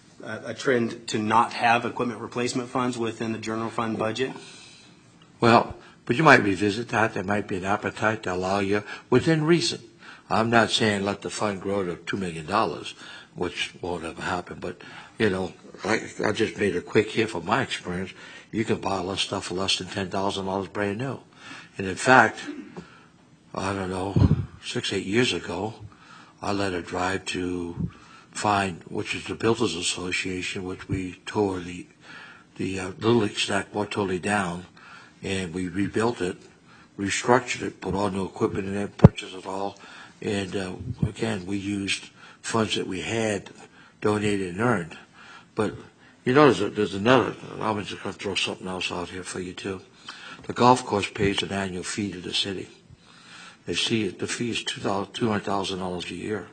a trend to not have equipment replacement funds within the general fund budget. Well, but you might revisit that. There might be an appetite to allow you within reason. I'm not saying let the fund grow to $2 million, which won't ever happen. But, I just made a quick here from my experience. you can buy a lot of stuff for less than $10,000 brand new. And in fact, I don't know, 6-8 years ago, I led a drive to find, which is the Builders Association, which we tore the Little League stack more totally down, and we rebuilt it, restructured it, put all new equipment in it, purchased it all, and again, we used funds that we had donated and earned. But you know, there's another, I'm just going to throw something else out here for you too. The golf course pays an annual fee to the city. The fee is $200,000 a year.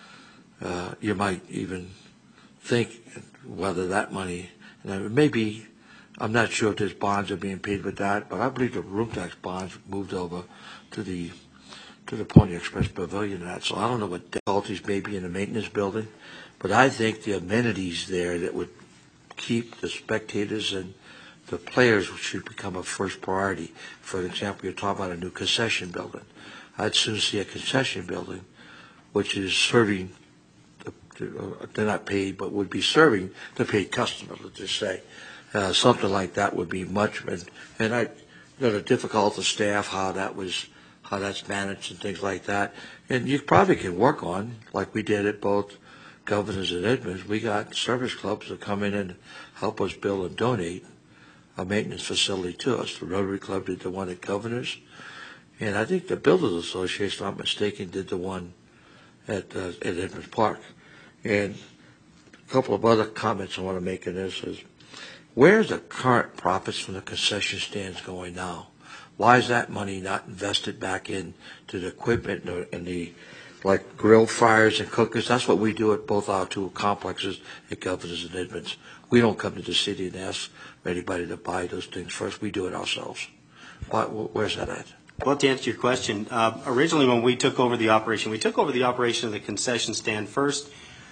You might even think whether that money, and it may be, I'm not sure if there's bonds are being paid with that, but I believe the room tax bonds moved over to the Pony Express Pavilion and that. So I don't know what difficulties may be in the maintenance building, but I think the amenities there that would keep the spectators and the players should become a first priority. For example, you're talking about a new concession building. I'd soon see a concession building which is serving, they're not paid, but would be serving the paid customers, let's just say. Something like that would be much, and I know the difficult to staff, how that's managed and things like that. And you probably can work on, like we did at both Governors and Edmonds, we got service clubs to come in and help us build and donate a maintenance facility to us. The Rotary Club did the one at Governors, and I think the Builders Association, if I'm not mistaken, did the one at Edmonds Park. And a couple of other comments I want to make in this is, where's the current profits from the concession stands going now? Why is that money not invested back into the equipment and the like grill fryers and cookers? That's what we do at both our two complexes at Governors and Edmonds. We don't come to the city and ask anybody to buy those things first. We do it ourselves. Where's that at? Well, to answer your question, originally when we took over the operation of the concession stand first,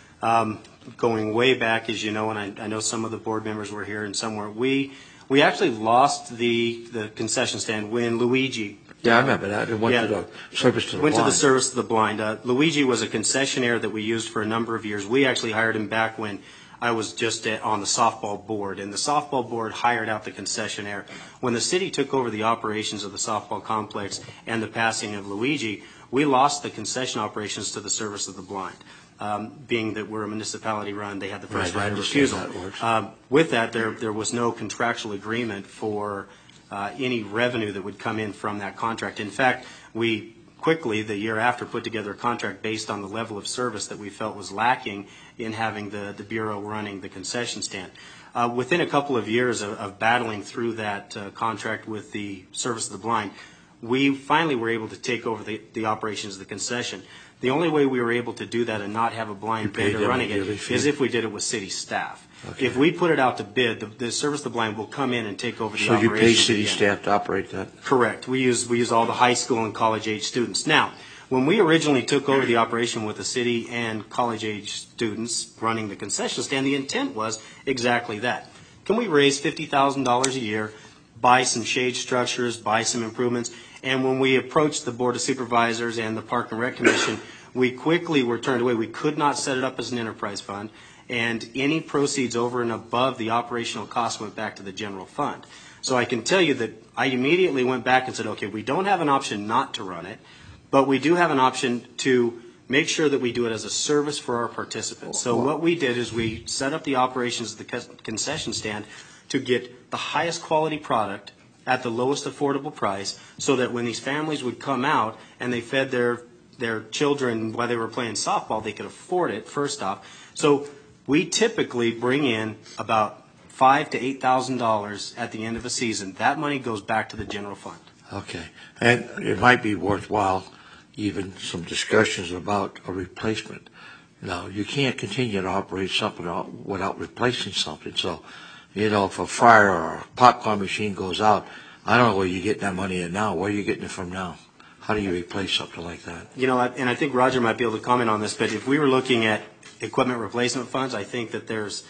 going way back, as you know, and I know some of the board members were here and some were. We actually lost the concession stand when Luigi. Yeah, I remember that. It went to the service to the blind. Went to the service to the blind. Luigi was a concessionaire that we used for a number of years. We actually hired him back when I was just on the softball board, and the softball board hired out the concessionaire. When the city took over the operations of the softball complex and the passing of Luigi, we lost the concession operations to the service of the blind. Being that we're a municipality run, they had the first right of refusal. With that, there was no contractual agreement for any revenue that would come in from that contract. In fact, we quickly, the year after, put together a contract based on the level of service that we felt was lacking in having the Bureau running the concession stand. Within a couple of years of battling through that contract with the service of the blind, we finally were able to take over the operations of the concession. The only way we were able to do that and not have a blind vendor running it is if we did it with city staff. Okay. If we put it out to bid, the service of the blind will come in and take over the operation. So you pay city staff to operate that? Correct. We use all the high school and college age students. Now, when we originally took over the operation with the city and college age students running the concession stand, the intent was exactly that. Can we raise $50,000 a year, buy some shade structures, buy some improvements? And when we approached the Board of Supervisors and the Park and Rec Commission, we quickly were turned away. We could not set it up as an enterprise fund, and any proceeds over and above the operational costs went back to the general fund. So I can tell you that I immediately went back and said, okay, we don't have an option not to run it, but we do have an option to make sure that we do it as a service for our participants. So what we did is we set up the operations of the concession stand to get the highest quality product at the lowest affordable price, so that when these families would come out and they fed their children while they were playing softball, they could afford it, first off. So we typically bring in about $5,000 to $8,000 at the end of a season. That money goes back to the general fund. Okay. And it might be worthwhile even some discussions about a replacement. Now, you can't continue to operate something without replacing something. So, if a fryer or a popcorn machine goes out, I don't know where you're getting that money in now. Where are you getting it from now? How do you replace something like that? And I think Roger might be able to comment on this, but if we were looking at equipment replacement funds, I think that there's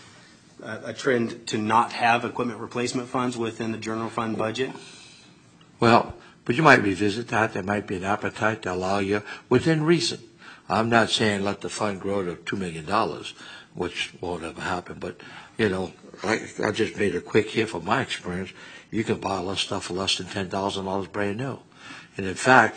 a trend to not have equipment replacement funds within the general fund budget. Well, but you might revisit that. There might be an appetite to allow you, within reason. I'm not saying let the fund grow to $2 million, which won't ever happen. But, you know, I just made a quick here from my experience. You can buy a lot of stuff for less than $10,000 brand new. And in fact,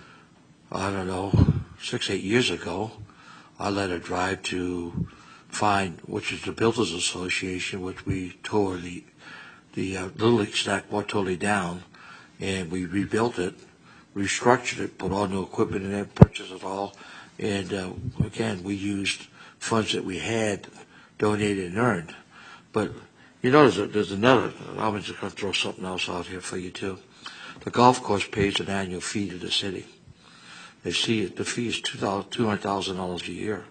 I don't know, 6-8 years ago, I led a drive to find, which is the Builders Association, which we tore the Little League stack more totally down, and we rebuilt it, restructured it, put all new equipment in it, purchased it all, and again, we used funds that we had donated and earned. But you know, there's another, I'm just going to throw something else out here for you too. The golf course pays an annual fee to the city. The fee is $200,000 a year.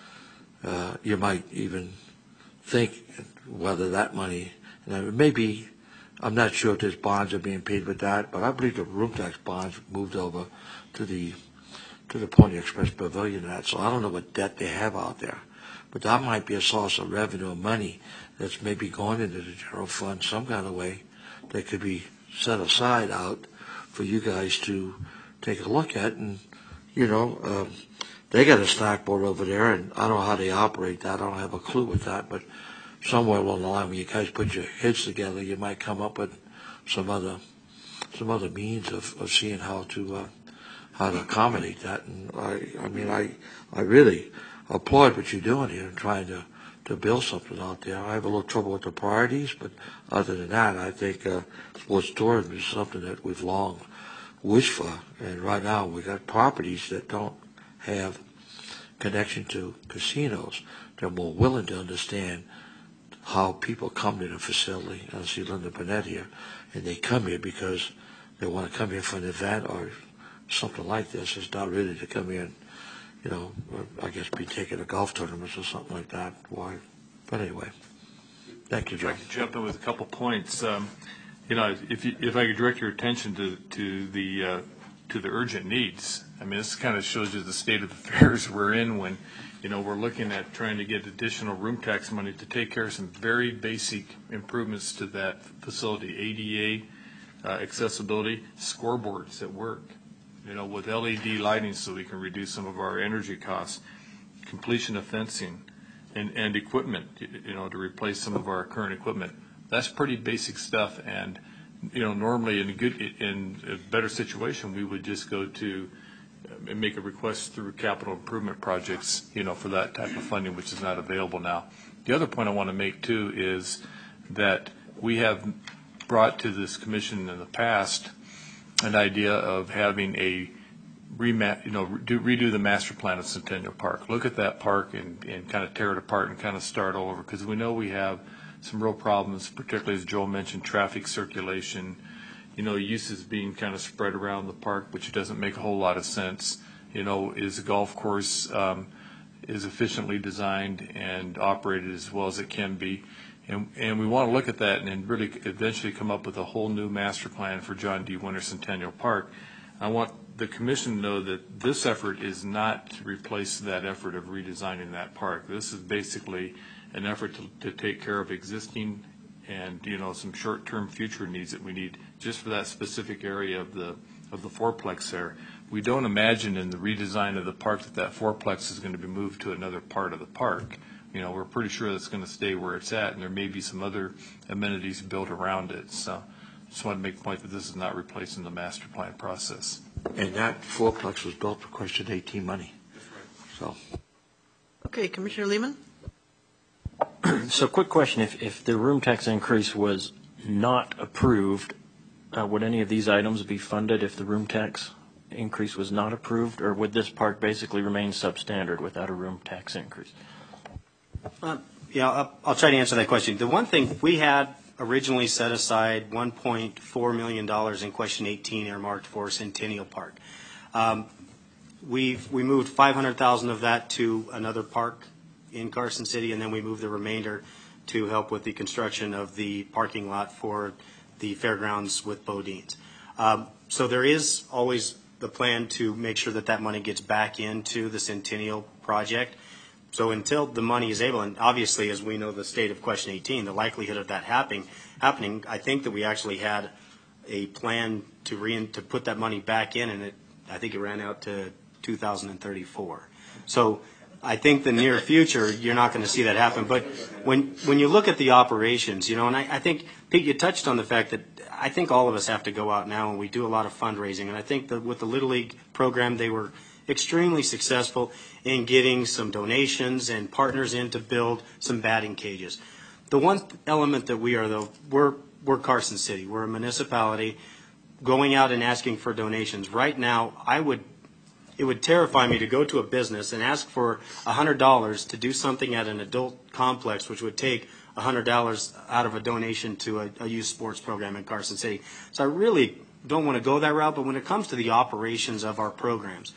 You might even think whether that money, and it may be, I'm not sure if there's bonds are being paid with that, but I believe the room tax bonds moved over to the Pony Express Pavilion and that, so I don't know what debt they have out there. But that might be a source of revenue or money that's maybe going into the general fund some kind of way that could be set aside out for you guys to take a look at. And, you know, they got a stack board over there, and I don't know how they operate that. I don't have a clue with that, but somewhere along the line when you guys put your heads together, you might come up with some other means of seeing how to accommodate that. And I mean, I really applaud what you're doing here and trying to build something out there. I have a little trouble with the priorities, but other than that, I think sports tourism is something that we've long wished for. And right now, we got properties that don't have connection to casinos. They're more willing to understand how people come to the facility. I see Linda Burnett here, and they come here because they want to come here for an event or something like this. It's not really to come here and, you know, I guess be taking a golf tournament or something like that. Why? But anyway, thank you, Joe. I'd like to jump in with a couple points. You know, if I could direct your attention to the urgent needs. I mean, this kind of shows you the state of affairs we're in when, you know, we're looking at trying to get additional room tax money to take care of some very basic improvements to that facility, ADA, accessibility, scoreboards at work, you know, with LED lighting so we can reduce some of our energy costs, completion of fencing, and equipment, you know, to replace some of our current equipment. That's pretty basic stuff, and, you know, normally in a better situation, we would just go to and make a request through capital improvement projects, you know, for that type of funding, which is not available now. The other point I want to make, too, is that we have brought to this commission in the past an idea of having a redo the master plan of Centennial Park. Look at that park and kind of tear it apart and kind of start over, because we know we have some real problems, particularly as Joel mentioned, traffic circulation, you know, uses being kind of spread around the park, which doesn't make a whole lot of sense. You know, is the golf course is efficiently designed and operated as well as it can be? And we want to look at that and really eventually come up with a whole new master plan for John D. Winter Centennial Park. I want the commission to know that this effort is not to replace that effort of redesigning that park. This is basically an effort to take care of existing and, you know, some short-term future needs that we need just for that specific area of the fourplex there. We don't imagine in the redesign of the park that fourplex is going to be moved to another part of the park. You know, we're pretty sure that's going to stay where it's at, and there may be some other amenities built around it. So just want to make the point that this is not replacing the master plan process. And that fourplex was built for Question 18 money. That's right. So. Okay, Commissioner Lehman? So quick question, if the room tax increase was not approved, would any of these items be funded if the room tax increase was not approved, or would this park basically remain substandard without a room tax increase? Yeah, I'll try to answer that question. The one thing, we had originally set aside $1.4 million in Question 18 earmarked for Centennial Park. We moved $500,000 of that to another park in Carson City, and then we moved the remainder to help with the construction of the parking lot for the fairgrounds with Bodines. So there is always the plan to make sure that that money gets back into the Centennial project. So until the money is able, and obviously as we know the state of Question 18, the likelihood of that happening, I think that we actually had a plan to put that money back in, and I think it ran out to 2034. So I think the near future, you're not going to see that happen. But when you look at the operations, you know, and I think, Pete, you touched on the fact that I think all of us have to go out now and we do a lot of fundraising. And I think that with the Little League program, they were extremely successful in getting some donations and partners in to build some batting cages. The one element that we are, though, we're Carson City. We're a municipality going out and asking for donations. Right now, it would terrify me to go to a business and ask for $100 to do something at an adult complex, which would take $100 out of a donation to a youth sports program in Carson City. So I really don't want to go that route, but when it comes to the operations of our programs,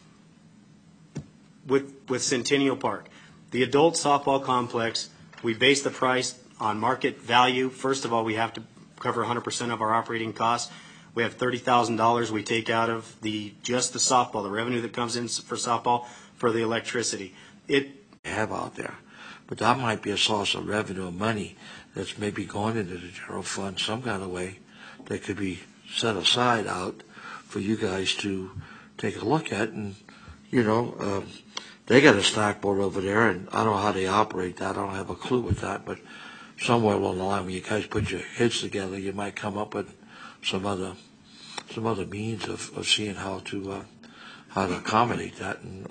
with Centennial Park, the adult softball complex, we base the price on market value. First of all, we have to cover 100% of our operating costs. We have $30,000 we take out of just the softball, the revenue that comes in for softball, for the electricity. Have out there, but that might be a source of revenue or money that's maybe going into the general fund some kind of way that could be set aside out for you guys to take a look at. And you know, they got a stack board over there, and I don't know how they operate that. I don't have a clue with that, but somewhere along the line, when you guys put your heads together, you might come up with some other means of seeing how to accommodate that. And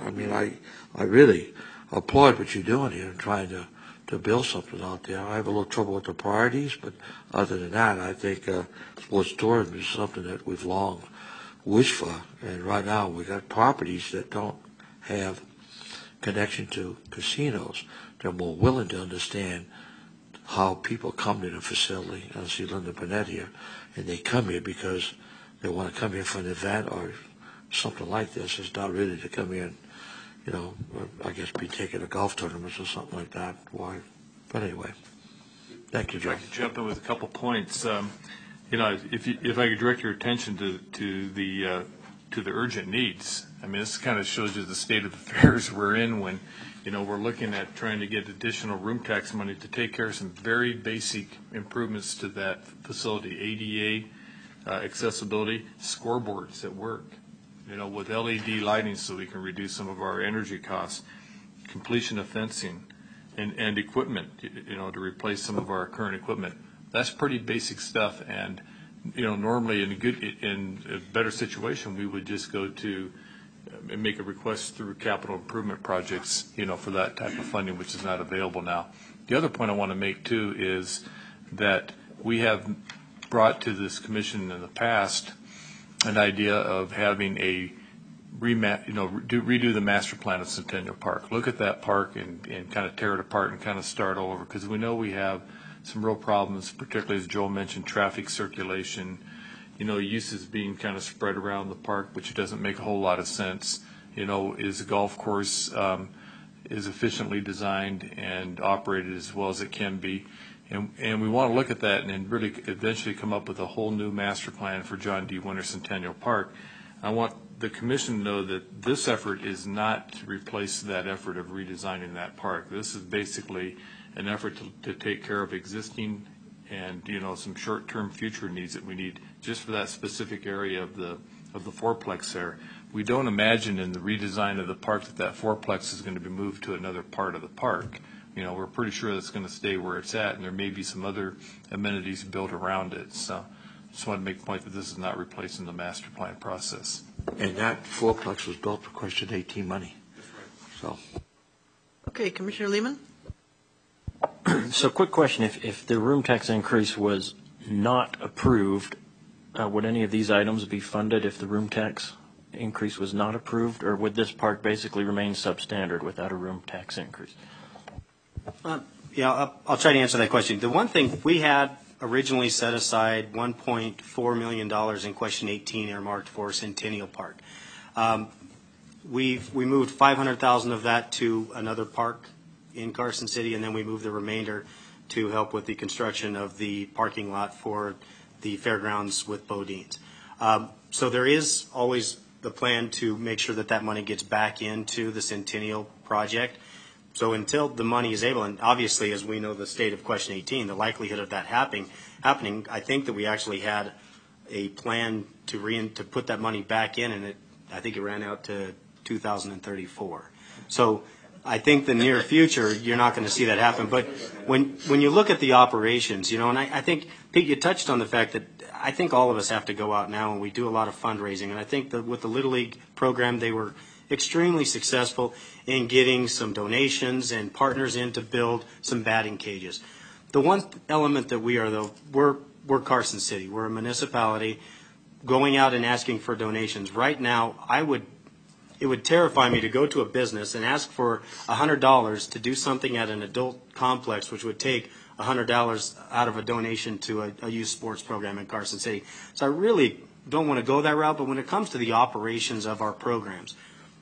I really applaud what you're doing here and trying to build something out there. I have a little trouble with the priorities, but other than that, I think sports tourism is something that we've long wished for. And right now, we got properties that don't have connection to casinos. They're more willing to understand how people come to the facility. I see Linda Burnett here, and they come here because they want to come here for an event or something like this. It's not really to come here and, you know, I guess be taking a golf tournament or something like that. Why? But anyway, thank you, Joe. If I could jump in with a couple points. You know, if I could direct your attention to the urgent needs. I mean, this kind of shows you the state of affairs we're in when, you know, we're looking at trying to get additional room tax money to take care of some very basic improvements to that facility, ADA, accessibility, scoreboards at work, you know, with LED lighting so we can reduce some of our energy costs, completion of fencing, and equipment, you know, to replace some of our current equipment. That's pretty basic stuff, and you know, normally in a better situation, we would just go to and make a request through capital improvement projects, you know, for that type of funding, which is not available now. The other point I want to make too is that we have brought to this commission in the past an idea of having a redo the master plan of Centennial Park. Look at that park and kind of tear it apart and kind of start over, because we know we have some real problems, particularly as Joel mentioned, traffic circulation, you know, uses being kind of spread around the park, which doesn't make a whole lot of sense. You know, is the golf course is efficiently designed and operated as well as it can be? And we want to look at that and then really eventually come up with a whole new master plan for John D. Winter Centennial Park. I want the commission to know that this effort is not to replace that effort of redesigning that park. This is basically an effort to take care of existing and, you know, some short-term future needs that we need just for that specific area of the fourplex there. We don't imagine in the redesign of the park that fourplex is going to be moved to another part of the park. You know, we're pretty sure that's going to stay where it's at, and there may be some other amenities built around it. So just want to make the point that this is not replacing the master plan process. And that fourplex was built for Question 18 money. So. Okay, Commissioner Lehman? So quick question, if the room tax increase was not approved, would any of these items be funded if the room tax increase was not approved, or would this park basically remain substandard without a room tax increase? Yeah, I'll try to answer that question. The one thing, we had originally set aside $1.4 million in Question 18 earmarked for Centennial Park. We moved $500,000 of that to another park in Carson City, and then we moved the remainder to help with the construction of the parking lot for the fairgrounds with Bodines. So there is always the plan to make sure that that money gets back into the Centennial project. So until the money is able, and obviously as we know the state of Question 18, the likelihood of that happening, I think that we actually had a plan to put that money back in, and I think it ran out to 2034. So I think the near future, you're not going to see that happen. But when you look at the operations, you know, and I think, Pete, you touched on the fact that I think all of us have to go out now and we do a lot of fundraising. And I think that with the Little League program, they were extremely successful in getting some donations and partners in to build some batting cages. The one element that we are, though, we're Carson City. We're a municipality going out and asking for donations. Right now, it would terrify me to go to a business and ask for $100 to do something at an adult complex, which would take $100 out of a donation to a youth sports program in Carson City. So I really don't want to go that route, but when it comes to the operations of our programs,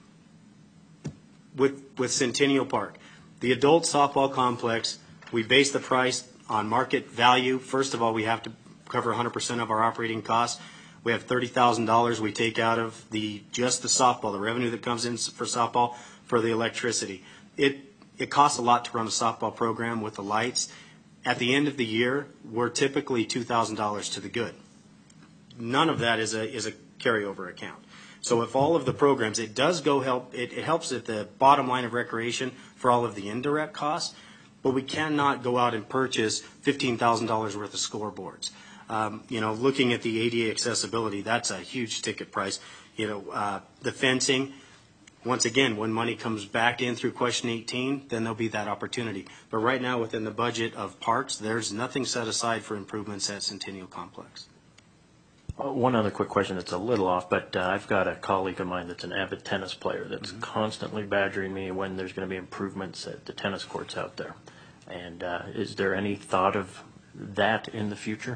with Centennial Park, the adult softball complex, we base the price on market value. First of all, we have to cover 100% of our operating costs. We have $30,000 we take out of just the softball, the revenue that comes in for softball, for the electricity. It costs a lot to run a softball program with the lights. At the end of the year, we're typically $2,000 to the good. None of that is a carryover account. So if all of the programs, it does help, it helps at the bottom line of recreation for all of the indirect costs, but we cannot go out and purchase $15,000 worth of scoreboards. Looking at the ADA accessibility, that's a huge ticket price. The fencing, once again, when money comes back in through question 18, then there'll be that opportunity. But right now, within the budget of parks, there's nothing set aside for improvements at Centennial Complex. One other quick question that's a little off, but I've got a colleague of mine that's an avid tennis player that's constantly badgering me when there's going to be improvements at the tennis courts out there. And is there any thought of that in the future?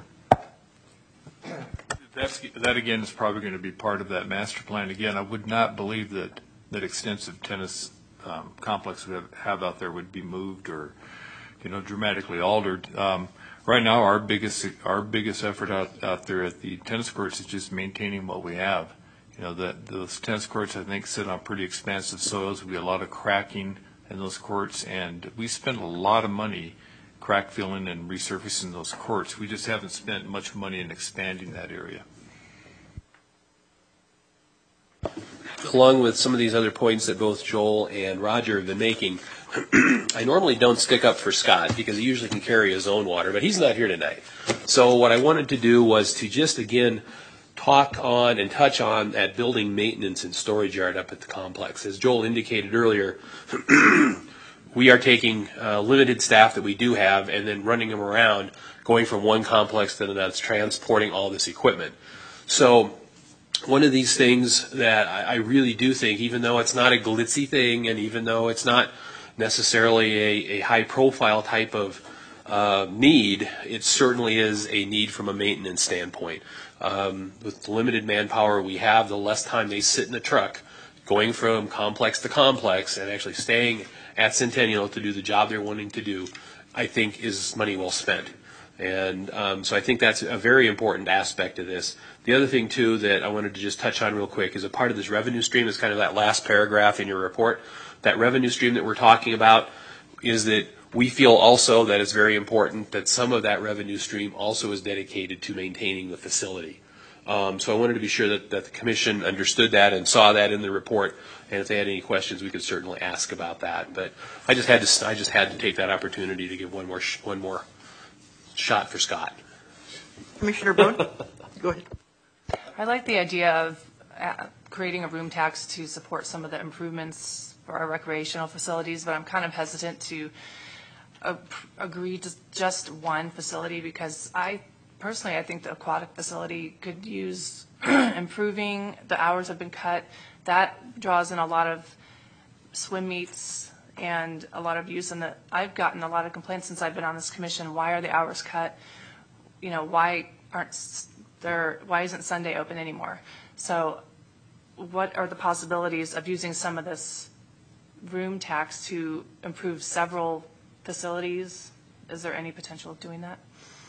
That again is probably going to be part of that master plan. Again, I would not believe that extensive tennis complex we have out there would be moved or, dramatically altered. Right now, our biggest effort out there at the tennis courts is just maintaining what we have. Those tennis courts, I think, sit on pretty expansive soils. We get a lot of cracking in those courts, and we spend a lot of money crack filling and resurfacing those courts. We just haven't spent much money in expanding that area. Along with some of these other points that both Joel and Roger have been making, I normally don't stick up for Scott because he usually can carry his own water, but he's not here tonight. So what I wanted to do was to just, again, talk on and touch on that building maintenance and storage yard up at the complex. As Joel indicated earlier, we are taking limited staff that we do have and then running them around, going from one complex to another, transporting all this equipment. So one of these things that I really do think, even though it's not a glitzy thing and even though it's not necessarily a high-profile type of need, it certainly is a need from a maintenance standpoint. With the limited manpower we have, the less time they sit in the truck going from complex to complex and actually staying at Centennial to do the job they're wanting to do, I think is money well spent. And so I think that's a very important aspect of this. The other thing, too, that I wanted to just touch on real quick is a part of this revenue stream is kind of that last paragraph in your report. That revenue stream that we're talking about is that we feel also that it's very important that some of that revenue stream also is dedicated to maintaining the facility. So I wanted to be sure that the commission understood that and saw that in the report. And if they had any questions, we could certainly ask about that. But I just had to take that opportunity to give one more shot for Scott. Commissioner Bone, go ahead. I like the idea of creating a room tax to support some of the improvements for our recreational facilities, but I'm kind of hesitant to agree to just one facility because I think the aquatic facility could use improving. The hours have been cut. That draws in a lot of swim meets and a lot of use. And I've gotten a lot of complaints since I've been on this commission. Why are the hours cut? Why isn't Sunday open anymore? So what are the possibilities of using some of this room tax to improve several facilities? Is there any potential of doing that?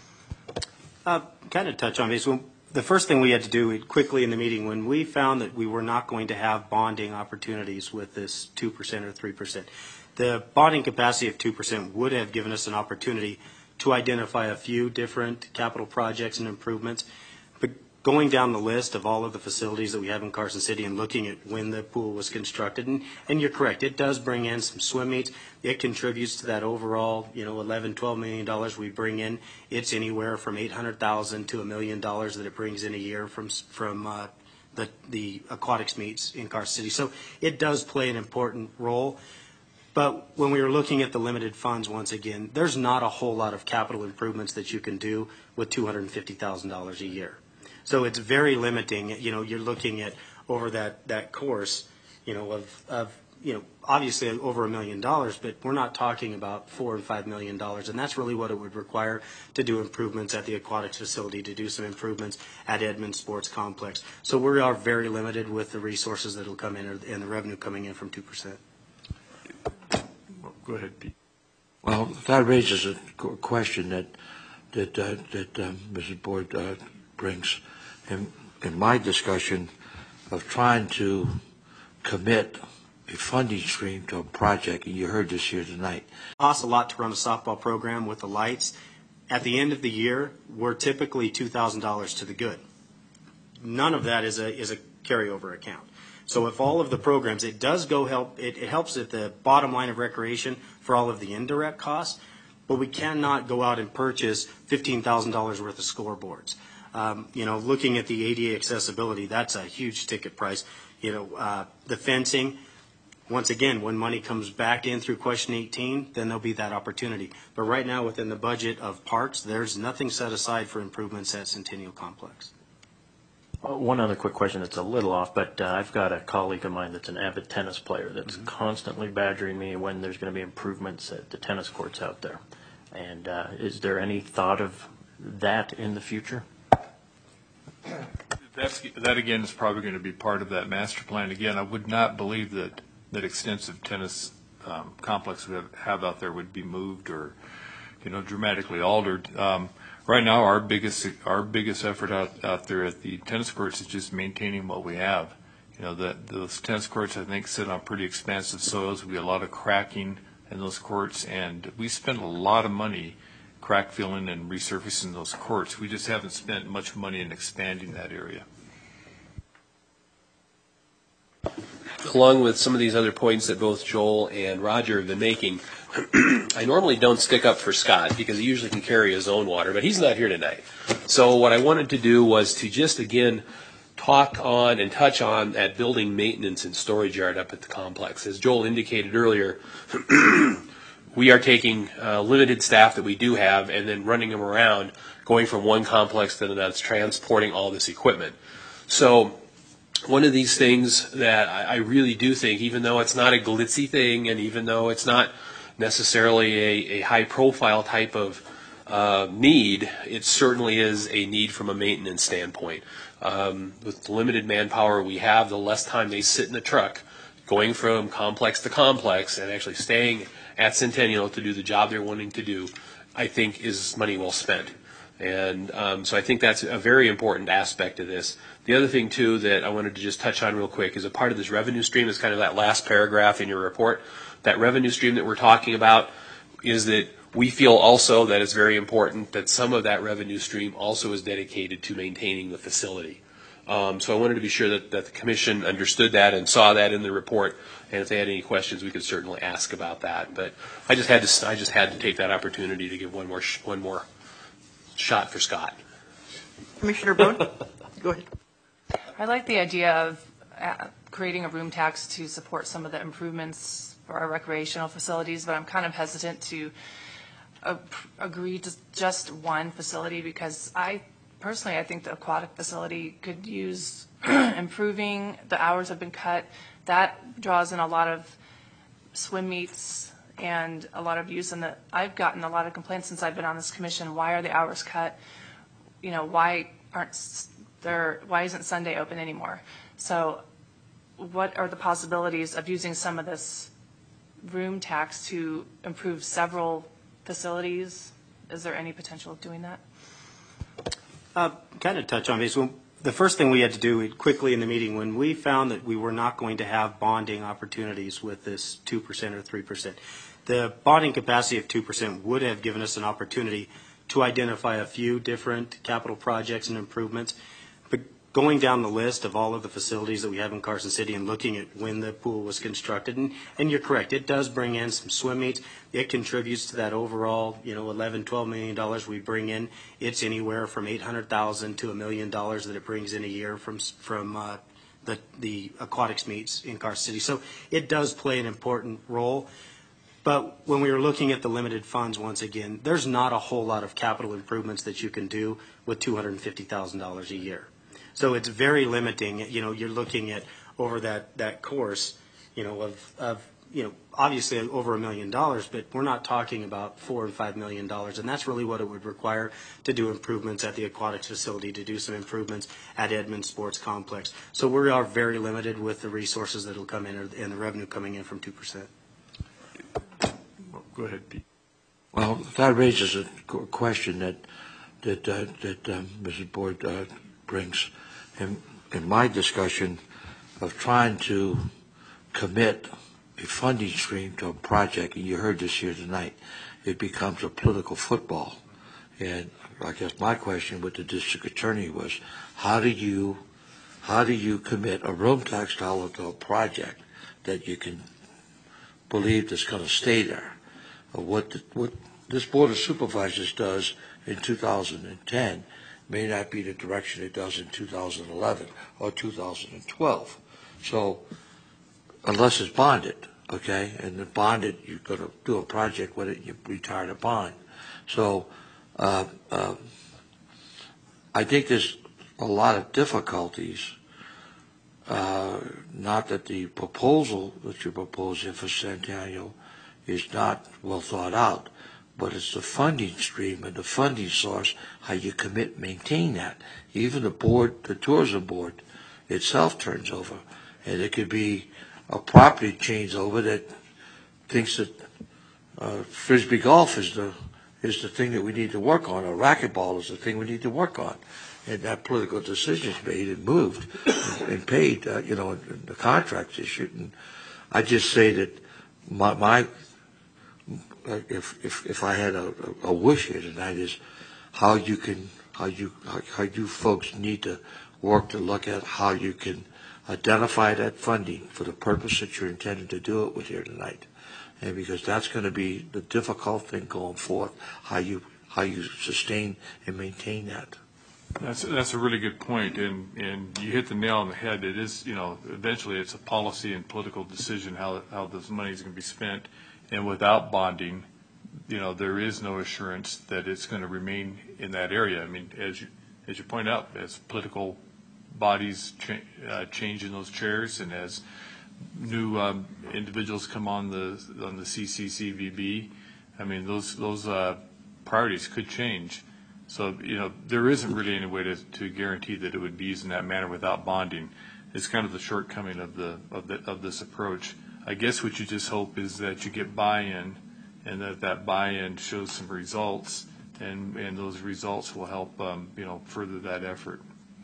Kind of touch on this. The first thing we had to do quickly in the meeting, when we found that we were not going to have bonding opportunities with this 2% or 3%, the bonding capacity of 2% would have given us an opportunity to identify a few different capital projects and improvements. But going down the list of all of the facilities that we have in Carson City and looking at when the pool was constructed, and you're correct, it does bring in some swim meets. It contributes to that overall, $11-12 million we bring in. It's anywhere from $800,000 to $1 million that it brings in a year from the aquatics meets in Carson City. So it does play an important role. But when we were looking at the limited funds, once again, there's not a whole lot of capital improvements that you can do with $250,000 a year. So it's very limiting. You're looking at over that course, obviously over $1 million, but we're not talking about $4 and $5 million, and that's really what it would require to do improvements at the aquatics facility, to do some improvements at Edmond Sports Complex. So we are very limited with the resources that will come in and the revenue coming in from 2%. Go ahead, Pete. Well, that raises a question that Mrs. Boyd brings. In my discussion of trying to commit a funding stream to a project, and you heard this here tonight. It costs a lot to run a softball program with the lights. At the end of the year, we're typically $2,000 to the good. None of that is a carryover account. So if all of the programs, it does help, it helps at the bottom line of recreation for all of the indirect costs, but we cannot go out and purchase $15,000 worth of scoreboards. Looking at the ADA accessibility, that's a huge ticket price. The fencing, once again, when money comes back in through question 18, then there'll be that opportunity. But right now, within the budget of parks, there's nothing set aside for improvements at Centennial Complex. One other quick question that's a little off, but I've got a colleague of mine that's an avid tennis player that's constantly badgering me when there's going to be improvements at the tennis courts out there. And is there any thought of that in the future? That again is probably going to be part of that master plan. Again, I would not believe that extensive tennis complex we have out there would be moved or dramatically altered. Right now, our biggest effort out there at the tennis courts is just maintaining what we have. Those tennis courts, I think, sit on pretty expansive soils. We get a lot of cracking in those courts, and we spend a lot of money crack filling and resurfacing those courts. We just haven't spent much money in expanding that area. Along with some of these other points that both Joel and Roger have been making, I normally don't stick up for Scott because he usually can carry his own water, but he's not here tonight. So what I wanted to do was to just, again, talk on and touch on that building maintenance and storage yard up at the complex. As Joel indicated earlier, we are taking limited staff that we do have and then running them around, going from one complex to the next, transporting all this equipment. So one of these things that I really do think, even though it's not a glitzy thing and even though it's not necessarily a high-profile type of need, it certainly is a need from a maintenance standpoint. With the limited manpower we have, the less time they sit in the truck going from complex to complex and actually staying at Centennial to do the job they're wanting to do, I think is money well spent. And so I think that's a very important aspect of this. The other thing, too, that I wanted to just touch on real quick is a part of this revenue stream is kind of that last paragraph in your report. That revenue stream that we're talking about is that we feel also that it's very important that some of that revenue stream also is dedicated to maintaining the facility. So I wanted to be sure that the commission understood that and saw that in the report, and if they had any questions, we could certainly ask about that. But I just had to take that opportunity to give one more shot for Scott. Commissioner Bone, go ahead. I like the idea of creating a room tax to support some of the improvements for our recreational facilities, but I'm kind of hesitant to agree to just one facility because I think the aquatic facility could use improving. The hours have been cut. That draws in a lot of swim meets and a lot of use. And I've gotten a lot of complaints since I've been on this commission. Why are the hours cut? Why isn't Sunday open anymore? So what are the possibilities of using some of this room tax to improve several facilities? Is there any potential of doing that? Kind of touch on this. The first thing we had to do quickly in the meeting when we found that we were not going to have bonding opportunities with this 2% or 3%, the bonding capacity of 2% would have given us an opportunity to identify a few different capital projects and improvements. But going down the list of all of the facilities that we have in Carson City and looking at when the pool was constructed, and you're correct, it does bring in some swim meets. It contributes to that overall, $11-12 million we bring in. It's anywhere from $800,000 to $1 million that it brings in a year from the aquatics meets in Carson City. So it does play an important role. But when we were looking at the limited funds, once again, there's not a whole lot of capital improvements that you can do with $250,000 a year. So it's very limiting. You're looking at over that course, obviously over $1 million, but we're not talking about $4 and $5 million, and that's really what it would require to do improvements at the aquatics facility, to do some improvements at Edmonds Sports Complex. So we are very limited with the resources that will come in and the revenue coming in from 2%. Go ahead, Pete. Well, that raises a question that Mrs. Boyd brings. In my discussion of trying to commit a funding stream to a project, and you heard this here tonight, it becomes a political football. And I guess my question with the district attorney was, how do you commit a room tax dollar to a project that you can believe that's going to stay there? What this Board of Supervisors does in 2010 may not be the direction it does in 2011 or 2012. So unless it's bonded, okay, and the bonded, you're going to do a project with it, you retire the bond. So I think there's a lot of difficulties, not that the proposal that you're proposing for Centennial is not well thought out, but it's the funding stream and the funding source, how you commit, maintain that. Even the tourism board itself turns over. And it could be a property changeover that thinks that Frisbee golf is the thing that we need to work on, or racquetball is the thing we need to work on. And that political decision is made and moved and paid, and the contract's issued. And I just say that if I had a wish here tonight, is how you folks need to work to look at how you can identify that funding for the purpose that you're intending to do it with here tonight. And because that's going to be the difficult thing going forth, how you sustain and maintain that. That's a really good point, and you hit the nail on the head. It is, eventually it's a policy and political decision how this money is going to be spent. And without bonding, there is no assurance that it's going to remain in that area. I mean, as you point out, as political bodies change in those chairs, and as new individuals come on the CCCVB, I mean, those priorities could change. So there isn't really any way to guarantee that it would be used in that manner without bonding. It's kind of the shortcoming of this approach. I guess what you just hope is that you get buy-in, and that buy-in shows some results, and those results will help further that effort.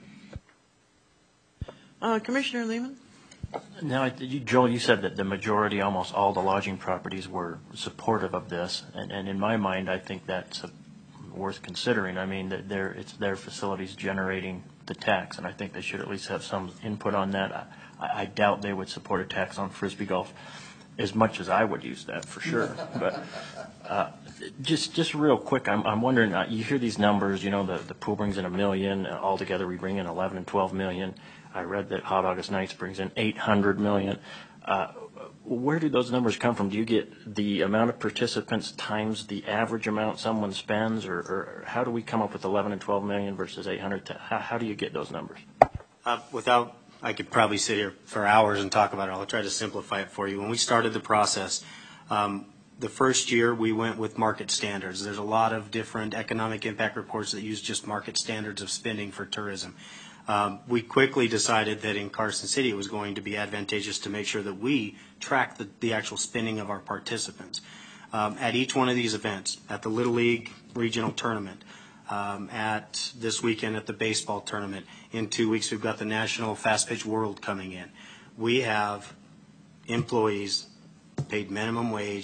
Commissioner Lehman? Now, Joel, you said that the majority, almost all the lodging properties were supportive of this, and in my mind, I think that's worth considering. I mean, it's their facilities generating the tax, and I think they should at least have some input on that. I doubt they would support a tax on Frisbee golf as much as I would use that, for sure. But just real quick, I'm wondering, you hear these numbers, the pool brings in $1 million, altogether we bring in 11 and 12 million. I read that Hot August Nights brings in $800 million. Where do those numbers come from? Do you get the amount of participants times the average amount someone spends, or how do we come up with 11 and 12 million versus 800? How do you get those numbers? I could probably sit here for hours and talk about it. I'll try to simplify it for you. When we started the process, the first year we went with market standards. There's a lot of different economic impact reports that use just market standards of spending for tourism. We quickly decided that in Carson City it was going to be advantageous to make sure that we track the actual spending of our participants. At each one of these events, at the Little League Regional Tournament, at this weekend at the baseball tournament, in 2 weeks we've got the National Fast Pitch World coming in. We have employees paid minimum wage,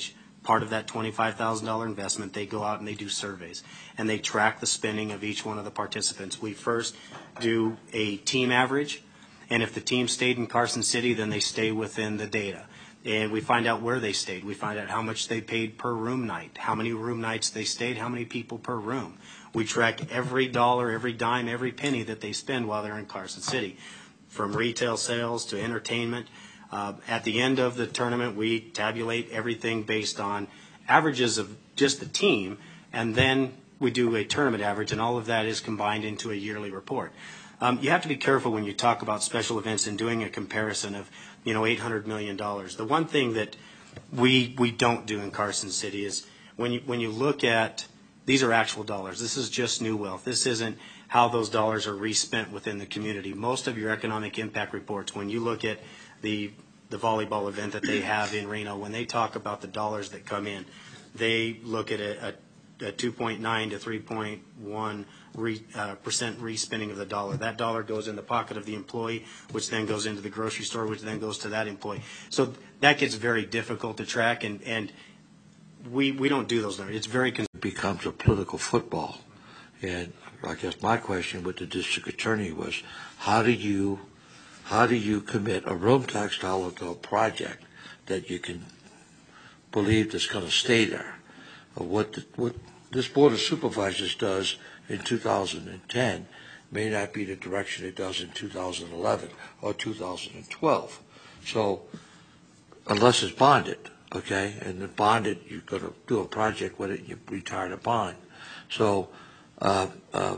part of that $25,000 investment, they go out and they do surveys, and they track the spending of each one of the participants. We first do a team average, and if the team stayed in Carson City, then they stay within the data. And we find out where they stayed. We find out how much they paid per room night, how many room nights they stayed, how many people per room. We track every dollar, every dime, every penny that they spend while they're in Carson City, from retail sales to entertainment. At the end of the tournament, we tabulate everything based on averages of just the team, and then we do a tournament average, and all of that is combined into a yearly report. You have to be careful when you talk about special events and doing a comparison of, $800 million. The one thing that we don't do in Carson City is when you look at, these are actual dollars. This is just New Wealth. This isn't how those dollars are respent within the community. Most of your economic impact reports, when you look at the volleyball event that they have in Reno, when they talk about the dollars that come in, they look at a 2.9 to 3.1% respending of the dollar. That dollar goes in the pocket of the employee, which then goes into the grocery store, which then goes to that employee. So that gets very difficult to track, and we don't do those numbers. It's very It becomes a political football. And I guess my question with the district attorney was, how do you commit a room tax dollar to a project that you can believe that's going to stay there? What this Board of Supervisors does in 2010 may not be the direction it does in 2011 or 2012. So unless it's bonded, okay, and the bonded, you're going to do a project with it, you retire the bond. So I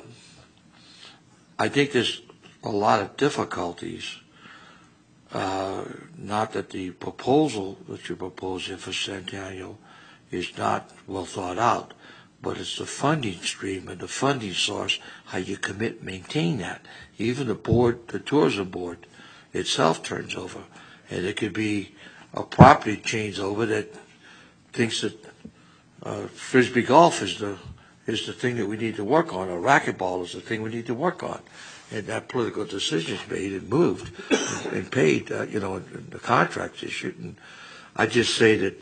think there's a lot of difficulties. Not that the proposal that you're proposing for Centennial is not well thought out, but it's the funding stream and the funding source, how you commit, maintain that. Even the tourism board itself turns over, and it could be a property changeover that thinks that frisbee golf is the thing that we need to work on, or racquetball is the thing we need to work on. And that political decision is made and moved and paid, and the contract's issued. And I just say that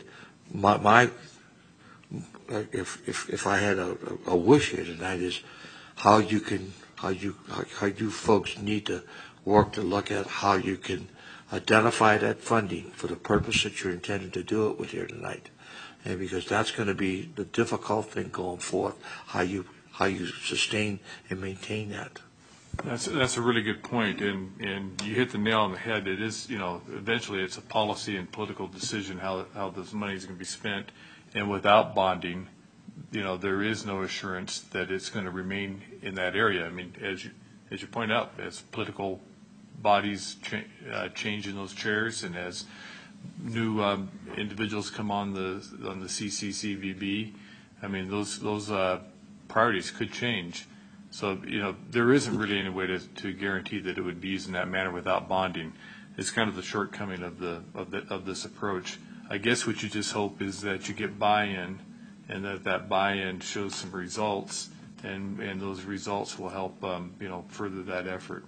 if I had a wish here tonight is how you folks need to work to look at how you can identify that funding for the purpose that you're intending to do it with here tonight. And because that's going to be the difficult thing going forth, how you sustain and maintain that. That's a really good point, and you hit the nail on the head. It is, eventually it's a policy and political decision how this money is going to be spent, and without bonding, there is no assurance that it's going to remain in that area. I mean, as you point out, as political bodies change in those chairs, and as new individuals come on the CCCVB, I mean, those priorities could change. So, there isn't really any way to guarantee that it would be used in that manner without bonding. It's kind of the shortcoming of this approach. I guess what you just hope is that you get buy-in, and that buy-in shows some results, and those results will help further that effort.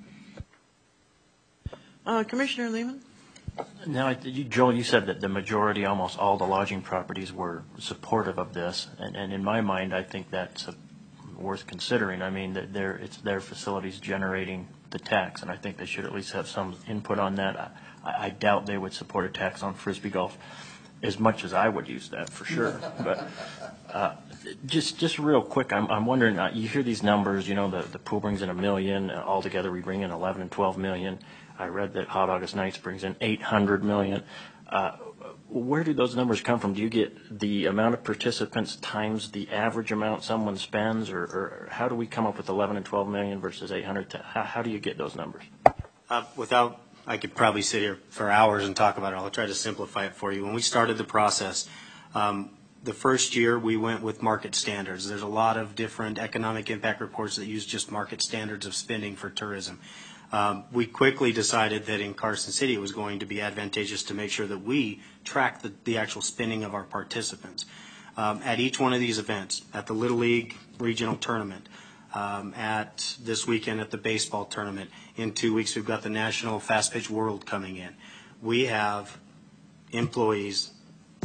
Commissioner Lehman? Now, Joel, you said that the majority, almost all the lodging properties were supportive of this, and in my mind, I think that's worth considering. I mean, that it's their facilities generating the tax, and I think they should at least have some input on that. I doubt they would support a tax on frisbee golf as much as I would use that, for sure. But just real quick, I'm wondering, you hear these numbers, the pool brings in $1 million, altogether we bring in 11 and 12 million. I read that Hot August Nights brings in $800 million. Where do those numbers come from? Do you get the amount of participants times the average amount someone spends, or how do we come up with 11 and 12 million versus 800? How do you get those numbers? I could probably sit here for hours and talk about it. I'll try to simplify it for you. When we started the process, the first year we went with market standards. There's a lot of different economic impact reports that use just market standards of spending for tourism. We quickly decided that in Carson City it was going to be advantageous to make sure that we track the actual spending of our participants. At each one of these events, at the Little League Regional Tournament, at this weekend at the baseball tournament, in 2 weeks we've got the National Fast Pitch World coming in. We have employees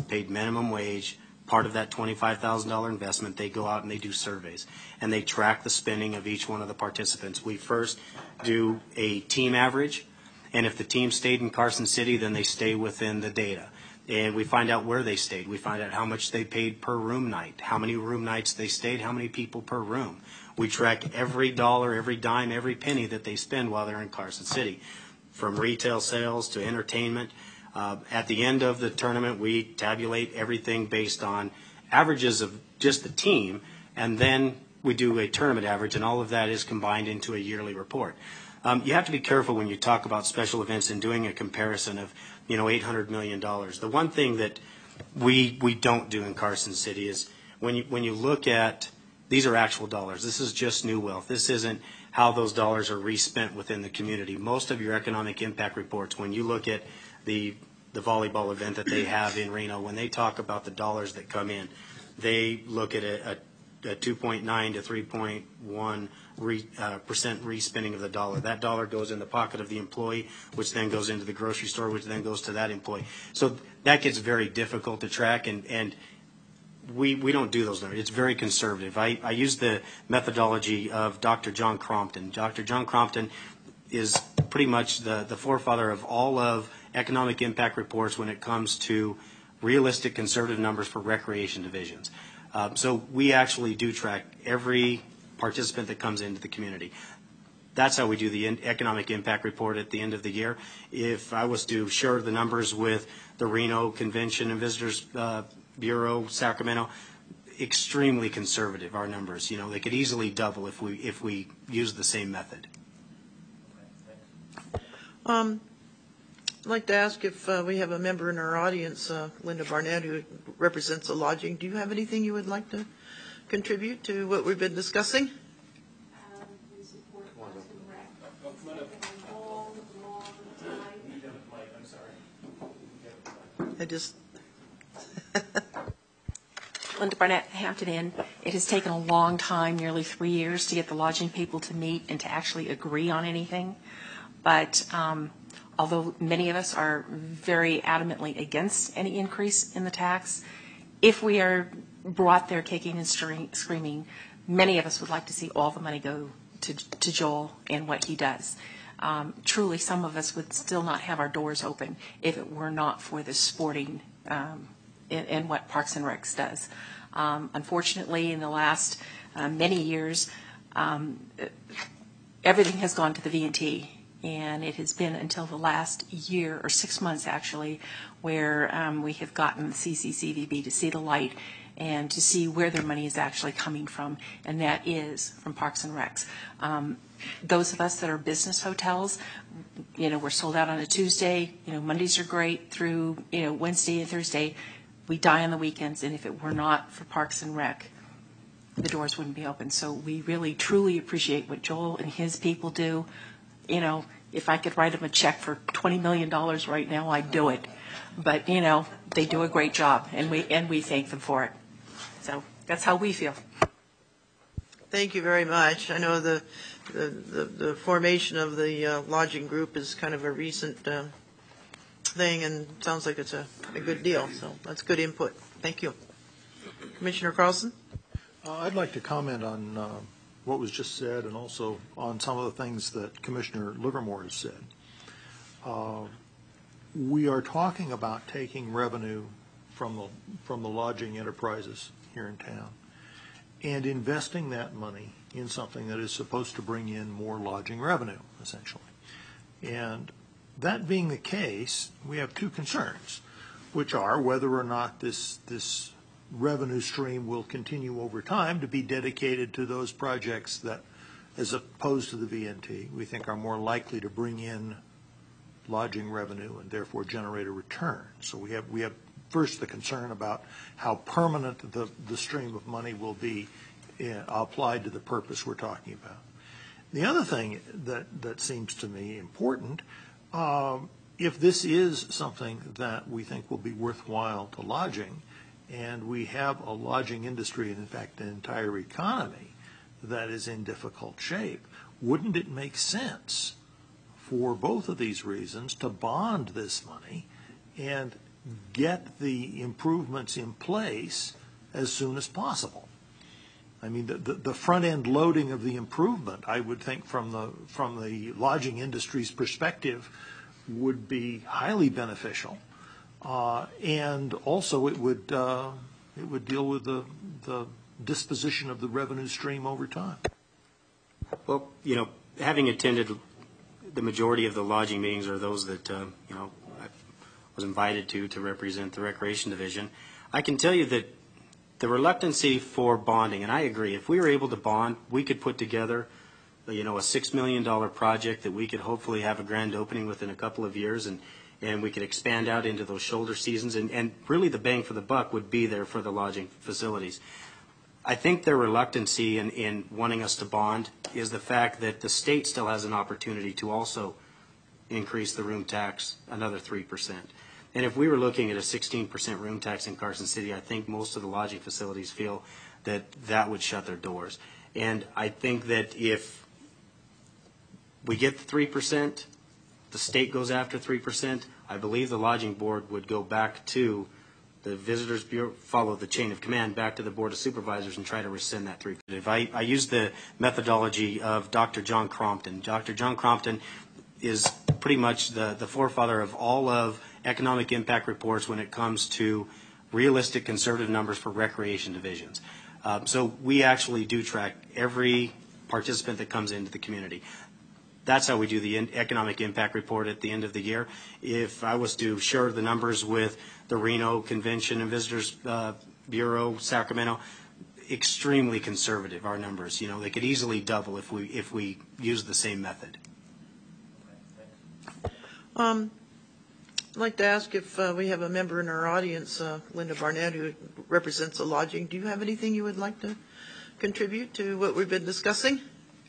paid minimum wage. Part of that $25,000 investment, they go out and they do surveys, and they track the spending of each one of the participants. We first do a team average, and if the team stayed in Carson City, then they stay within the data. And we find out where they stayed. We find out how much they paid per room night, how many room nights they stayed, how many people per room. We track every dollar, every dime, every penny that they spend while they're in Carson City, from retail sales to entertainment. At the end of the tournament, we tabulate everything based on averages of just the team, and then we do a tournament average, and all of that is combined into a yearly report. You have to be careful when you talk about special events and doing a comparison of, $800 million. The one thing that we don't do in Carson City is when you look at, these are actual dollars. This is just new wealth. This isn't how those dollars are respent within the community. Most of your economic impact reports, when you look at the volleyball event that they have in Reno, when they talk about the dollars that come in, they look at a 2.9 to 3.1% respending of the dollar. That dollar goes in the pocket of the employee, which then goes into the grocery store, which then goes to that employee. So that gets very difficult to track, and we don't do those numbers. It's very conservative. I use the methodology of Dr. John Crompton. Dr. John Crompton is pretty much the forefather of all of economic impact reports when it comes to realistic conservative numbers for recreation divisions. So we actually do track every participant that comes into the community. That's how we do the economic impact report at the end of the year. If I was to share the numbers with the Reno Convention and Visitors Bureau, Sacramento, extremely conservative, our numbers. They could easily double if we use the same method. I'd like to ask if we have a member in our audience, Linda Barnett, who represents the lodging. Do you have anything you would like to contribute to what we've been discussing? Linda Barnett, Hampton Inn. It has taken a long time, nearly 3 years, to get the lodging people to meet and to actually agree on anything. But although many of us are very adamantly against any increase in the tax, if we are brought there kicking and screaming, many of us would like to see all the money go to Joel and what he does. Truly, some of us would still not have our doors open if it were not for the sporting and what Parks and Recs does. Unfortunately, in the last many years, everything has gone to the V&T. And it has been until the last year, or 6 months actually, where we have gotten the CCCVB to see the light and to see where their money is actually coming from, and that is from Parks and Recs. Those of us that are business hotels, we're sold out on a Tuesday. Mondays are great through Wednesday and Thursday. We die on the weekends, and if it were not for Parks and Rec, the doors wouldn't be open. So we really, truly appreciate what Joel and his people do. If I could write them a check for $20 million right now, I'd do it. But, they do a great job, and we thank them for it. So that's how we feel. Thank you very much. I know the formation of the lodging group is kind of a recent thing, and sounds like it's a good deal. So that's good input. Thank you. Commissioner Carlson? I'd like to comment on what was just said, and also on some of the things that Commissioner Livermore has said. We are talking about taking revenue from the lodging enterprises here in town and investing that money in something that is supposed to bring in more lodging revenue, essentially. And that being the case, we have two concerns, which are whether or not this revenue stream will continue over time to be dedicated to those projects that, as opposed to the V&T, we think are more likely to bring in lodging revenue and therefore generate a return. So we have first the concern about how permanent the stream of money will be applied to the purpose we're talking about. The other thing that seems to me important, if this is something that we think will be worthwhile to lodging, and we have a lodging industry, and in fact an entire economy, that is in difficult shape, wouldn't it make sense for both of these reasons to bond this money and get the improvements in place as soon as possible. I mean, the front-end loading of the improvement, I would think from the lodging industry's perspective, would be highly beneficial. And also it would deal with the disposition of the revenue stream over time. Well, having attended the majority of the lodging meetings, or those that, I was invited to represent the Recreation Division, I can tell you that the reluctancy for bonding, and I agree, if we were able to bond, we could put together, a $6 million project that we could hopefully have a grand opening within a couple of years, and we could expand out into those shoulder seasons, and really the bang for the buck would be there for the lodging facilities. I think their reluctancy in wanting us to bond is the fact that the state still has an opportunity to also increase the room tax another 3%. And if we were looking at a 16% room tax in Carson City, I think most of the lodging facilities feel that that would shut their doors. And I think that if we get the 3%, the state goes after 3%, I believe the lodging board would go back to the Visitors Bureau, follow the chain of command back to the Board of Supervisors and try to rescind that 3%. If I use the methodology of Dr. John Crompton. Dr. John Crompton is pretty much the forefather of all of economic impact reports when it comes to realistic conservative numbers for recreation divisions. So we actually do track every participant that comes into the community. That's how we do the economic impact report at the end of the year. If I was to share the numbers with the Reno Convention and Visitors Bureau, Sacramento, extremely conservative, our numbers. They could easily double if we use the same method. I'd like to ask if we have a member in our audience, Linda Barnett, who represents the lodging. Do you have anything you would like to contribute to what we've been discussing?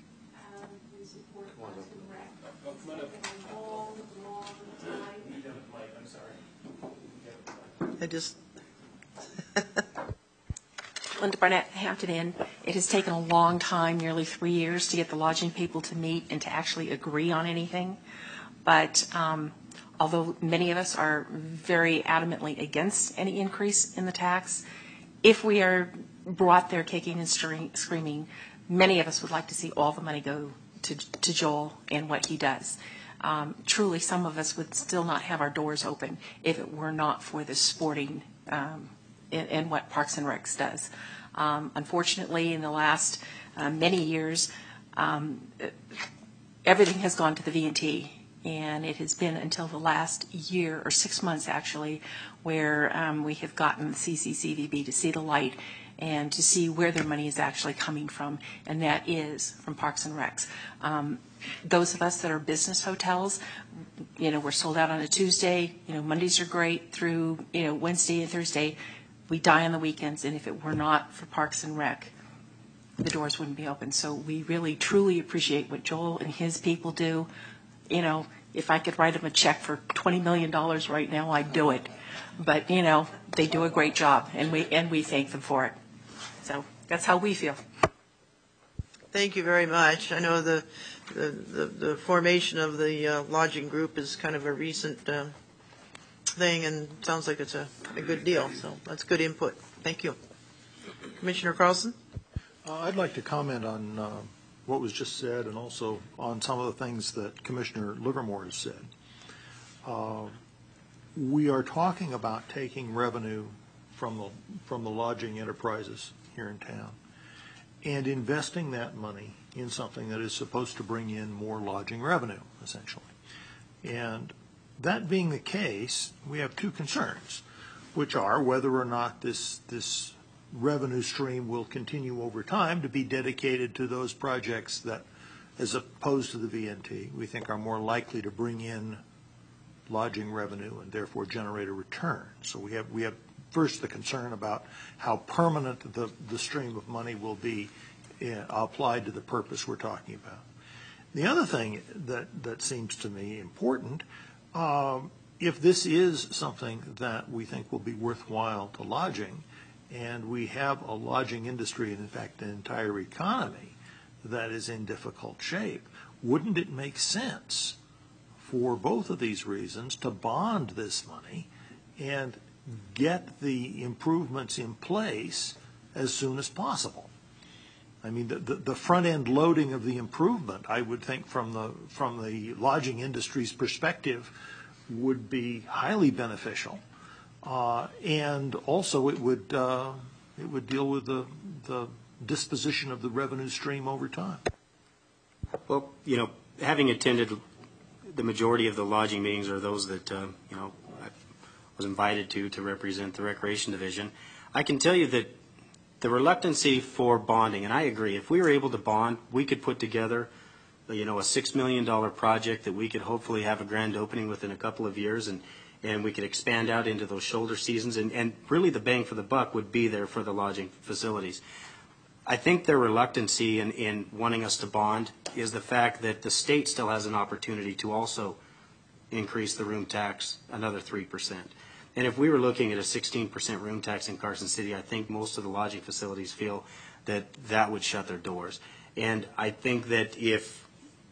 Linda Barnett, Hampton Inn. It has taken a long time, nearly 3 years, to get the lodging people to meet and to actually agree on anything. But although many of us are very adamantly against any increase in the tax, if we are brought there kicking and screaming, many of us would like to see all the money go to Joel and what he does. Truly, some of us would still not have our doors open if it were not for the sporting and what Parks and Recs does. Unfortunately, in the last many years, everything has gone to the V&T, and it has been until the last year, or 6 months actually, where we have gotten the CCCVB to see the light and to see where their money is actually coming from, and that is from Parks and Recs. Those of us that are business hotels, we're sold out on a Tuesday. Mondays are great through Wednesday and Thursday. We die on the weekends, and if it were not for Parks and Rec, the doors wouldn't be open. So we really, truly appreciate what Joel and his people do. If I could write them a check for $20 million right now, I'd do it. But, they do a great job, and we thank them for it. So that's how we feel. Thank you very much. I know the formation of the lodging group is kind of a recent thing, and sounds like it's a good deal. So that's good input. Thank you. Commissioner Carlson? I'd like to comment on what was just said, and also on some of the things that Commissioner Livermore has said. We are talking about taking revenue from the lodging enterprises here in town and investing that money in something that is supposed to bring in more lodging revenue, essentially. And that being the case, we have two concerns, which are whether or not this revenue stream will continue over time to be dedicated to those projects that, as opposed to the VNT, we think are more likely to bring in lodging revenue and therefore generate a return. So we have first the concern about how permanent the stream of money will be applied to the purpose we're talking about. The other thing that seems to me important, if this is something that we think will be worthwhile to lodging, and we have a lodging industry, and in fact an entire economy, that is in difficult shape, wouldn't it make sense for both of these reasons to bond this money and get the improvements in place as soon as possible. I mean, the front-end loading of the improvement, I would think from the lodging industry's perspective, would be highly beneficial. And also it would deal with the disposition of the revenue stream over time. Well, having attended the majority of the lodging meetings, or those that, I was invited to represent the Recreation Division, I can tell you that the reluctancy for bonding, and I agree, if we were able to bond, we could put together, a $6 million project that we could hopefully have a grand opening within a couple of years, and we could expand out into those shoulder seasons, and really the bang for the buck would be there for the lodging facilities. I think their reluctancy in wanting us to bond is the fact that the state still has an opportunity to also increase the room tax another 3%. And if we were looking at a 16% room tax in Carson City, I think most of the lodging facilities feel that that would shut their doors. And I think that if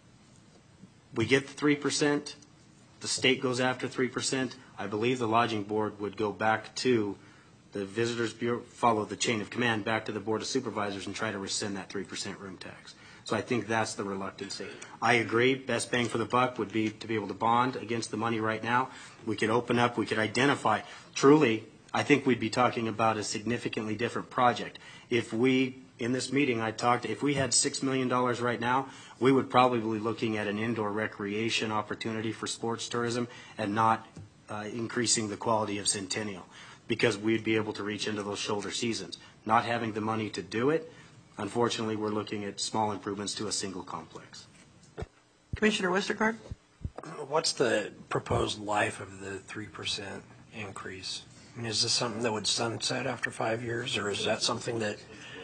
we get the 3%, the state goes after 3%, I believe the lodging board would go back to the Visitors Bureau, follow the chain of command back to the Board of Supervisors and try to rescind that 3% room tax. So I think that's the reluctancy. I agree, best bang for the buck would be to be able to bond against the money right now. We could open up, we could identify. Truly, I think we'd be talking about a significantly different project. If we, in this meeting, if we had $6 million right now, we would probably be looking at an indoor recreation opportunity for sports tourism and not increasing the quality of Centennial, because we'd be able to reach into those shoulder seasons. Not having the money to do it, unfortunately, we're looking at small improvements to a single complex. Commissioner Westergaard? What's the proposed life of the 3% increase? I mean, is this something that would sunset after 5 years, or is that something that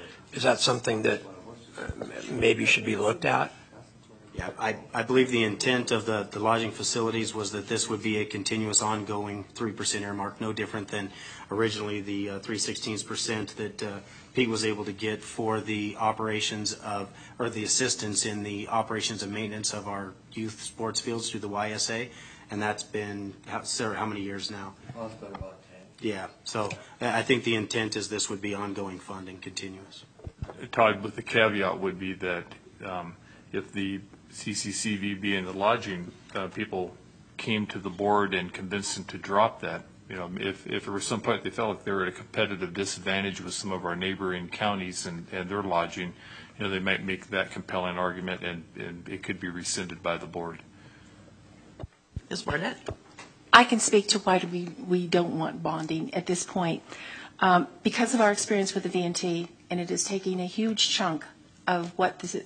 maybe should be looked at? Yeah, I believe the intent of the lodging facilities was that this would be a continuous ongoing 3% earmark, no different than originally the 3/16% that Pete was able to get for the operations of, or the assistance in the operations and maintenance of our youth sports fields through the YSA. And that's been, Sarah, how many years now? Well, it's been about 10. Yeah, so I think the intent is this would be ongoing funding, continuous. Todd, but the caveat would be that if the CCCVB and the lodging people came to the board and convinced them to drop that, if there was some point they felt like they were at a competitive disadvantage with some of our neighboring counties and their lodging, they might make that compelling argument, and it could be rescinded by the board. Ms. Barnett? I can speak to why we don't want bonding at this point. Because of our experience with the V&T, and it is taking a huge chunk of what the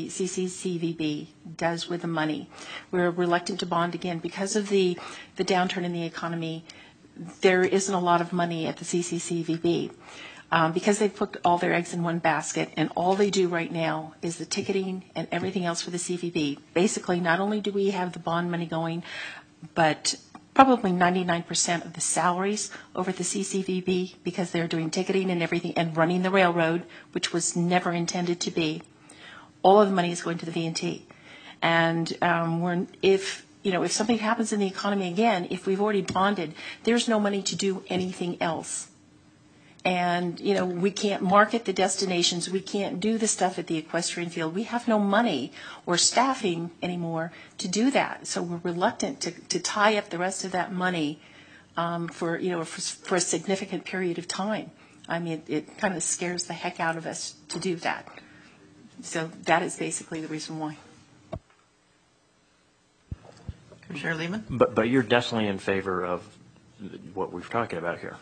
CCCVB does with the money. We're reluctant to bond again because of the downturn in the economy. There isn't a lot of money at the CCCVB because they've put all their eggs in one basket, and all they do right now is the ticketing and everything else for the CVB. Basically, not only do we have the bond money going, but probably 99% of the salaries over at the CCVB, because they're doing ticketing and everything and running the railroad, which was never intended to be. All of the money is going to the V&T. And if something happens in the economy again, if we've already bonded, there's no money to do anything else. And, we can't market the destinations. We can't do the stuff at the equestrian field. We have no money or staffing anymore to do that. So we're reluctant to tie up the rest of that money for a significant period of time. I mean, it kind of scares the heck out of us to do that. So that is basically the reason why. Commissioner Lehman? But you're definitely in favor of what we're talking about here.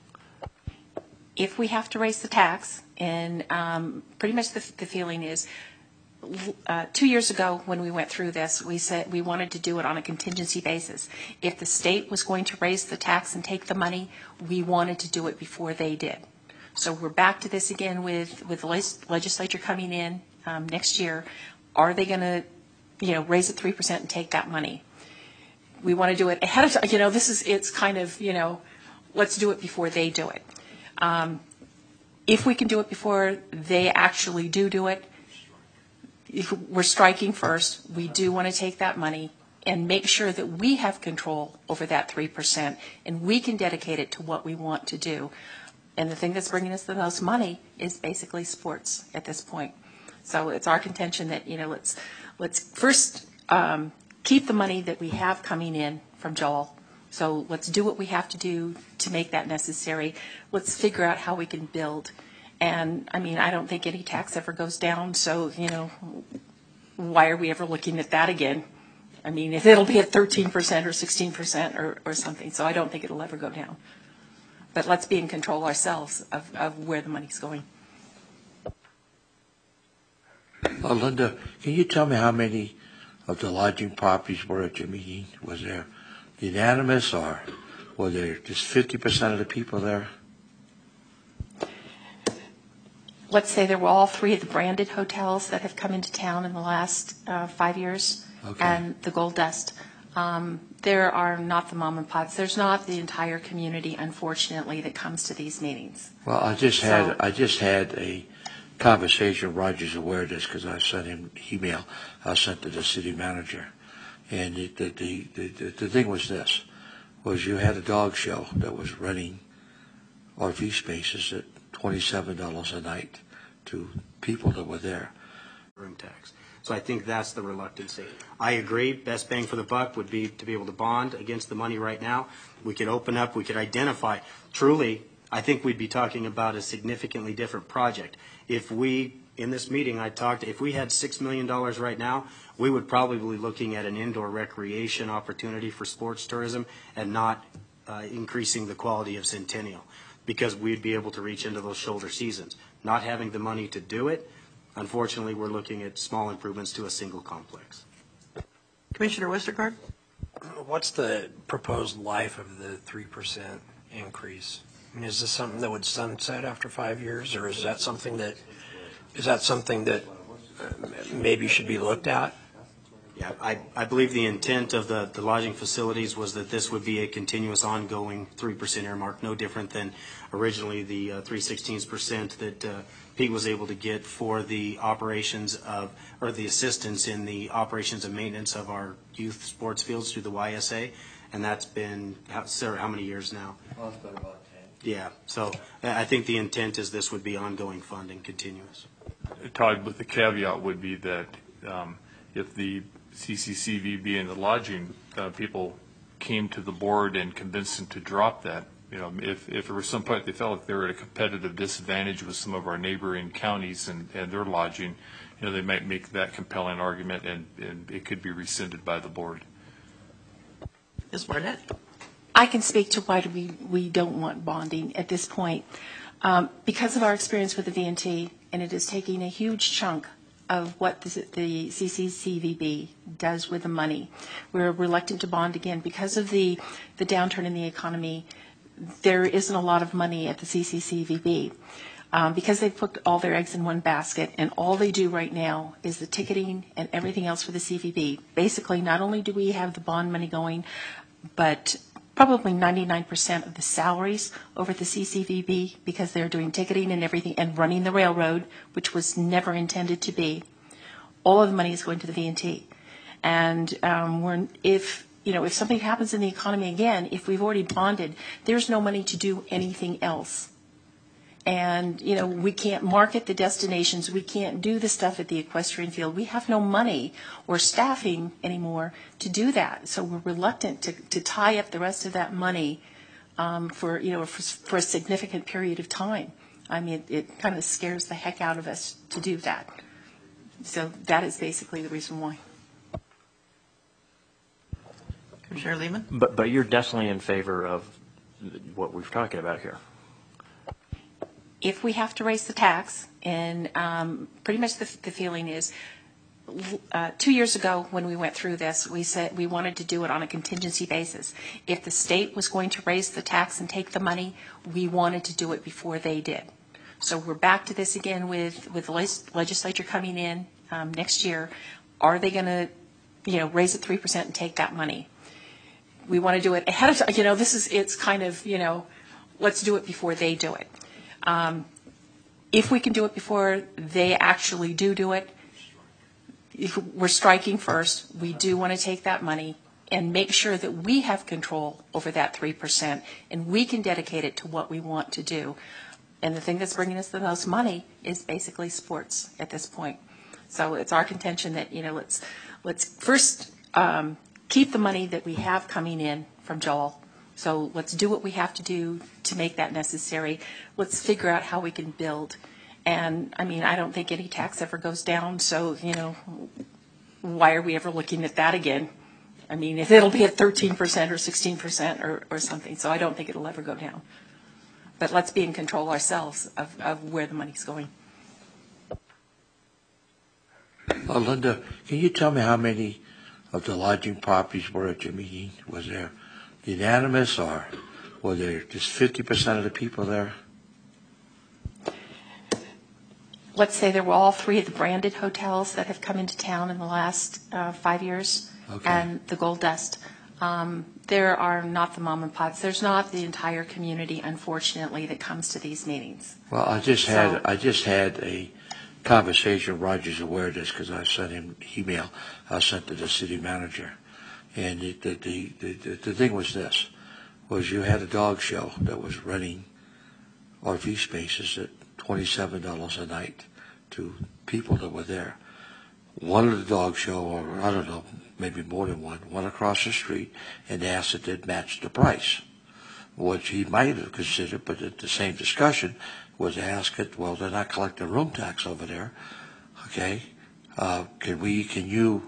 If we have to raise the tax, and pretty much the feeling is 2 years ago when we went through this, we said we wanted to do it on a contingency basis. If the state was going to raise the tax and take the money, we wanted to do it before they did. So we're back to this again with the legislature coming in next year. Are they going to raise it 3% and take that money? We want to do it ahead of time. It's kind of, let's do it before they do it. If we can do it before they actually do it, if we're striking first. We do want to take that money and make sure that we have control over that 3% and we can dedicate it to what we want to do. And the thing that's bringing us the most money is basically sports at this point. So it's our contention that, let's first keep the money that we have coming in from Joel. So let's do what we have to do to make that necessary. Let's figure out how we can build. And, I don't think any tax ever goes down, so, why are we ever looking at that again? If it'll be at 13% or 16% or something, so I don't think it'll ever go down. But let's be in control ourselves of where the money's going. Linda, can you tell me how many of the lodging properties were at your meeting? Was there unanimous, or were there just 50% of the people there? Let's say there were all 3 of the branded hotels that have come into town in the last 5 years, Okay. and the Gold Dust. There are not the mom and pops. There's not the entire community, unfortunately, that comes to these meetings. Well, I just had a conversation. Roger's aware of this because I sent him an email. I sent to the city manager, and the thing was this: you had a dog show that was renting RV spaces at $27 a night to people that were there. Room tax. So I think that's the reluctancy. I agree, best bang for the buck would be to be able to bond against the money right now. We could open up, we could identify. Truly, I think we'd be talking about a significantly different project. If we, in this meeting, if we had $6 million right now, we would probably be looking at an indoor recreation opportunity for sports tourism and not increasing the quality of Centennial, because we'd be able to reach into those shoulder seasons. Not having the money to do it, unfortunately, we're looking at small improvements to a single complex. Commissioner Westergaard? What's the proposed life of the 3% increase? Is this something that would sunset after 5 years, or is that something that maybe should be looked at? Yeah, I believe the intent of the lodging facilities was that this would be a continuous ongoing 3% earmark, no different than originally the 3/16% that Pete was able to get for the operations or the assistance in the operations and maintenance of our youth sports fields through the YSA. And that's been, Sarah, how many years now? Well, it's been about 10. Yeah, so I think the intent is this would be ongoing funding, continuous. Todd, but the caveat would be that if the CCCVB and the lodging people came to the board and convinced them to drop that, if there was some point they felt like they were at a competitive disadvantage with some of our neighboring counties and their lodging, they might make that compelling argument, and it could be rescinded by the board. Ms. Barnett? I can speak to why we don't want bonding at this point. Because of our experience with the V&T, and it is taking a huge chunk of what the CCCVB does with the money. We're reluctant to bond again because of the downturn in the economy. There isn't a lot of money at the CCCVB because they've put all their eggs in one basket, and all they do right now is the ticketing and everything else for the CVB. Basically, not only do we have the bond money going, but probably 99% of the salaries over at the CCVB, because they're doing ticketing and everything and running the railroad, which was never intended to be. All of the money is going to the V&T. And if something happens in the economy again, if we've already bonded, there's no money to do anything else. And, we can't market the destinations. We can't do the stuff at the equestrian field. We have no money or staffing anymore to do that. So we're reluctant to tie up the rest of that money for a significant period of time. It kind of scares the heck out of us to do that. So that is basically the reason why. Commissioner Lehman? But you're definitely in favor of what we're talking about here. If we have to raise the tax, and pretty much the feeling is, 2 years ago when we went through this, we said we wanted to do it on a contingency basis. If the state was going to raise the tax and take the money, we wanted to do it before they did. So we're back to this again with the legislature coming in next year. Are they going to, raise it 3% and take that money? We want to do it ahead of time. It's kind of, let's do it before they do it. If we can do it before they actually do it, if we're striking first. We do want to take that money and make sure that we have control over that 3%, and we can dedicate it to what we want to do. And the thing that's bringing us the most money is basically sports at this point. So it's our contention that, let's first keep the money that we have coming in from Joel. So let's do what we have to do to make that necessary. Let's figure out how we can build. And, I don't think any tax ever goes down, so, why are we ever looking at that again? If it'll be at 13% or 16% or something, so I don't think it'll ever go down. But let's be in control ourselves of where the money's going. Linda, can you tell me how many of the lodging properties were at your meeting? Was there unanimous, or were there just 50% of the people there? Let's say there were all 3 of the branded hotels that have come into town in the last 5 years, Okay. and the Gold Dust. There are not the mom and pops. There's not the entire community, unfortunately, that comes to these meetings. Well, I just had a conversation. Roger's aware of this because I sent him an email. I sent to the city manager, and the thing was this: you had a dog show that was renting RV spaces at $27 a night to people that were there. One of the dog show, or I don't know, maybe more than one, went across the street and asked if they'd match the price, which he might have considered, but at the same discussion was asked it, well, they're not collecting room tax over there, okay? Can you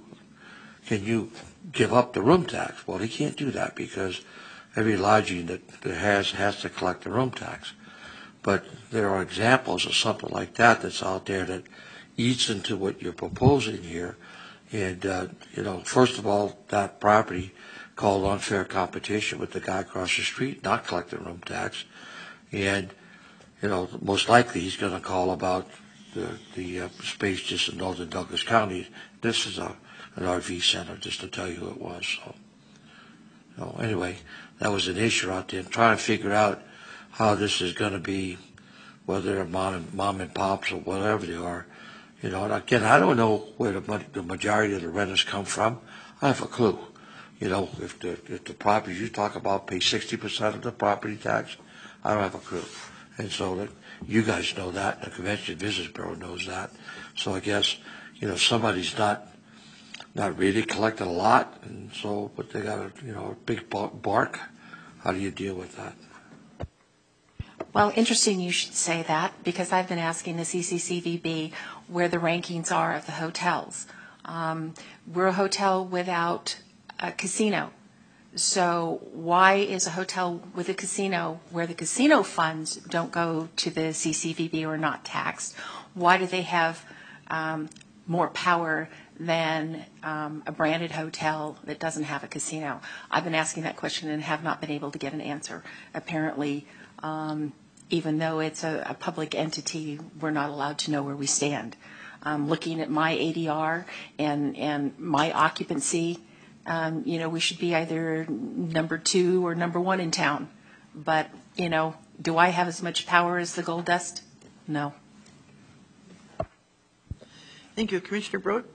give up the room tax? Well, he can't do that because every lodging that has to collect the room tax. But there are examples of something like that that's out there that eats into what you're proposing here. And, first of all, that property called unfair competition with the guy across the street not collecting room tax. And, most likely he's going to call about the space just in northern Douglas County. This is an RV center, just to tell you who it was. So, anyway, that was an issue out there. I'm trying to figure out how this is going to be, whether they're mom and pops or whatever they are. And again, I don't know where the majority of the renters come from. I have a clue. If the properties you talk about pay 60% of the property tax, I don't have a clue. And so that you guys know that, the Convention Business Bureau knows that. So I guess, somebody's not really collecting a lot, and so, but they got a big bark. How do you deal with that? Well, interesting you should say that, because I've been asking the CCCVB where the rankings are of the hotels. We're a hotel without a casino. So why is a hotel with a casino where the casino funds don't go to the CCVB or not taxed? Why do they have more power than a branded hotel that doesn't have a casino? I've been asking that question and have not been able to get an answer. Apparently, even though it's a public entity, we're not allowed to know where we stand. Looking at my ADR and my occupancy, we should be either number 2 or number 1 in town. But, do I have as much power as the Gold Dust? No. Thank you. Commissioner Broad?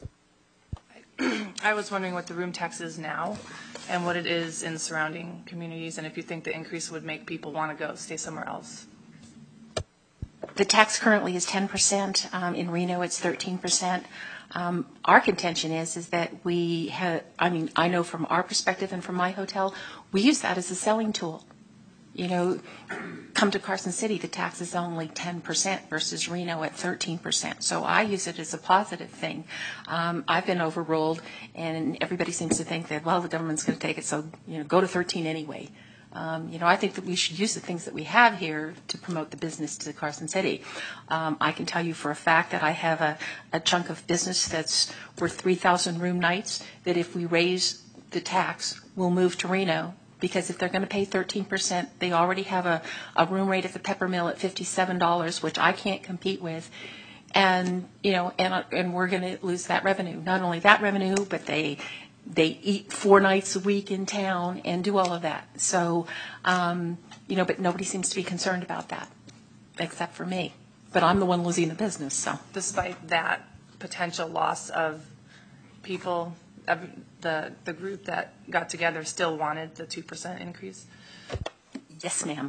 I was wondering what the room tax is now and what it is in surrounding communities, and if you think the increase would make people want to go stay somewhere else. The tax currently is 10%. In Reno, it's 13%. Our contention is that we have, I know from our perspective and from my hotel, we use that as a selling tool. Come to Carson City, the tax is only 10% versus Reno at 13%. So I use it as a positive thing. I've been overruled, and everybody seems to think that, well, the government's going to take it, so go to 13 anyway. I think that we should use the things that we have here to promote the business to Carson City. I can tell you for a fact that I have a chunk of business that's worth 3,000 room nights that if we raise the tax, we'll move to Reno. Because if they're going to pay 13%, they already have a room rate at the Peppermill at $57, which I can't compete with. And, and we're going to lose that revenue. Not only that revenue, but they eat 4 nights a week in town and do all of that. So, but nobody seems to be concerned about that, except for me. But I'm the one losing the business, so. Despite that, potential loss of people, the group that got together still wanted the 2% increase? Yes, ma'am.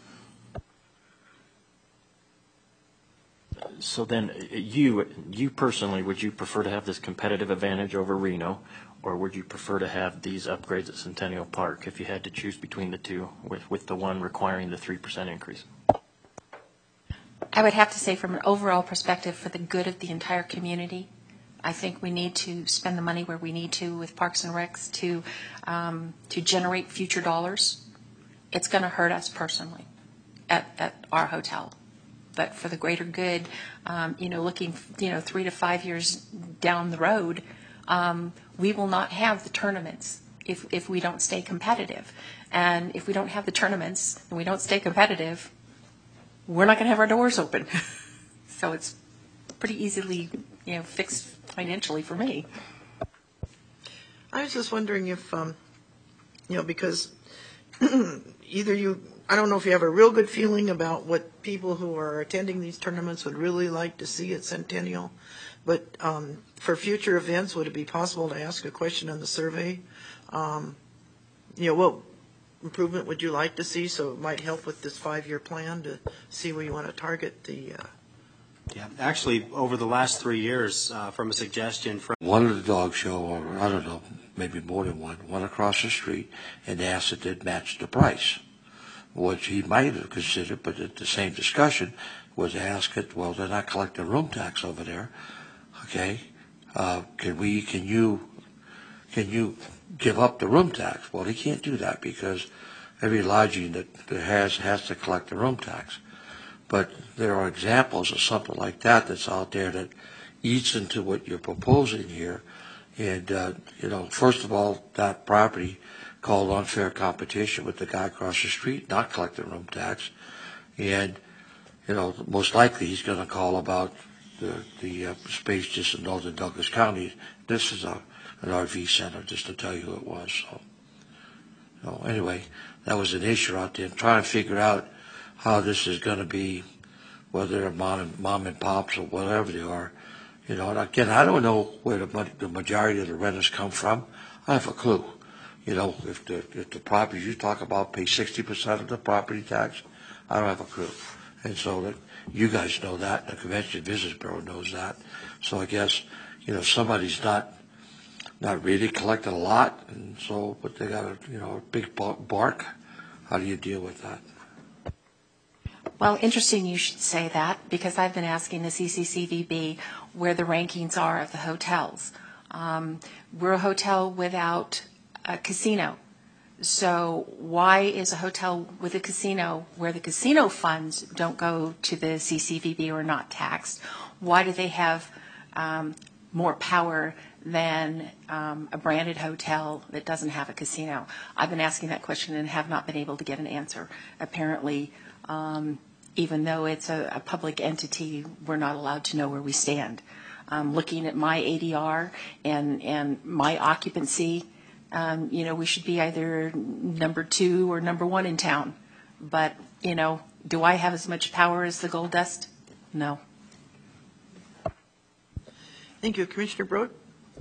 So then, you personally, would you prefer to have this competitive advantage over Reno, or would you prefer to have these upgrades at Centennial Park if you had to choose between the two, with the one requiring the 3% increase? I would have to say, from an overall perspective, for the good of the entire community, I think we need to spend the money where we need to with Parks and Recs to generate future dollars. It's going to hurt us personally at our hotel. But for the greater good, looking, 3 to 5 years down the road, we will not have the tournaments if we don't stay competitive. And if we don't have the tournaments and we don't stay competitive, we're not going to have our doors open. So it's pretty easily, fixed financially for me. I was just wondering if, because either I don't know if you have a real good feeling about what people who are attending these tournaments would really like to see at Centennial, but for future events, would it be possible to ask a question on the survey? What improvement would you like to see, so it might help with this 5-year plan to see where you want to target the... Yeah, actually, over the last 3 years, from a suggestion from... One at the dog show, or I don't know, maybe more than one across the street, and asked if they'd match the price, which he might have considered, but at the same discussion was ask it, well, they're not collecting room tax over there, okay? Can you give up the room tax? Well, he can't do that because every lodging that has to collect the room tax. But there are examples of something like that's out there that eats into what you're proposing here. And, first of all, that property called unfair competition with the guy across the street not collecting room tax. And, most likely he's going to call about the space just in northern Douglas County. This is an RV center, just to tell you who it was. So, anyway, that was an issue out there. Trying to figure out how this is going to be, whether they're mom and pops or whatever they are. And again, I don't know where the majority of the renters come from. I have a clue. If the property you talk about pay 60% of the property tax, I don't have a clue. And so that you guys know that, the Convention Visitors Bureau knows that. So I guess, somebody's not really collecting a lot, and so, but they got a big bark. How do you deal with that? Well, interesting you should say that, because I've been asking the CCCVB where the rankings are of the hotels. We're a hotel without a casino. So why is a hotel with a casino where the casino funds don't go to the CCVB or not taxed? Why do they have more power than a branded hotel that doesn't have a casino? I've been asking that question and have not been able to get an answer. Apparently, even though it's a public entity, we're not allowed to know where we stand. Looking at my ADR and my occupancy, we should be either number 2 or number 1 in town. But, do I have as much power as the Gold Dust? No. Thank you. Commissioner Broad?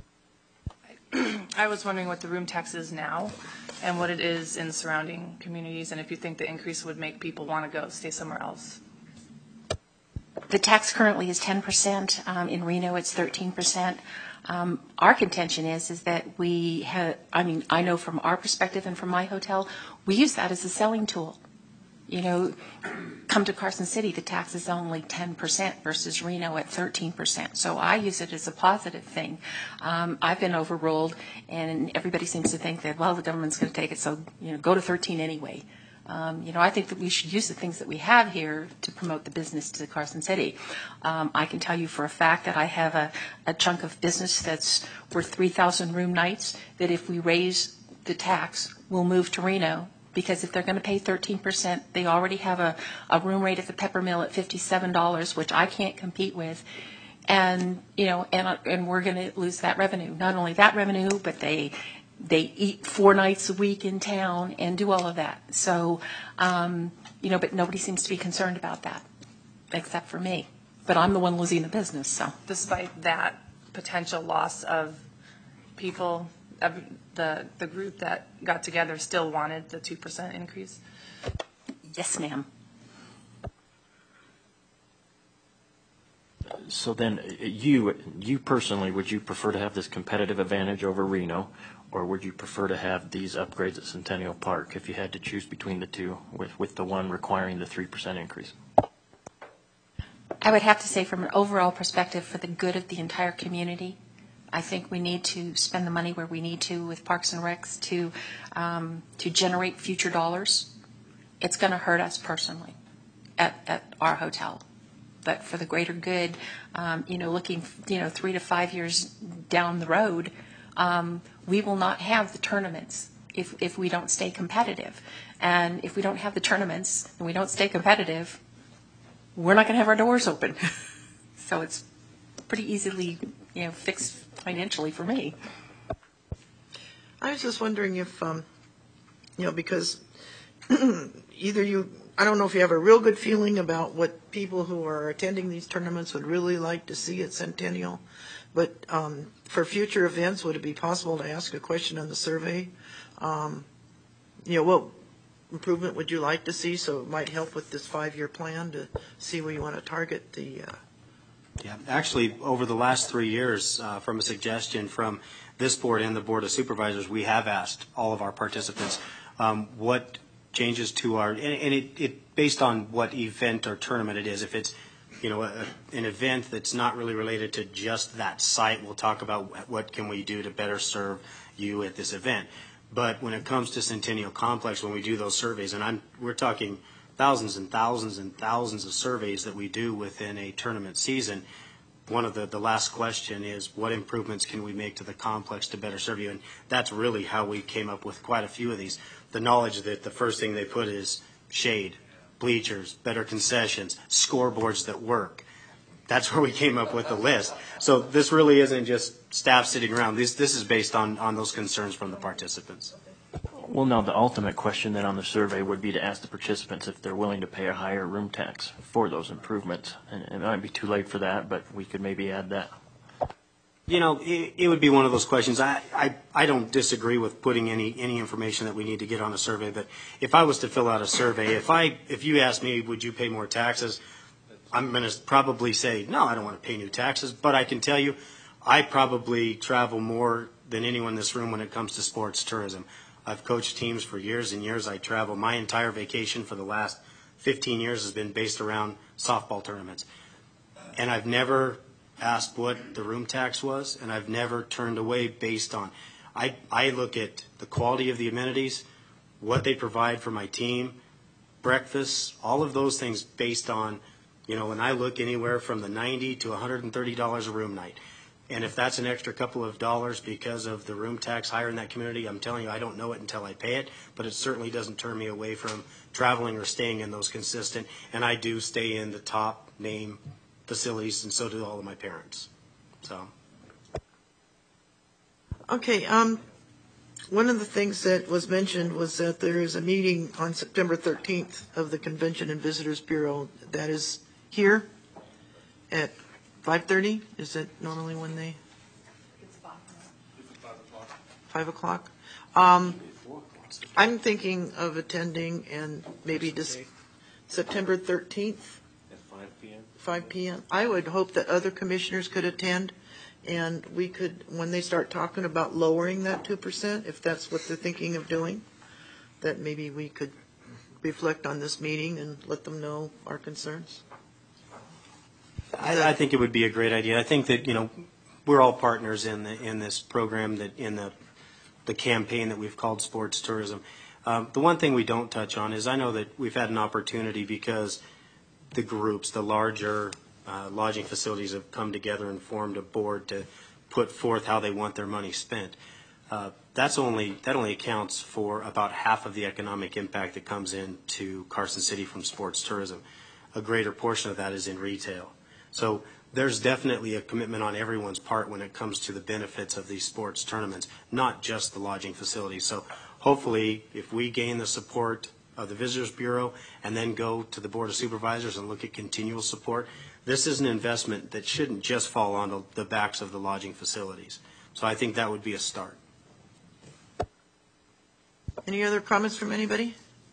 I was wondering what the room tax is now and what it is in surrounding communities, and if you think the increase would make people want to go stay somewhere else. The tax currently is 10%. In Reno, it's 13%. Our contention is that we have, I know from our perspective and from my hotel, we use that as a selling tool. Come to Carson City, the tax is only 10% versus Reno at 13%. So I use it as a positive thing. I've been overruled, and everybody seems to think that, well, the government's going to take it, so go to 13 anyway. I think that we should use the things that we have here to promote the business to Carson City. I can tell you for a fact that I have a chunk of business that's worth 3,000 room nights that if we raise the tax, we'll move to Reno. Because if they're going to pay 13%, they already have a room rate at the Peppermill at $57, which I can't compete with. And, and we're going to lose that revenue. Not only that revenue, but they eat 4 nights a week in town and do all of that. So, but nobody seems to be concerned about that, except for me. But I'm the one losing the business, so. Despite that potential loss of people, the group that got together still wanted the 2% increase? Yes, ma'am. So then, you personally, would you prefer to have this competitive advantage over Reno, or would you prefer to have these upgrades at Centennial Park if you had to choose between the two, with the one requiring the 3% increase? I would have to say, from an overall perspective, for the good of the entire community, I think we need to spend the money where we need to with Parks and Recs to generate future dollars. It's going to hurt us personally at our hotel. But for the greater good, looking, 3 to 5 years down the road, we will not have the tournaments if we don't stay competitive. And if we don't have the tournaments and we don't stay competitive, we're not going to have our doors open. So it's pretty easily, fixed financially for me. I was just wondering if, because either I don't know if you have a real good feeling about what people who are attending these tournaments would really like to see at Centennial, but for future events, would it be possible to ask a question on the survey? What improvement would you like to see, so it might help with this 5-year plan to see where you want to target the... Yeah, actually, over the last 3 years, from a suggestion from this board and the Board of Supervisors, we have asked all of our participants what changes to our, and it based on what event or tournament it is. If it's, an event that's not really related to just that site, we'll talk about what can we do to better serve you at this event. But when it comes to Centennial Complex, when we do those surveys, and we're talking thousands and thousands and thousands of surveys that we do within a tournament season, one of the last question is, what improvements can we make to the complex to better serve you? And that's really how we came up with quite a few of these. The knowledge that the first thing they put is shade, bleachers, better concessions, scoreboards that work. That's where we came up with the list. So this really isn't just staff sitting around. This is based on those concerns from the participants. Well, now the ultimate question then on the survey would be to ask the participants if they're willing to pay a higher room tax for those improvements. And it might be too late for that, but we could maybe add that. It would be one of those questions. I don't disagree with putting any information that we need to get on a survey, but if I was to fill out a survey, if you asked me, would you pay more taxes, I'm going to probably say, no, I don't want to pay new taxes, but I can tell you, I probably travel more than anyone in this room when it comes to sports tourism. I've coached teams for years and years. I travel. My entire vacation for the last 15 years has been based around softball tournaments. And I've never asked what the room tax was, and I've never turned away based on. I look at the quality of the amenities, what they provide for my team, breakfast, all of those things based on, when I look anywhere from the $90 to $130 a room night. And if that's an extra couple of dollars because of the room tax higher in that community, I'm telling you, I don't know it until I pay it, but it certainly doesn't turn me away from traveling or staying in those consistent. And I do stay in the top name facilities, and so do all of my parents. So. Okay, one of the things that was mentioned was that there is a meeting on September 13th of the Convention and Visitors Bureau that is here at 5:30? Is that normally when they? It's 5 o'clock. 5 o'clock? I'm thinking of attending and maybe just September 13th. At 5 p.m.? 5 p.m. I would hope that other commissioners could attend, and we could, when they start talking about lowering that 2%, if that's what they're thinking of doing, that maybe we could reflect on this meeting and let them know our concerns. I think it would be a great idea. I think that, we're all partners in this program, that in the campaign that we've called sports tourism. The one thing we don't touch on is I know that we've had an opportunity because the groups, the larger lodging facilities have come together and formed a board to put forth how they want their money spent. That only accounts for about half of the economic impact that comes into Carson City from sports tourism. A greater portion of that is in retail. So there's definitely a commitment on everyone's part when it comes to the benefits of these sports tournaments, not just the lodging facilities. So hopefully, if we gain the support of the Visitors Bureau and then go to the Board of Supervisors and look at continual support. This is an investment that shouldn't just fall on the backs of the lodging facilities. So I think that would be a start. Any other comments from anybody?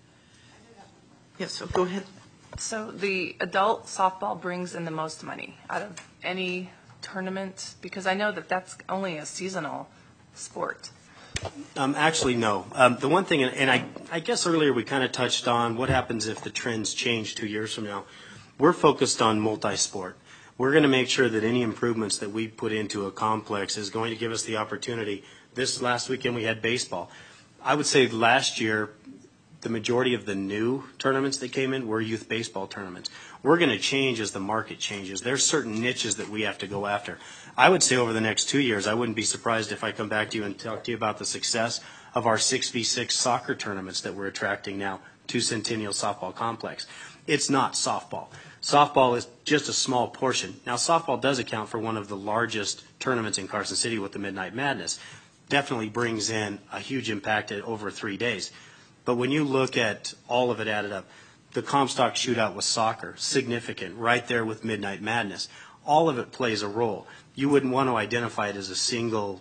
Yes, so go ahead. So the adult softball brings in the most money out of any tournament, because I know that that's only a seasonal sport. Actually, no. The one thing, and I guess earlier we kind of touched on what happens if the trends change 2 years from now. We're focused on multi-sport. We're going to make sure that any improvements that we put into a complex is going to give us the opportunity. This last weekend we had baseball. I would say last year the majority of the new tournaments that came in were youth baseball tournaments. We're going to change as the market changes. There's certain niches that we have to go after. I would say over the next 2 years, I wouldn't be surprised if I come back to you and talk to you about the success of our 6v6 soccer tournaments that we're attracting now to Centennial Softball Complex. It's not softball. Softball is just a small portion. Now, softball does account for one of the largest tournaments in Carson City with the Midnight Madness. Definitely brings in a huge impact at over 3 days. But when you look at all of it added up, the Comstock shootout with soccer, significant, right there with Midnight Madness. All of it plays a role. You wouldn't want to identify it as a single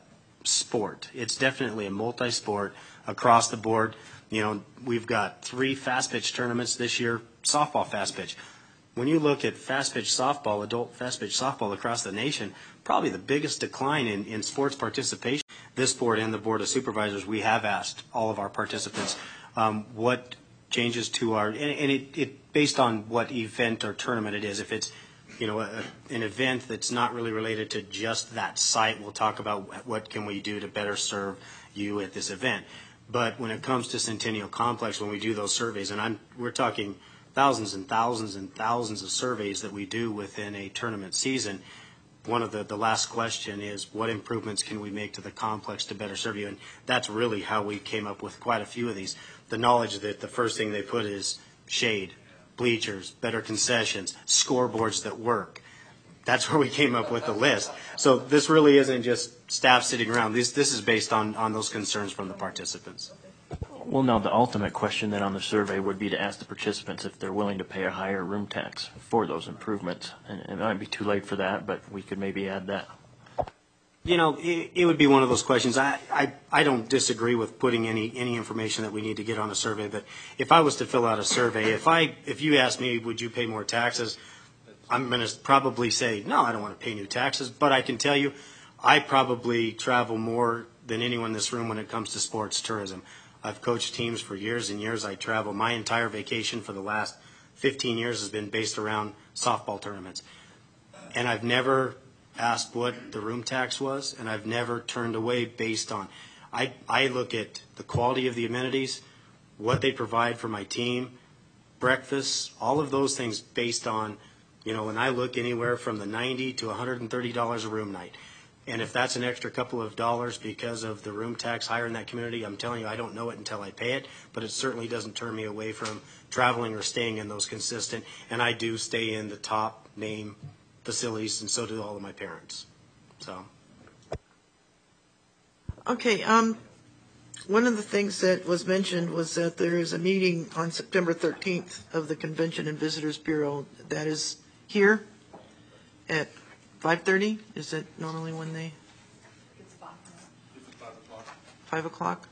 sport. It's definitely a multi-sport across the board. You know, we've got 3 fast pitch tournaments this year, softball fast pitch. When you look at fast pitch softball, adult fast pitch softball across the nation, probably the biggest decline in sports participation. This board and the Board of Supervisors, we have asked all of our participants what changes to our, and it based on what event or tournament it is. If it's, you know, an event that's not really related to just that site, we'll talk about what can we do to better serve you at this event. But when it comes to Centennial Complex, when we do those surveys, and we're talking thousands and thousands and thousands of surveys that we do within a tournament season, one of the last question is what improvements can we make to the complex to better serve you? And that's really how we came up with quite a few of these. The knowledge that the first thing they put is shade, bleachers, better concessions, scoreboards that work. That's where we came up with the list. So this really isn't just staff sitting around. This is based on those concerns from the participants. Well, now the ultimate question then on the survey would be to ask the participants if they're willing to pay a higher room tax for those improvements. And it might be too late for that, but we could maybe add that. You know, it would be one of those questions. I don't disagree with putting any information that we need to get on a survey, but if I was to fill out a survey, if you asked me, would you pay more taxes, I'm going to probably say, no, I don't want to pay new taxes, but I can tell you, I probably travel more than anyone in this room when it comes to sports tourism. I've coached teams for years and years. I travel. My entire vacation for the last 15 years has been based around softball tournaments. And I've never asked what the room tax was, and I've never turned away based on. I look at the quality of the amenities, what they provide for my team, breakfast, all of those things based on, you know, when I look anywhere from the $90 to $130 a room night. And if that's an extra couple of dollars because of the room tax higher in that community, I'm telling you, I don't know it until I pay it, but it certainly doesn't turn me away from traveling or staying in those consistent. And I do stay in the top name facilities, and so do all of my parents. So. Okay, one of the things that was mentioned was that there is a meeting on September 13th of the Convention and Visitors Bureau that is here at 5:30? Is that normally when they? It's 5 o'clock. 5 o'clock?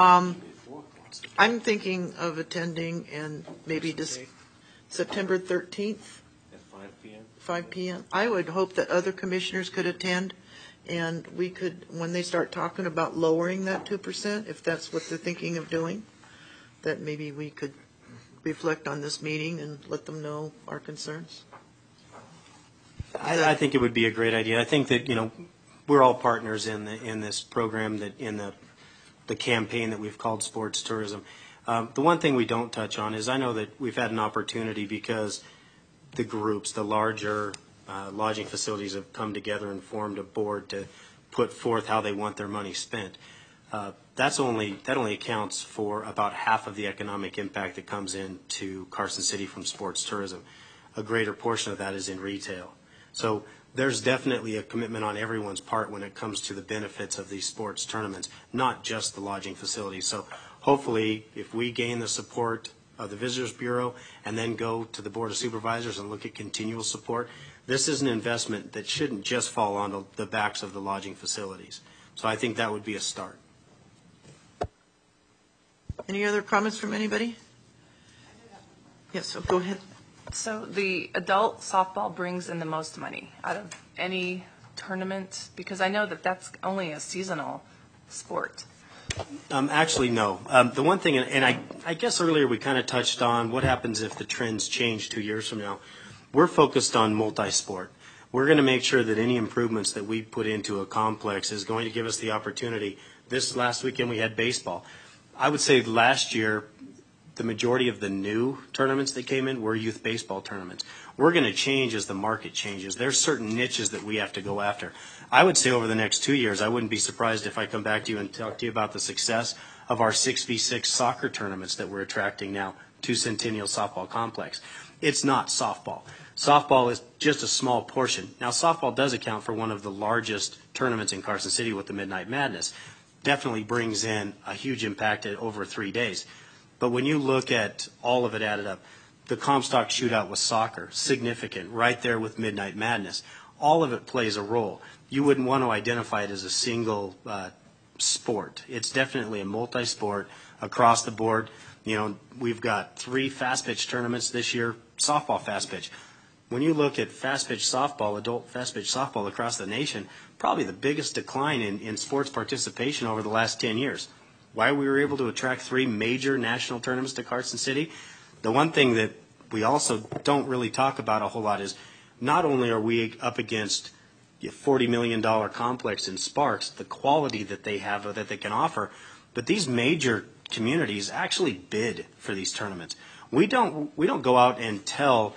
I'm thinking of attending and maybe just September 13th. At 5 p.m.? 5 p.m. I would hope that other commissioners could attend, and we could, when they start talking about lowering that 2%, if that's what they're thinking of doing, that maybe we could reflect on this meeting and let them know our concerns. I think it would be a great idea. I think that, you know, we're all partners in this program, that in the campaign that we've called sports tourism. The one thing we don't touch on is I know that we've had an opportunity because the groups, the larger lodging facilities have come together and formed a board to put forth how they want their money spent. That only accounts for about half of the economic impact that comes into Carson City from sports tourism. A greater portion of that is in retail. So there's definitely a commitment on everyone's part when it comes to the benefits of these sports tournaments, not just the lodging facilities. So hopefully, if we gain the support of the Visitors Bureau and then go to the Board of Supervisors and look at continual support, this is an investment that shouldn't just fall on the backs of the lodging facilities. So I think that would be a start. Any other comments from anybody? Yes, so go ahead. So the adult softball brings in the most money out of any tournament, because I know that that's only a seasonal sport. Actually, no. The one thing, and I guess earlier we kind of touched on what happens if the trends change 2 years from now. We're focused on multi-sport. We're going to make sure that any improvements that we put into a complex is going to give us the opportunity. This last weekend we had baseball. I would say last year the majority of the new tournaments that came in were youth baseball tournaments. We're going to change as the market changes. There's certain niches that we have to go after. I would say over the next 2 years, I wouldn't be surprised if I come back to you and talk to you about the success of our 6v6 soccer tournaments that we're attracting now to Centennial Softball Complex. It's not softball. Softball is just a small portion. Now, softball does account for one of the largest tournaments in Carson City with the Midnight Madness. Definitely brings in a huge impact at over 3 days. But when you look at all of it added up, the Comstock shootout with soccer, significant, right there with Midnight Madness. All of it plays a role. You wouldn't want to identify it as a single sport. It's definitely a multi-sport across the board. You know, we've got 3 fast pitch tournaments this year, softball fast pitch. When you look at fast pitch softball, adult fast pitch softball across the nation, probably the biggest decline in sports participation over the last 10 years. Why we were able to attract 3 major national tournaments to Carson City. The one thing that we also don't really talk about a whole lot is not only are we up against a $40 million complex in Sparks, the quality that they have that they can offer, but these major communities actually bid for these tournaments. We don't go out and tell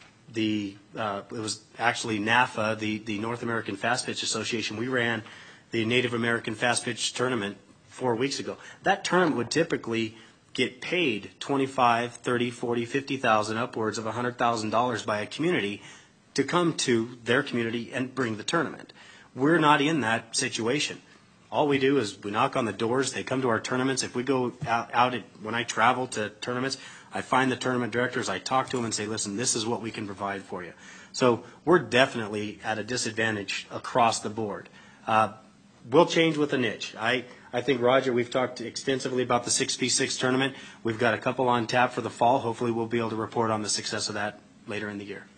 it was actually NAFA, the North American Fast Pitch Association. We ran the Native American Fast Pitch Tournament 4 weeks ago. That tournament would typically get paid $25,000, $30,000, $40,000, $50,000, upwards of $100,000 by a community to come to their community and bring the tournament. We're not in that situation. All we do is we knock on the doors. They come to our tournaments. If we go when I travel to tournaments, I find the tournament directors. I talk to them and say, listen, this is what we can provide for you. So we're definitely at a disadvantage across the board. We'll change with a niche. I think, Roger, we've talked extensively about the 6v6 tournament. We've got a couple on tap for the fall. Hopefully we'll be able to report on the success of that later in the year.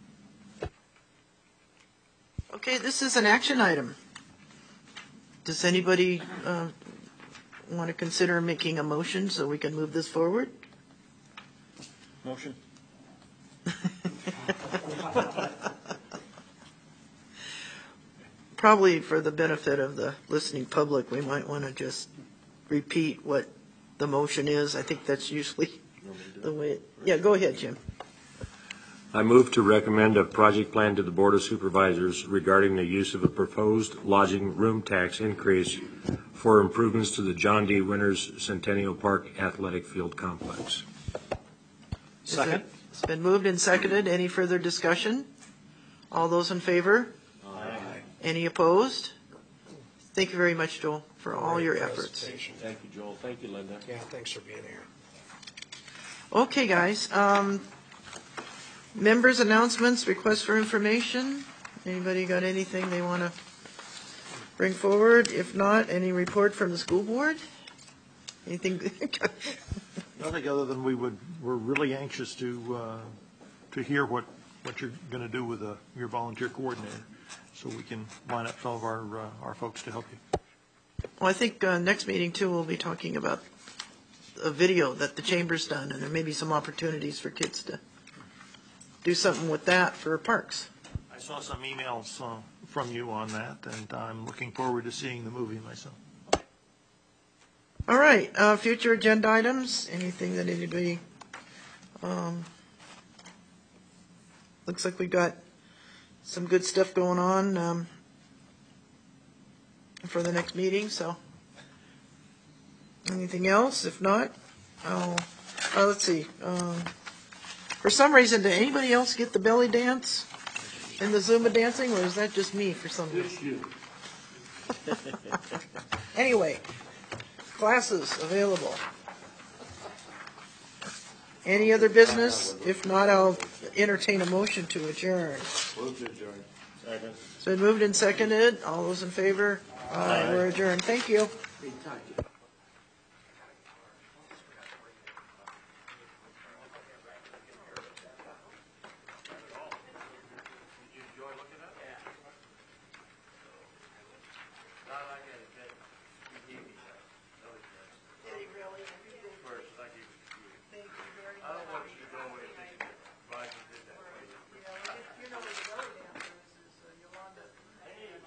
Okay, this is an action item. Does anybody want to consider making a motion so we can move this forward? Motion. Probably for the benefit of the listening public, we might want to just repeat what the motion is. I think that's usually the way yeah, go ahead, Jim. I move to recommend a project plan to the Board of Supervisors regarding the use of a proposed lodging room tax increase for improvements to the John D. Winters Centennial Park Athletic Field Complex. Second. It's been moved and seconded. Any further discussion? All those in favor? Aye. Any opposed? Thank you very much, Joel, for all your efforts. Thank you, Joel. Thank you, Linda. Yeah, thanks for being here. Okay, guys. Members' announcements, requests for information. Anybody got anything they want to bring forward? If not, any report from the school board? Anything? Nothing other than we're really anxious to hear what you're going to do with your volunteer coordinator, so we can line up some of our folks to help you. Well, I think next meeting too we'll be talking about a video that the chamber's done, and there may be some opportunities for kids to do something with that for parks. I saw some emails from you on that, and I'm looking forward to seeing the movie myself. All right, future agenda items, anything that anybody, looks like we've got some good stuff going on for the next meeting, so anything else? If not, let's see. For some reason, did anybody else get the belly dance and the Zumba dancing, or is that just me for some reason? Anyway, classes available. Any other business? If not, I'll entertain a motion to adjourn. Move to adjourn. Second. It's been moved and seconded. All those in favor? Aye. We're adjourned. Thank you.